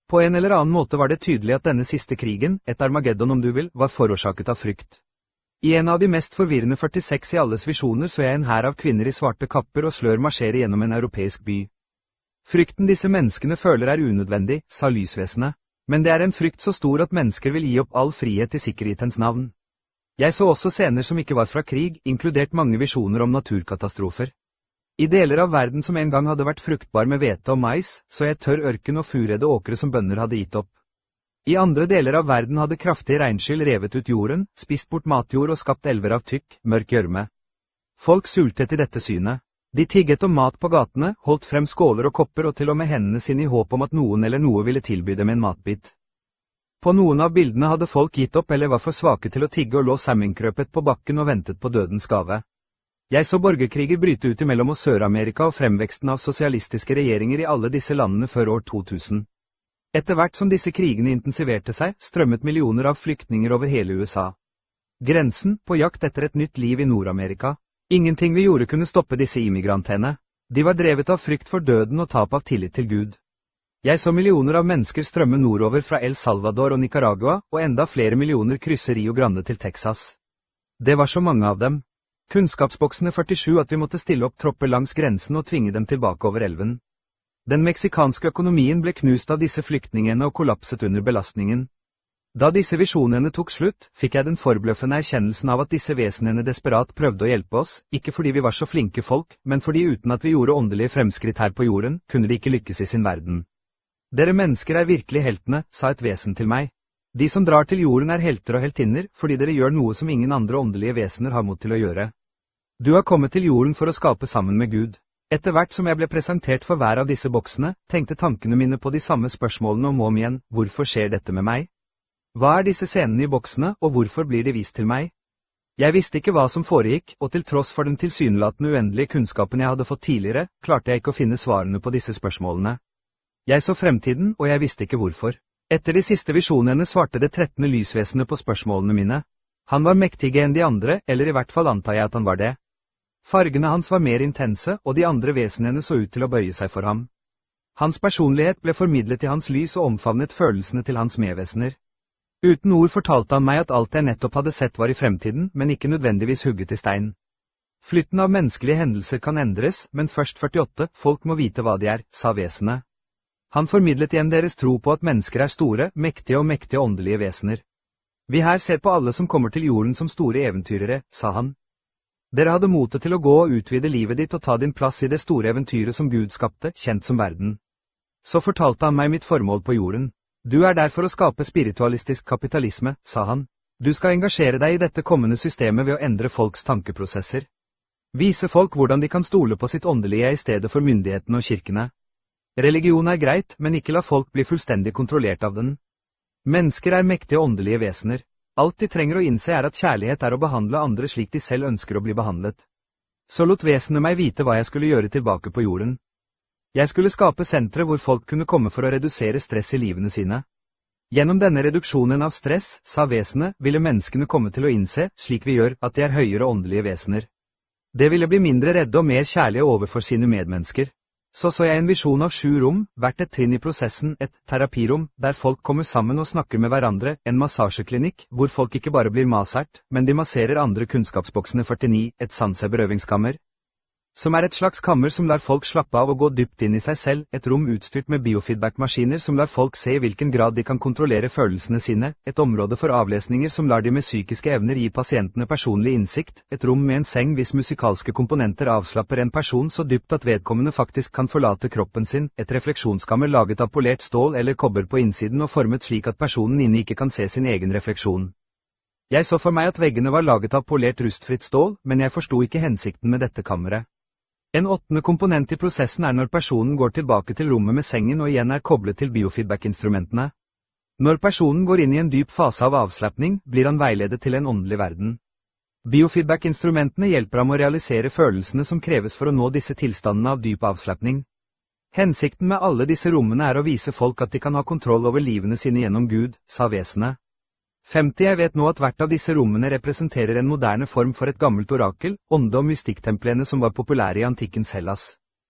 På en eller annen måte var det tydelig at denne siste krigen, et Armageddon om du vil, var forårsaket av frykt. I en av de mest forvirrende førtiseks i alles visjoner så jeg en hær av kvinner i svarte kapper og slør marsjere gjennom en europeisk by. Frykten disse menneskene føler er unødvendig, sa lysvesenet. Men det er en frykt så stor at mennesker vil gi opp all frihet i sikkerhetens navn. Jeg så også scener som ikke var fra krig, inkludert mange visjoner om naturkatastrofer. I deler av verden som en gang hadde vært fruktbar med hvete og mais, så jeg tørr ørken og furede åkre som bønder hadde gitt opp. I andre deler av verden hadde kraftige regnskyll revet ut jorden, spist bort matjord og skapt elver av tykk, mørk gjørme. Folk sultet i dette synet. De tigget om mat på gatene, holdt frem skåler og kopper og til og med hendene sine i håp om at noen eller noe ville tilby dem en matbit. På noen av bildene hadde folk gitt opp eller var for svake til å tigge og lå sammenkrøpet på bakken og ventet på dødens gave. Jeg så borgerkriger bryte ut imellom oss Sør-Amerika og fremveksten av sosialistiske regjeringer i alle disse landene før år to tusen. Etter hvert som disse krigene intensiverte seg, strømmet millioner av flyktninger over hele U S A. Grensen, på jakt etter et nytt liv i Nord-Amerika. Ingenting vi gjorde kunne stoppe disse immigrantene. De var drevet av frykt for døden og tap av tillit til Gud. Jeg så millioner av mennesker strømme nordover fra El Salvador og Nicaragua, og enda flere millioner krysser Rio Grande til Texas. Det var så mange av dem. Kunnskapsboksene førtisju at vi måtte stille opp tropper langs grensen og tvinge dem tilbake over elven. Den meksikanske økonomien ble knust av disse flyktningene og kollapset under belastningen. Da disse visjonene tok slutt, fikk jeg den forbløffende erkjennelsen av at disse vesenene desperat prøvde å hjelpe oss, ikke fordi vi var så flinke folk, men fordi uten at vi gjorde åndelige fremskritt her på jorden, kunne de ikke lykkes i sin verden. Dere mennesker er virkelig heltene, sa et vesen til meg. De som drar til jorden er helter og heltinner, fordi dere gjør noe som ingen andre åndelige vesener har mot til å gjøre. Du har kommet til jorden for å skape sammen med Gud. Etter hvert som jeg ble presentert for hver av disse boksene, tenkte tankene mine på de samme spørsmålene om og om igjen, hvorfor skjer dette med meg? Hva er disse scenene i boksene, og hvorfor blir de vist til meg? Jeg visste ikke hva som foregikk, og til tross for den tilsynelatende uendelige kunnskapen jeg hadde fått tidligere, klarte jeg ikke å finne svarene på disse spørsmålene. Jeg så fremtiden, og jeg visste ikke hvorfor. Etter de siste visjonene svarte det trettende lysvesenet på spørsmålene mine. Han var mektigere enn de andre, eller i hvert fall antar jeg at han var det. Fargene hans var mer intense, og de andre vesenene så ut til å bøye seg for ham. Hans personlighet ble formidlet i hans lys og omfavnet følelsene til hans medvesener. Uten ord fortalte han meg at alt jeg nettopp hadde sett var i fremtiden, men ikke nødvendigvis hugget i stein. Flytten av menneskelige hendelser kan endres, men først førtiåtte, folk må vite hva de er, sa vesenet. Han formidlet igjen deres tro på at mennesker er store, mektige og mektige åndelige vesener. Vi her ser på alle som kommer til jorden som store eventyrere, sa han. Dere hadde motet til å gå og utvide livet ditt og ta din plass i det store eventyret som Gud skapte, kjent som verden. Så fortalte han meg mitt formål på jorden. Du er der for å skape spiritualistisk kapitalisme, sa han. Du skal engasjere deg i dette kommende systemet ved å endre folks tankeprosesser. Vise folk hvordan de kan stole på sitt åndelige i stedet for myndighetene og kirkene. Religion er greit, men ikke la folk bli fullstendig kontrollert av den. Mennesker er mektige åndelige vesener. Alt de trenger å innse er at kjærlighet er å behandle andre slik de selv ønsker å bli behandlet. Så lot vesenet meg vite hva jeg skulle gjøre tilbake på jorden. Jeg skulle skape sentre hvor folk kunne komme for å redusere stress i livene sine. Gjennom denne reduksjonen av stress, sa vesenet, ville menneskene komme til å innse, slik vi gjør, at de er høyere åndelige vesener. Det ville bli mindre redde og mer kjærlige overfor sine medmennesker. Så så jeg en visjon av sju rom, hvert et trinn i prosessen, et terapirom, der folk kommer sammen og snakker med hverandre, en massasjeklinikk, hvor folk ikke bare blir masert, men de masserer andre. Kunnskapsboksene førtini, et sanseberøvingskammer, som er et slags kammer som lar folk slappe av og gå dypt inn i seg selv, et rom utstyrt med biofeedback-maskiner som lar folk se i hvilken grad de kan kontrollere følelsene sine, et område for avlesninger som lar de med psykiske evner gi pasientene personlig innsikt, et rom med en seng hvis musikalske komponenter avslapper en person så dypt at vedkommende faktisk kan forlate kroppen sin, et refleksjonskammer laget av polert stål eller kobber på innsiden og formet slik at personen inne ikke kan se sin egen refleksjon. Jeg så for meg at veggene var laget av polert rustfritt stål, men jeg forsto ikke hensikten med dette kammeret. En åttende komponent i prosessen er når personen går tilbake til rommet med sengen og igjen er koblet til biofeedback-instrumentene. Når personen går inn i en dyp fase av avslappning, blir han veiledet til en åndelig verden. Biofeedback-instrumentene hjelper ham å realisere følelsene som kreves for å nå disse tilstandene av dyp avslappning. Hensikten med alle disse rommene er å vise folk at de kan ha kontroll over livene sine gjennom Gud, sa vesenet. femti Jeg vet nå at hvert av disse rommene representerer en moderne form for et gammelt orakel, ånde- og mystikktemplene som var populære i antikkens Hellas.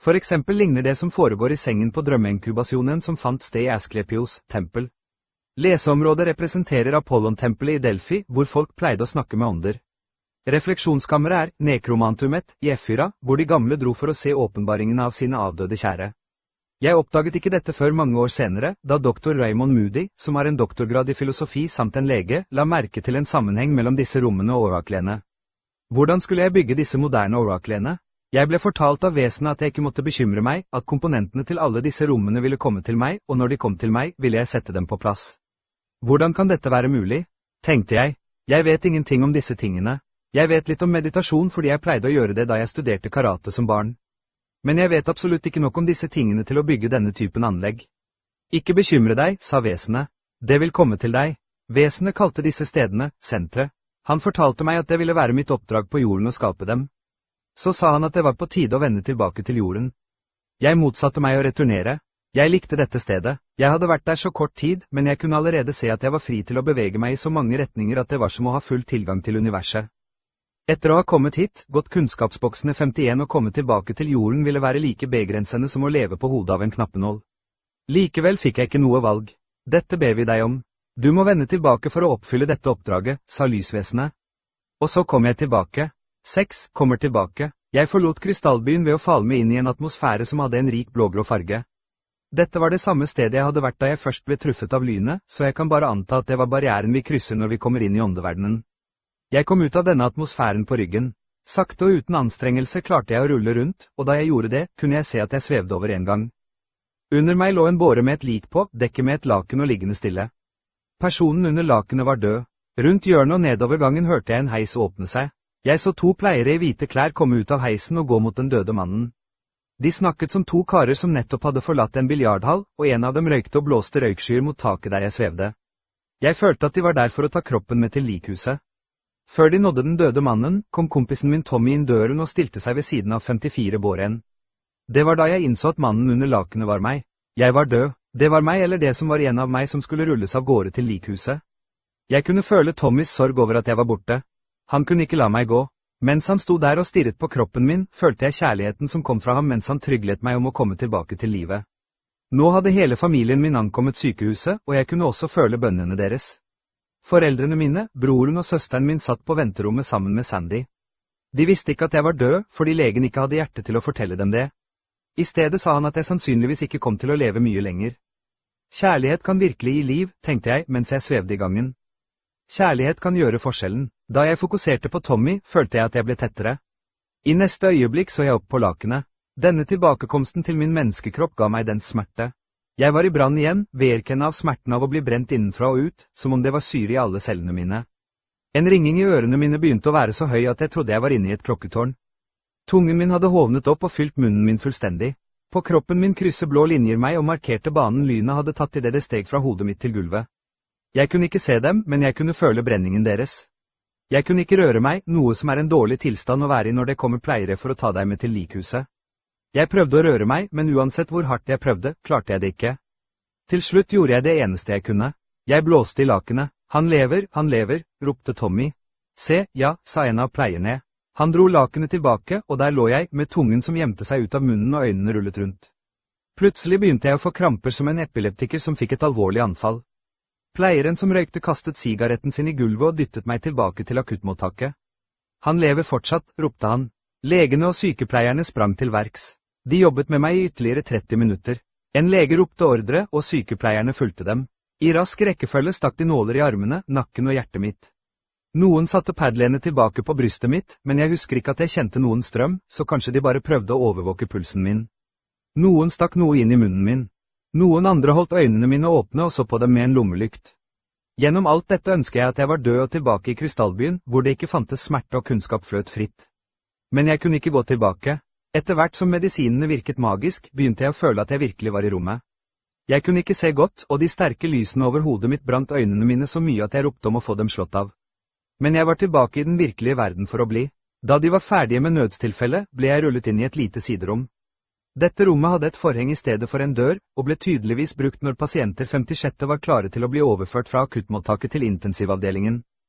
For eksempel ligner det som foregår i sengen på drømmeinkubasjonen som fant sted i Asklepios tempel. Leseområdet representerer Apollon-tempelet i Delphi, hvor folk pleide å snakke med ånder. Refleksjonskammeret er Nekromantumet i Efyra, hvor de gamle dro for å se åpenbaringene av sine avdøde kjære. Jeg oppdaget ikke dette før mange år senere, da doktor Raymond Moody, som har en doktorgrad i filosofi samt en lege, la merke til en sammenheng mellom disse rommene og oraklene. Hvordan skulle jeg bygge disse moderne oraklene? Jeg ble fortalt av vesenet at jeg ikke måtte bekymre meg, at komponentene til alle disse rommene ville komme til meg, og når de kom til meg, ville jeg sette dem på plass. Hvordan kan dette være mulig? Tenkte jeg. Jeg vet ingenting om disse tingene. Jeg vet litt om meditasjon fordi jeg pleide å gjøre det da jeg studerte karate som barn. Men jeg vet absolutt ikke nok om disse tingene til å bygge denne typen anlegg. Ikke bekymre deg, sa vesenet. Det vil komme til deg. Vesenet kalte disse stedene sentre. Han fortalte meg at det ville være mitt oppdrag på jorden å skape dem. Så sa han at det var på tide å vende tilbake til jorden. Jeg motsatte meg å returnere. Jeg likte dette stedet. Jeg hadde vært der så kort tid, men jeg kunne allerede se at jeg var fri til å bevege meg i så mange retninger at det var som å ha full tilgang til universet. Etter å ha kommet hit, gått kunnskapsboksene femtien og kommet tilbake til jorden ville være like begrensende som å leve på hodet av en knappenål. Likevel fikk jeg ikke noe valg. Dette ber vi deg om. Du må vende tilbake for å oppfylle dette oppdraget, sa lysvesenet. Og så kom jeg tilbake. Seks kommer tilbake. Jeg forlot krystallbyen ved å falme inn i en atmosfære som hadde en rik blågrå farge. Dette var det samme stedet jeg hadde vært da jeg først ble truffet av lynet, så jeg kan bare anta at det var barrieren vi krysser når vi kommer inn i åndeverdenen. Jeg kom ut av denne atmosfæren på ryggen. Sakte og uten anstrengelse klarte jeg å rulle rundt, og da jeg gjorde det, kunne jeg se at jeg svevde over en gang. Under meg lå en båre med et lik på, dekket med et laken og liggende stille. Personen under lakenet var død. Rundt hjørnet og nedover gangen hørte jeg en heis åpne seg. Jeg så to pleiere i hvite klær komme ut av heisen og gå mot den døde mannen. De snakket som to karer som nettopp hadde forlatt en biljardhall, og en av dem røykte og blåste røykskyer mot taket der jeg svevde. Jeg følte at de var der for å ta kroppen med til likhuset. Før de nådde den døde mannen, kom kompisen min Tommy inn døren og stilte seg ved siden av femtifire båren. Det var da jeg innså at mannen under lakenet var meg. Jeg var død. Det var meg eller det som var igjen av meg som skulle rulles av gårde til likhuset. Jeg kunne føle Tommys sorg over at jeg var borte. Han kunne ikke la meg gå. Mens han sto der og stirret på kroppen min, følte jeg kjærligheten som kom fra ham mens han tryglet meg om å komme tilbake til livet. Nå hadde hele familien min ankommet sykehuset, og jeg kunne også føle bønnene deres. Foreldrene mine, broren og søsteren min satt på venterommet sammen med Sandy. De visste ikke at jeg var død, fordi legen ikke hadde hjerte til å fortelle dem det. I stedet sa han at jeg sannsynligvis ikke kom til å leve mye lenger. Kjærlighet kan virkelig gi liv, tenkte jeg mens jeg svevde i gangen. Kjærlighet kan gjøre forskjellen. Da jeg fokuserte på Tommy, følte jeg at jeg ble tettere. I neste øyeblikk så jeg opp på lakenet. Denne tilbakekomsten til min menneskekropp ga meg den smerte. Jeg var i brann igjen, vedkjenne av smerten av å bli brent innenfra og ut, som om det var syre i alle cellene mine. En ringing i ørene mine begynte å være så høy at jeg trodde jeg var inne i et klokketårn. Tungen min hadde hovnet opp og fylt munnen min fullstendig. På kroppen min krysset blå linjer meg og markerte banen lynet hadde tatt idet det steg fra hodet mitt til gulvet. Jeg kunne ikke se dem, men jeg kunne føle brenningen deres. Jeg kunne ikke røre meg, noe som er en dårlig tilstand å være i når det kommer pleiere for å ta deg med til likhuset. Jeg prøvde å røre meg, men uansett hvor hardt jeg prøvde, klarte jeg det ikke. Til slutt gjorde jeg det eneste jeg kunne. Jeg blåste i lakenet. Han lever, han lever, ropte Tommy. Se, ja, sa en av pleierne. Han dro lakenet tilbake, og der lå jeg, med tungen som gjemte seg ut av munnen og øynene rullet rundt. Plutselig begynte jeg å få kramper som en epileptiker som fikk et alvorlig anfall. Pleieren som røykte kastet sigaretten sin i gulvet og dyttet meg tilbake til akuttmottaket. Han lever fortsatt, ropte han. Legene og sykepleierne sprang til verks. De jobbet med meg i ytterligere tretti minutter. En lege ropte ordre, og sykepleierne fulgte dem. I rask rekkefølge stakk de nåler i armene, nakken og hjertet mitt. Noen satte padlene tilbake på brystet mitt, men jeg husker ikke at jeg kjente noen strøm, så kanskje de bare prøvde å overvåke pulsen min. Noen stakk noe inn i munnen min. Noen andre holdt øynene mine åpne og så på dem med en lommelykt. Gjennom alt dette ønsker jeg at jeg var død og tilbake i krystallbyen, hvor det ikke fantes smerte og kunnskap fløt fritt. Men jeg kunne ikke gå tilbake. Etter hvert som medisinene virket magisk, begynte jeg å føle at jeg virkelig var i rommet. Jeg kunne ikke se godt, og de sterke lysene over hodet mitt brant øynene mine så mye at jeg ropte om å få dem slått av. Men jeg var tilbake i den virkelige verden for å bli. Da de var ferdige med nødstilfellet, ble jeg rullet inn i et lite siderom. Dette rommet hadde et forheng i stedet for en dør, og ble tydeligvis brukt når pasienter femtiseks var klare til å bli overført fra akuttmottaket til intensivavdelingen.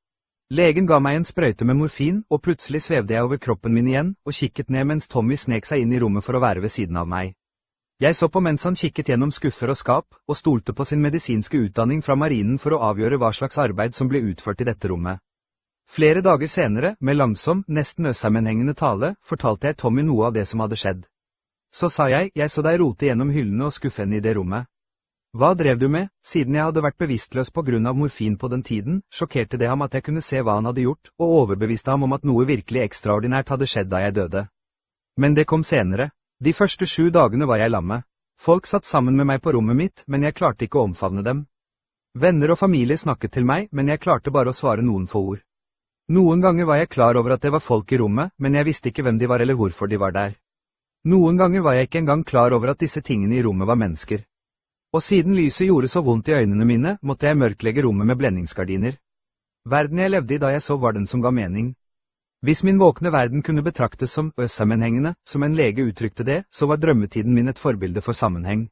Legen ga meg en sprøyte med morfin, og plutselig svevde jeg over kroppen min igjen, og kikket ned mens Tommy snek seg inn i rommet for å være ved siden av meg. Jeg så på mens han kikket gjennom skuffer og skap, og stolte på sin medisinske utdanning fra marinen for å avgjøre hva slags arbeid som ble utført i dette rommet. Flere dager senere, med langsom, nesten øssammenhengende tale, fortalte jeg Tommy noe av det som hadde skjedd. Så sa jeg, jeg så deg rote gjennom hyllene og skuffene i det rommet. Hva drev du med? Siden jeg hadde vært bevisstløs på grunn av morfin på den tiden, sjokkerte det ham at jeg kunne se hva han hadde gjort, og overbeviste ham om at noe virkelig ekstraordinært hadde skjedd da jeg døde. Men det kom senere. De første sju dagene var jeg lamme. Folk satt sammen med meg på rommet mitt, men jeg klarte ikke å omfavne dem. Venner og familie snakket til meg, men jeg klarte bare å svare noen få ord. Noen ganger var jeg klar over at det var folk i rommet, men jeg visste ikke hvem de var eller hvorfor de var der. Noen ganger var jeg ikke engang klar over at disse tingene i rommet var mennesker. Og siden lyset gjorde så vondt i øynene mine, måtte jeg mørklegge rommet med blendingsgardiner. Verden jeg levde i da jeg sov var den som ga mening. Hvis min våkne verden kunne betraktes som øssammenhengende, som en lege uttrykte det, så var drømmetiden min et forbilde for sammenheng.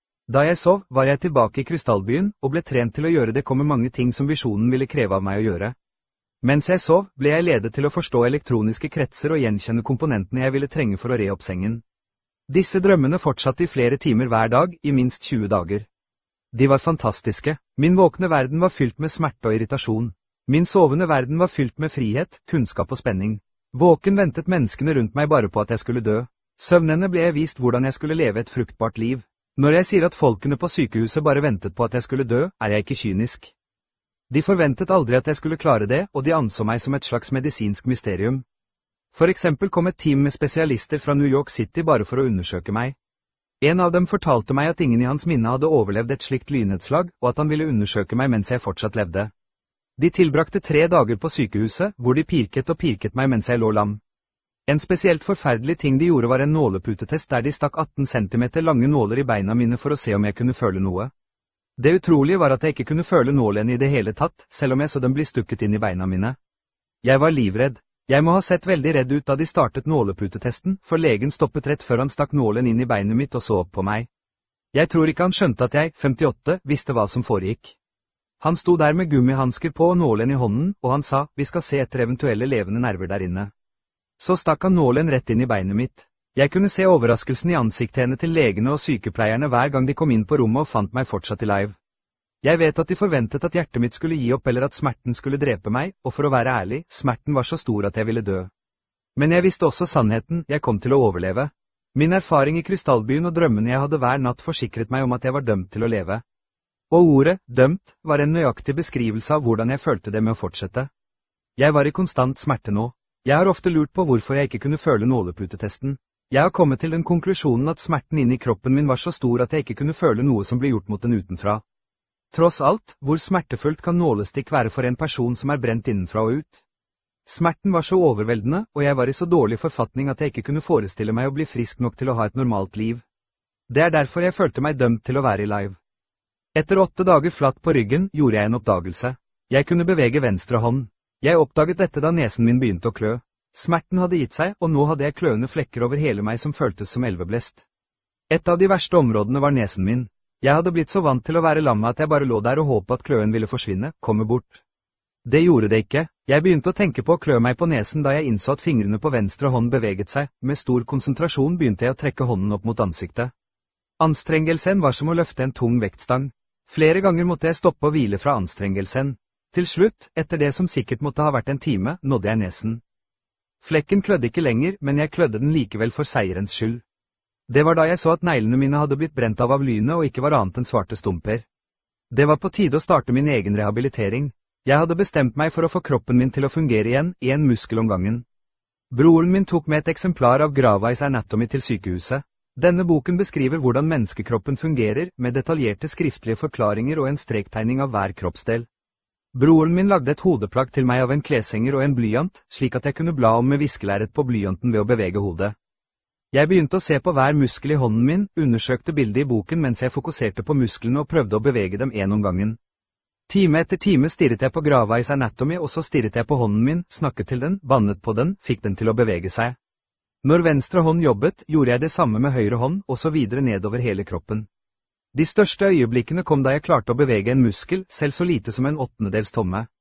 Da jeg sov, var jeg tilbake i krystallbyen, og ble trent til å gjøre det komme mange ting som visjonen ville kreve av meg å gjøre. Mens jeg sov, ble jeg ledet til å forstå elektroniske kretser og gjenkjenne komponentene jeg ville trenge for å re opp sengen. Disse drømmene fortsatte i flere timer hver dag, i minst tjue dager. De var fantastiske. Min våkne verden var fylt med smerte og irritasjon. Min sovende verden var fylt med frihet, kunnskap og spenning. Våken ventet menneskene rundt meg bare på at jeg skulle dø. Søvnende ble jeg vist hvordan jeg skulle leve et fruktbart liv. Når jeg sier at folkene på sykehuset bare ventet på at jeg skulle dø, er jeg ikke kynisk. De forventet aldri at jeg skulle klare det, og de anså meg som et slags medisinsk mysterium. For eksempel kom et team med spesialister fra New York City bare for å undersøke meg. En av dem fortalte meg at ingen i hans minne hadde overlevd et slikt lynnedslag, og at han ville undersøke meg mens jeg fortsatt levde. De tilbrakte tre dager på sykehuset, hvor de pirket og pirket meg mens jeg lå lam. En spesielt forferdelig ting de gjorde var en nåleputetest der de stakk atten centimeter lange nåler i beina mine for å se om jeg kunne føle noe. Det utrolige var at jeg ikke kunne føle nålen i det hele tatt, selv om jeg så dem bli stukket inn i beina mine. Jeg var livredd. Jeg må ha sett veldig redd ut da de startet nåleputetesten, for legen stoppet rett før han stakk nålen inn i beinet mitt og så opp på meg. Jeg tror ikke han skjønte at jeg, femtiåtte, visste hva som foregikk. Han sto der med gummihansker på og nålen i hånden, og han sa, vi skal se etter eventuelle levende nerver der inne. Så stakk han nålen rett inn i beinet mitt. Jeg kunne se overraskelsen i ansiktene til legene og sykepleierne hver gang de kom inn på rommet og fant meg fortsatt i live. Jeg vet at de forventet at hjertet mitt skulle gi opp eller at smerten skulle drepe meg, og for å være ærlig, smerten var så stor at jeg ville dø. Men jeg visste også sannheten, jeg kom til å overleve. Min erfaring i krystallbyen og drømmene jeg hadde hver natt forsikret meg om at jeg var dømt til å leve. Og ordet, dømt, var en nøyaktig beskrivelse av hvordan jeg følte det med å fortsette. Jeg var i konstant smerte nå. Jeg har ofte lurt på hvorfor jeg ikke kunne føle nåleputetesten. Jeg har kommet til den konklusjonen at smerten inni kroppen min var så stor at jeg ikke kunne føle noe som ble gjort mot den utenfra. Tross alt, hvor smertefullt kan nålestikk være for en person som er brent innenfra og ut? Smerten var så overveldende, og jeg var i så dårlig forfatning at jeg ikke kunne forestille meg å bli frisk nok til å ha et normalt liv. Det er derfor jeg følte meg dømt til å være i live. Etter åtte dager flatt på ryggen, gjorde jeg en oppdagelse. Jeg kunne bevege venstre hånd. Jeg oppdaget dette da nesen min begynte å klø. Smerten hadde gitt seg, og nå hadde jeg kløende flekker over hele meg som føltes som elveblest. Et av de verste områdene var nesen min. Jeg hadde blitt så vant til å være lam at jeg bare lå der og håpet at kløen ville forsvinne, komme bort. Det gjorde det ikke. Jeg begynte å tenke på å klø meg på nesen da jeg innså at fingrene på venstre hånd beveget seg. Med stor konsentrasjon begynte jeg å trekke hånden opp mot ansiktet. Anstrengelsen var som å løfte en tung vektstang. Flere ganger måtte jeg stoppe og hvile fra anstrengelsen. Til slutt, etter det som sikkert måtte ha vært en time, nådde jeg nesen. Flekken klødde ikke lenger, men jeg klødde den likevel for seierens skyld. Det var da jeg så at neglene mine hadde blitt brent av av lynet og ikke var annet enn svarte stumper. Det var på tide å starte min egen rehabilitering. Jeg hadde bestemt meg for å få kroppen min til å fungere igjen, i en muskel om gangen. Broren min tok med et eksemplar av Gravais Anatomy til sykehuset. Denne boken beskriver hvordan menneskekroppen fungerer, med detaljerte skriftlige forklaringer og en strektegning av hver kroppsdel. Broren min lagde et hodeplagg til meg av en kleshenger og en blyant, slik at jeg kunne bla om med viskelæret på blyanten ved å bevege hodet. Jeg begynte å se på hver muskel i hånden min, undersøkte bildet i boken mens jeg fokuserte på musklene og prøvde å bevege dem en om gangen. Time etter time stirret jeg på Gravais Anatomy, og så stirret jeg på hånden min, snakket til den, bannet på den, fikk den til å bevege seg. Når venstre hånd jobbet, gjorde jeg det samme med høyre hånd, og så videre nedover hele kroppen. De største øyeblikkene kom da jeg klarte å bevege en muskel, selv så lite som en åttendedels tomme.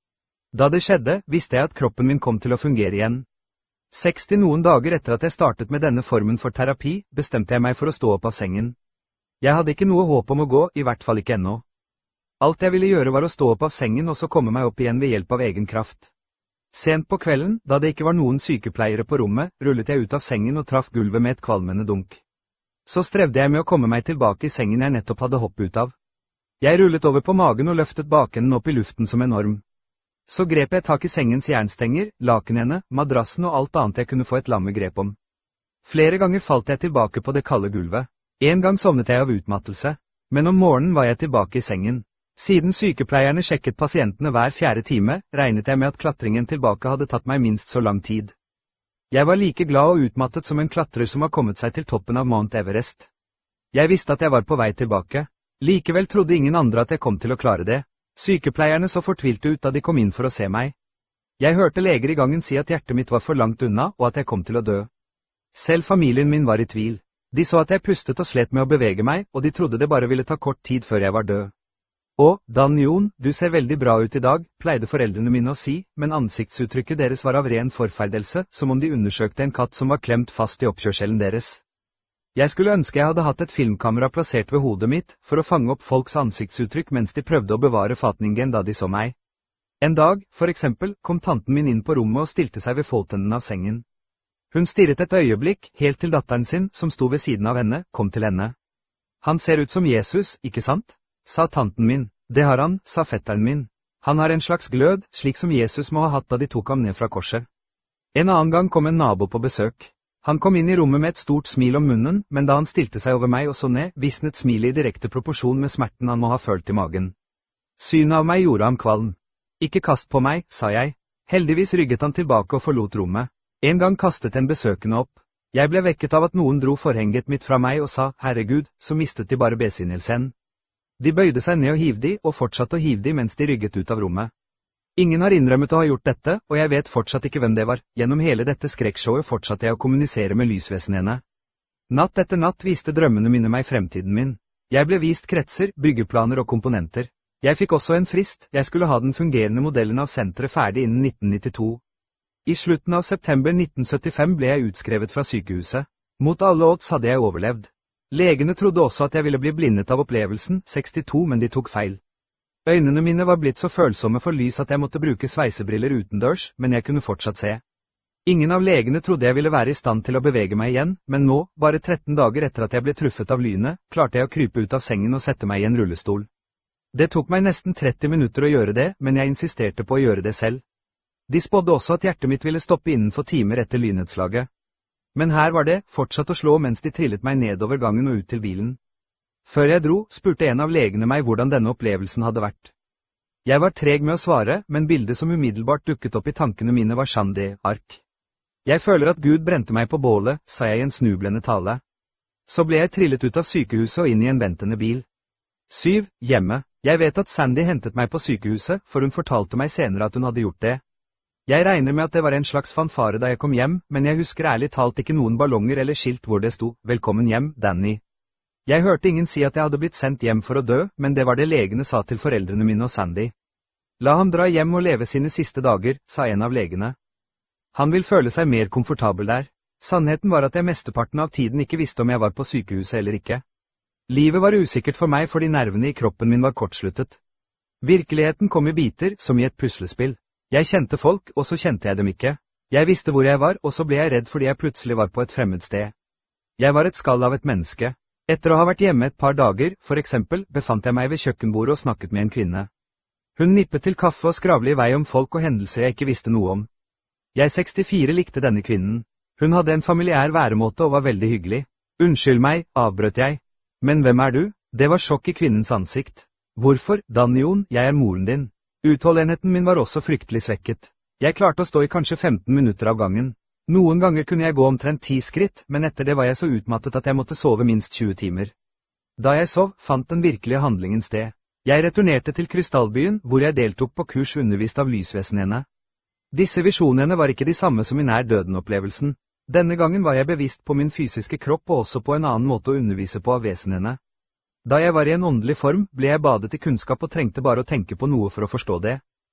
Da det skjedde, visste jeg at kroppen min kom til å fungere igjen. seksti noen dager etter at jeg startet med denne formen for terapi, bestemte jeg meg for å stå opp av sengen. Jeg hadde ikke noe håp om å gå, i hvert fall ikke ennå. Alt jeg ville gjøre var å stå opp av sengen og så komme meg opp igjen ved hjelp av egen kraft. Sent på kvelden, da det ikke var noen sykepleiere på rommet, rullet jeg ut av sengen og traff gulvet med et kvalmende dunk. Så strevde jeg med å komme meg tilbake i sengen jeg nettopp hadde hoppet ut av. Jeg rullet over på magen og løftet bakenden opp i luften som en orm. Så grep jeg tak i sengens jernstenger, lakenene, madrassen og alt annet jeg kunne få et lamme grep om. Flere ganger falt jeg tilbake på det kalde gulvet. En gang sovnet jeg av utmattelse, men om morgenen var jeg tilbake i sengen. Siden sykepleierne sjekket pasientene hver fjerde time, regnet jeg med at klatringen tilbake hadde tatt meg minst så lang tid. Jeg var like glad og utmattet som en klatrer som har kommet seg til toppen av Mount Everest. Jeg visste at jeg var på vei tilbake. Likevel trodde ingen andre at jeg kom til å klare det. Sykepleierne så fortvilte ut da de kom inn for å se meg. Jeg hørte leger i gangen si at hjertet mitt var for langt unna, og at jeg kom til å dø. Selv familien min var i tvil. De så at jeg pustet og slet med å bevege meg, og de trodde det bare ville ta kort tid før jeg var død. Å, Dan-Jon, du ser veldig bra ut i dag, pleide foreldrene mine å si, men ansiktsuttrykket deres var av ren forferdelse, som om de undersøkte en katt som var klemt fast i oppkjørselen deres. Jeg skulle ønske jeg hadde hatt et filmkamera plassert ved hodet mitt, for å fange opp folks ansiktsuttrykk mens de prøvde å bevare fatningen da de så meg. En dag, for eksempel, kom tanten min inn på rommet og stilte seg ved fotenden av sengen. Hun stirret et øyeblikk, helt til datteren sin, som sto ved siden av henne, kom til henne. Han ser ut som Jesus, ikke sant? Sa tanten min. Det har han, sa fetteren min. Han har en slags glød, slik som Jesus må ha hatt da de tok ham ned fra korset. En annen gang kom en nabo på besøk. Han kom inn i rommet med et stort smil om munnen, men da han stilte seg over meg og så ned, visnet smilet i direkte proporsjon med smerten han må ha følt i magen. Synet av meg gjorde ham kvalm. Ikke kast på meg, sa jeg. Heldigvis rygget han tilbake og forlot rommet. En gang kastet en besøkende opp. Jeg ble vekket av at noen dro forhenget mitt fra meg og sa, herregud, så mistet de bare besinnelsen. De bøyde seg ned og hivde de, og fortsatte å hive de mens de rygget ut av rommet. Ingen har innrømmet å ha gjort dette, og jeg vet fortsatt ikke hvem det var. Gjennom hele dette skrekkshowet fortsatte jeg å kommunisere med lysvesenene. Natt etter natt viste drømmene mine meg fremtiden min. Jeg ble vist kretser, byggeplaner og komponenter. Jeg fikk også en frist, jeg skulle ha den fungerende modellen av senteret ferdig innen nitten nittito. I slutten av september nitten syttifem ble jeg utskrevet fra sykehuset. Mot alle odds hadde jeg overlevd. Legene trodde også at jeg ville bli blindet av opplevelsen, sekstito, men de tok feil. Øynene mine var blitt så følsomme for lys at jeg måtte bruke sveisebriller utendørs, men jeg kunne fortsatt se. Ingen av legene trodde jeg ville være i stand til å bevege meg igjen, men nå, bare tretten dager etter at jeg ble truffet av lynet, klarte jeg å krype ut av sengen og sette meg i en rullestol. Det tok meg nesten tretti minutter å gjøre det, men jeg insisterte på å gjøre det selv. De spådde også at hjertet mitt ville stoppe innenfor timer etter lynnedslaget. Men her var det, fortsatt å slå mens de trillet meg nedover gangen og ut til bilen. Før jeg dro, spurte en av legene meg hvordan denne opplevelsen hadde vært. Jeg var treg med å svare, men bildet som umiddelbart dukket opp i tankene mine var Shandi-ark. Jeg føler at Gud brente meg på bålet, sa jeg i en snublende tale. Så ble jeg trillet ut av sykehuset og inn i en ventende bil. syv. Hjemme. Jeg vet at Sandy hentet meg på sykehuset, for hun fortalte meg senere at hun hadde gjort det. Jeg regner med at det var en slags fanfare da jeg kom hjem, men jeg husker ærlig talt ikke noen ballonger eller skilt hvor det sto, velkommen hjem, Danny. Jeg hørte ingen si at jeg hadde blitt sendt hjem for å dø, men det var det legene sa til foreldrene mine og Sandy. La ham dra hjem og leve sine siste dager, sa en av legene. Han vil føle seg mer komfortabel der. Sannheten var at jeg mesteparten av tiden ikke visste om jeg var på sykehuset eller ikke. Livet var usikkert for meg fordi nervene i kroppen min var kortsluttet. Virkeligheten kom i biter, som i et puslespill. Jeg kjente folk, og så kjente jeg dem ikke. Jeg visste hvor jeg var, og så ble jeg redd fordi jeg plutselig var på et fremmed sted. Jeg var et skall av et menneske. Etter å ha vært hjemme et par dager, for eksempel, befant jeg meg ved kjøkkenbordet og snakket med en kvinne. Hun nippet til kaffe og skravlet i vei om folk og hendelser jeg ikke visste noe om. Jeg sekstifire likte denne kvinnen. Hun hadde en familiær væremåte og var veldig hyggelig. Unnskyld meg, avbrøt jeg. Men hvem er du? Det var sjokk i kvinnens ansikt. Hvorfor, Dan-Jon, jeg er moren din. Utholdenheten min var også fryktelig svekket. Jeg klarte å stå i kanskje femten minutter av gangen. Noen ganger kunne jeg gå omtrent ti skritt, men etter det var jeg så utmattet at jeg måtte sove minst tjue timer. Da jeg sov, fant den virkelige handlingen sted. Jeg returnerte til Krystallbyen, hvor jeg deltok på kurs undervist av lysvesenene. Disse visjonene var ikke de samme som i nær døden-opplevelsen. Denne gangen var jeg bevisst på min fysiske kropp og også på en annen måte å undervise på av vesenene. Da jeg var i en åndelig form, ble jeg badet i kunnskap og trengte bare å tenke på noe for å forstå det.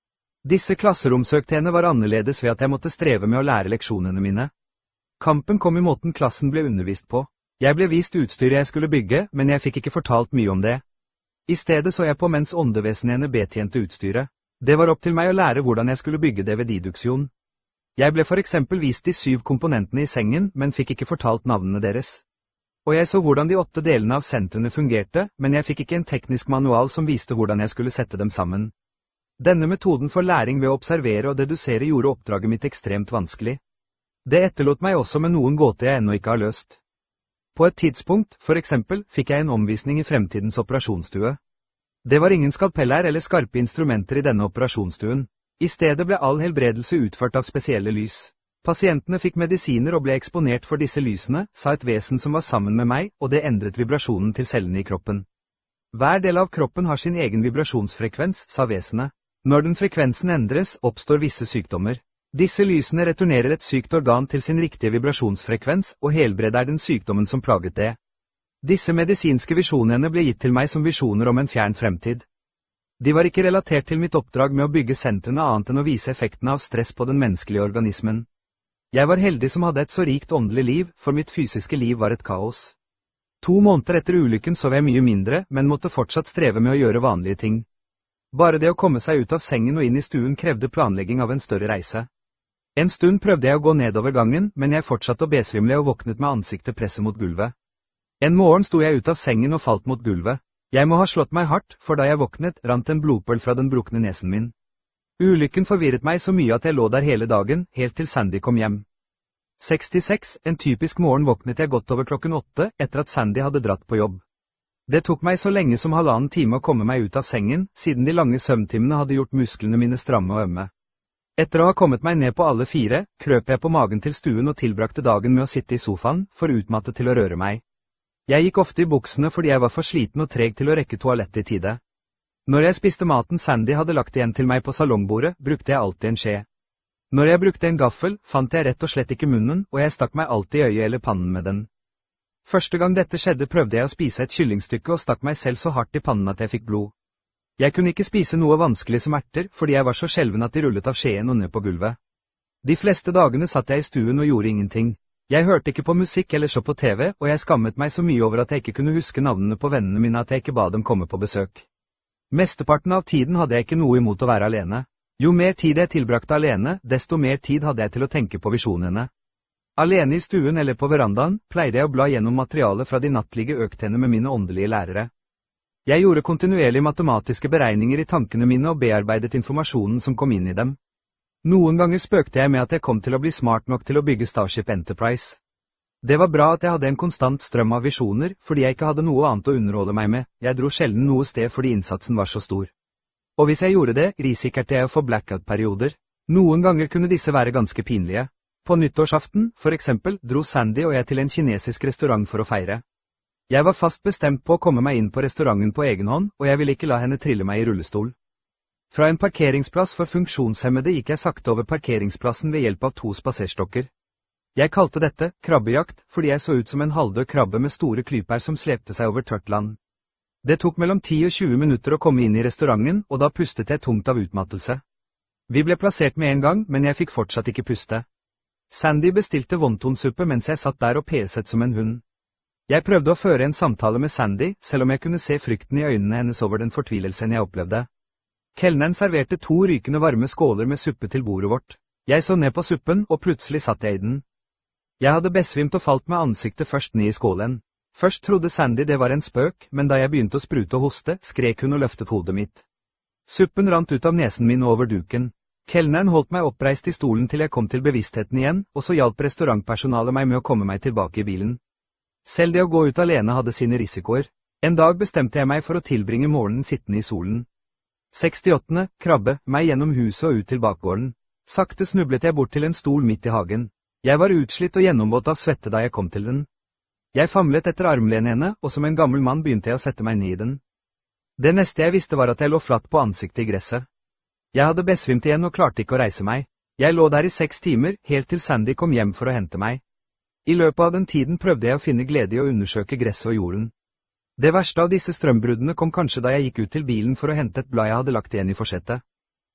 Disse klasseromsøktene var annerledes ved at jeg måtte streve med å lære leksjonene mine. Kampen kom i måten klassen ble undervist på. Jeg ble vist utstyret jeg skulle bygge, men jeg fikk ikke fortalt mye om det. I stedet så jeg på mens åndevesenene betjente utstyret. Det var opp til meg å lære hvordan jeg skulle bygge det ved deduksjon. Jeg ble for eksempel vist de syv komponentene i sengen, men fikk ikke fortalt navnene deres. Og jeg så hvordan de åtte delene av sentrene fungerte, men jeg fikk ikke en teknisk manual som viste hvordan jeg skulle sette dem sammen. Denne metoden for læring ved å observere og dedusere gjorde oppdraget mitt ekstremt vanskelig. Det etterlot meg også med noen gåter jeg ennå ikke har løst. På et tidspunkt, for eksempel, fikk jeg en omvisning i fremtidens operasjonsstue. Det var ingen skalpeller eller skarpe instrumenter i denne operasjonsstuen. I stedet ble all helbredelse utført av spesielle lys. Pasientene fikk medisiner og ble eksponert for disse lysene, sa et vesen som var sammen med meg, og det endret vibrasjonen til cellene i kroppen. Hver del av kroppen har sin egen vibrasjonsfrekvens, sa vesenet. Når den frekvensen endres, oppstår visse sykdommer. Disse lysene returnerer et sykt organ til sin riktige vibrasjonsfrekvens, og helbred er den sykdommen som plaget det. Disse medisinske visjonene ble gitt til meg som visjoner om en fjern fremtid. De var ikke relatert til mitt oppdrag med å bygge sentrene annet enn å vise effektene av stress på den menneskelige organismen. Jeg var heldig som hadde et så rikt åndelig liv, for mitt fysiske liv var et kaos. To måneder etter ulykken sov jeg mye mindre, men måtte fortsatt streve med å gjøre vanlige ting. Bare det å komme seg ut av sengen og inn i stuen krevde planlegging av en større reise. En stund prøvde jeg å gå nedover gangen, men jeg fortsatte å besvimle og våknet med ansiktet presset mot gulvet. En morgen sto jeg ut av sengen og falt mot gulvet. Jeg må ha slått meg hardt, for da jeg våknet, rant en blodpøl fra den brukne nesen min. Ulykken forvirret meg så mye at jeg lå der hele dagen, helt til Sandy kom hjem. sekstiseks, en typisk morgen våknet jeg godt over klokken åtte, etter at Sandy hadde dratt på jobb. Det tok meg så lenge som halvannen time å komme meg ut av sengen, siden de lange søvntimene hadde gjort musklene mine stramme og ømme. Etter å ha kommet meg ned på alle fire, krøp jeg på magen til stuen og tilbrakte dagen med å sitte i sofaen, for utmattet til å røre meg. Jeg gikk ofte i buksene fordi jeg var for sliten og treg til å rekke toalettet i tide. Når jeg spiste maten Sandy hadde lagt igjen til meg på salongbordet, brukte jeg alltid en skje. Når jeg brukte en gaffel, fant jeg rett og slett ikke munnen, og jeg stakk meg alltid i øyet eller pannen med den. Første gang dette skjedde prøvde jeg å spise et kyllingstykke og stakk meg selv så hardt i pannen at jeg fikk blod. Jeg kunne ikke spise noe vanskelig som erter, fordi jeg var så skjelven at de rullet av skjeen og ned på gulvet. De fleste dagene satt jeg i stuen og gjorde ingenting. Jeg hørte ikke på musikk eller så på T V, og jeg skammet meg så mye over at jeg ikke kunne huske navnene på vennene mine at jeg ikke ba dem komme på besøk. Mesteparten av tiden hadde jeg ikke noe imot å være alene. Jo mer tid jeg tilbrakte alene, desto mer tid hadde jeg til å tenke på visjonene. Alene i stuen eller på verandaen, pleide jeg å bla gjennom materialet fra de nattlige øktene med mine åndelige lærere. Jeg gjorde kontinuerlig matematiske beregninger i tankene mine og bearbeidet informasjonen som kom inn i dem. Noen ganger spøkte jeg med at jeg kom til å bli smart nok til å bygge Starship Enterprise. Det var bra at jeg hadde en konstant strøm av visjoner, fordi jeg ikke hadde noe annet å underholde meg med, jeg dro sjelden noe sted fordi innsatsen var så stor. Og hvis jeg gjorde det, risikerte jeg å få blackout-perioder. Noen ganger kunne disse være ganske pinlige. På nyttårsaften, for eksempel, dro Sandy og jeg til en kinesisk restaurant for å feire. Jeg var fast bestemt på å komme meg inn på restauranten på egen hånd, og jeg ville ikke la henne trille meg i rullestol. Fra en parkeringsplass for funksjonshemmede gikk jeg sakte over parkeringsplassen ved hjelp av to spaserstokker. Jeg kalte dette krabbejakt, fordi jeg så ut som en halvdød krabbe med store klyper som slepte seg over tørt land. Det tok mellom ti og tjue minutter å komme inn i restauranten, og da pustet jeg tungt av utmattelse. Vi ble plassert med en gang, men jeg fikk fortsatt ikke puste. Sandy bestilte wontonsuppe mens jeg satt der og peset som en hund. Jeg prøvde å føre en samtale med Sandy, selv om jeg kunne se frykten i øynene hennes over den fortvilelsen jeg opplevde. Kelneren serverte to rykende varme skåler med suppe til bordet vårt. Jeg så ned på suppen, og plutselig satt jeg i den. Jeg hadde besvimt og falt med ansiktet først ned i skålen. Først trodde Sandy det var en spøk, men da jeg begynte å sprute og hoste, skrek hun og løftet hodet mitt. Suppen rant ut av nesen min og over duken. Kelneren holdt meg oppreist i stolen til jeg kom til bevisstheten igjen, og så hjalp restaurantpersonalet meg med å komme meg tilbake i bilen. Selv det å gå ut alene hadde sine risikoer. En dag bestemte jeg meg for å tilbringe morgenen sittende i solen. sekstiåtte, krabbe, meg gjennom huset og ut til bakgården. Sakte snublet jeg bort til en stol midt i hagen. Jeg var utslitt og gjennomvåt av svette da jeg kom til den. Jeg famlet etter armlenene, og som en gammel mann begynte jeg å sette meg ned i den. Det neste jeg visste var at jeg lå flatt på ansiktet i gresset. Jeg hadde besvimt igjen og klarte ikke å reise meg. Jeg lå der i seks timer, helt til Sandy kom hjem for å hente meg. I løpet av den tiden prøvde jeg å finne glede i å undersøke gresset og jorden. Det verste av disse strømbruddene kom kanskje da jeg gikk ut til bilen for å hente et blad jeg hadde lagt igjen i forsettet.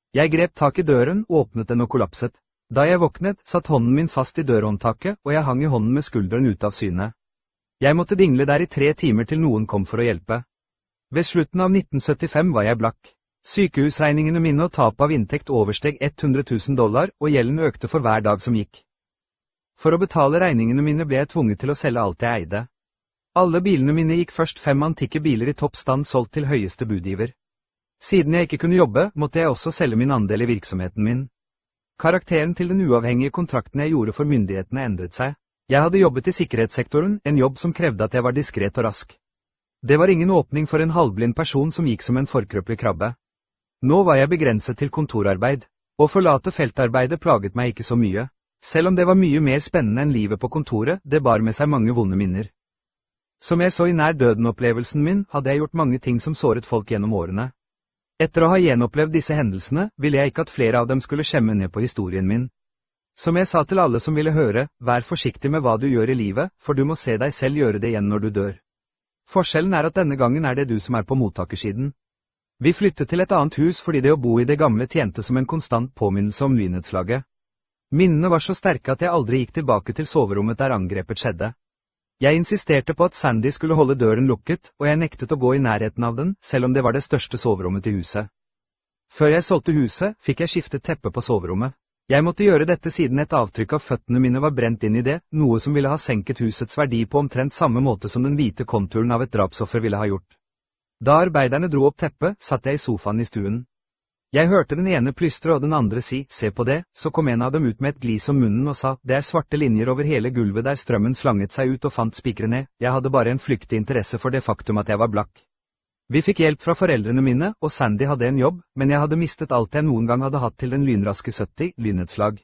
Jeg grep tak i døren, åpnet den og kollapset. Da jeg våknet, satt hånden min fast i dørhåndtaket, og jeg hang i hånden med skulderen ute av syne. Jeg måtte dingle der i tre timer til noen kom for å hjelpe. Ved slutten av nitten syttifem var jeg blakk. Sykehusregningene mine og tap av inntekt oversteg hundre tusen dollar, og gjelden økte for hver dag som gikk. For å betale regningene mine ble jeg tvunget til å selge alt jeg eide. Alle bilene mine gikk først fem antikke biler i topp stand solgt til høyeste budgiver. Siden jeg ikke kunne jobbe, måtte jeg også selge min andel i virksomheten min. Karakteren til den uavhengige kontrakten jeg gjorde for myndighetene endret seg. Jeg hadde jobbet i sikkerhetssektoren, en jobb som krevde at jeg var diskret og rask. Det var ingen åpning for en halvblind person som gikk som en forkrøpelig krabbe. Nå var jeg begrenset til kontorarbeid. Å forlate feltarbeidet plaget meg ikke så mye. Selv om det var mye mer spennende enn livet på kontoret, det bar med seg mange vonde minner. Som jeg så i nær døden-opplevelsen min, hadde jeg gjort mange ting som såret folk gjennom årene. Etter å ha gjenopplevd disse hendelsene, ville jeg ikke at flere av dem skulle skjemme ned på historien min. Som jeg sa til alle som ville høre, vær forsiktig med hva du gjør i livet, for du må se deg selv gjøre det igjen når du dør. Forskjellen er at denne gangen er det du som er på mottakersiden. Vi flyttet til et annet hus fordi det å bo i det gamle tjente som en konstant påminnelse om lynnedslaget. Minnene var så sterke at jeg aldri gikk tilbake til soverommet der angrepet skjedde. Jeg insisterte på at Sandy skulle holde døren lukket, og jeg nektet å gå i nærheten av den, selv om det var det største soverommet i huset. Før jeg solgte huset, fikk jeg skiftet teppe på soverommet. Jeg måtte gjøre dette siden et avtrykk av føttene mine var brent inn i det, noe som ville ha senket husets verdi på omtrent samme måte som den hvite konturen av et drapsoffer ville ha gjort. Da arbeiderne dro opp teppet, satt jeg i sofaen i stuen. Jeg hørte den ene plystre og den andre si, se på det, så kom en av dem ut med et glis om munnen og sa, det er svarte linjer over hele gulvet der strømmen slanget seg ut og fant spikrene, jeg hadde bare en flyktig interesse for det faktum at jeg var blakk. Vi fikk hjelp fra foreldrene mine, og Sandy hadde en jobb, men jeg hadde mistet alt jeg noen gang hadde hatt til den lynraske sytti, lynnedslag.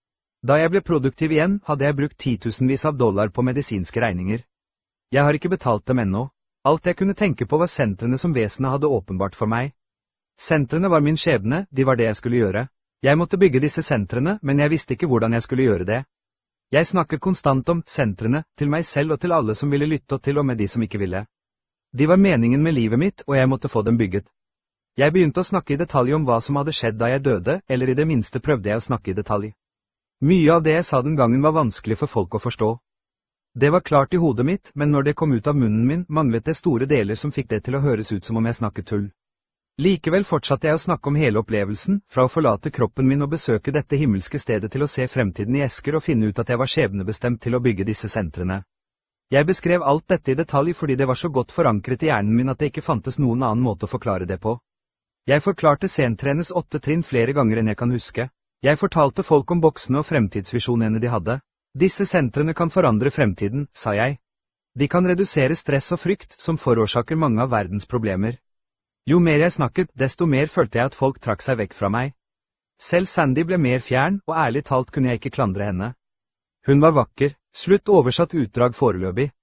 Da jeg ble produktiv igjen, hadde jeg brukt titusenvis av dollar på medisinske regninger. Jeg har ikke betalt dem ennå. Alt jeg kunne tenke på var sentrene som vesenet hadde åpenbart for meg. Sentrene var min skjebne, de var det jeg skulle gjøre. Jeg måtte bygge disse sentrene, men jeg visste ikke hvordan jeg skulle gjøre det. Jeg snakket konstant om sentrene, til meg selv og til alle som ville lytte og til og med de som ikke ville. De var meningen med livet mitt, og jeg måtte få dem bygget. Jeg begynte å snakke i detalj om hva som hadde skjedd da jeg døde, eller i det minste prøvde jeg å snakke i detalj. Mye av det jeg sa den gangen var vanskelig for folk å forstå. Det var klart i hodet mitt, men når det kom ut av munnen min, manglet det store deler som fikk det til å høres ut som om jeg snakket tull. Likevel fortsatte jeg å snakke om hele opplevelsen, fra å forlate kroppen min og besøke dette himmelske stedet til å se fremtiden i esker og finne ut at jeg var skjebnebestemt til å bygge disse sentrene. Jeg beskrev alt dette i detalj fordi det var så godt forankret i hjernen min at det ikke fantes noen annen måte å forklare det på. Jeg forklarte sentrenes åtte trinn flere ganger enn jeg kan huske. Jeg fortalte folk om boksene og fremtidsvisjonene de hadde. Disse sentrene kan forandre fremtiden, sa jeg. De kan redusere stress og frykt, som forårsaker mange av verdens problemer. Jo mer jeg snakket, desto mer følte jeg at folk trakk seg vekk fra meg. Selv Sandy ble mer fjern, og ærlig talt kunne jeg ikke klandre henne. Hun var vakker, slutt oversatt utdrag foreløpig.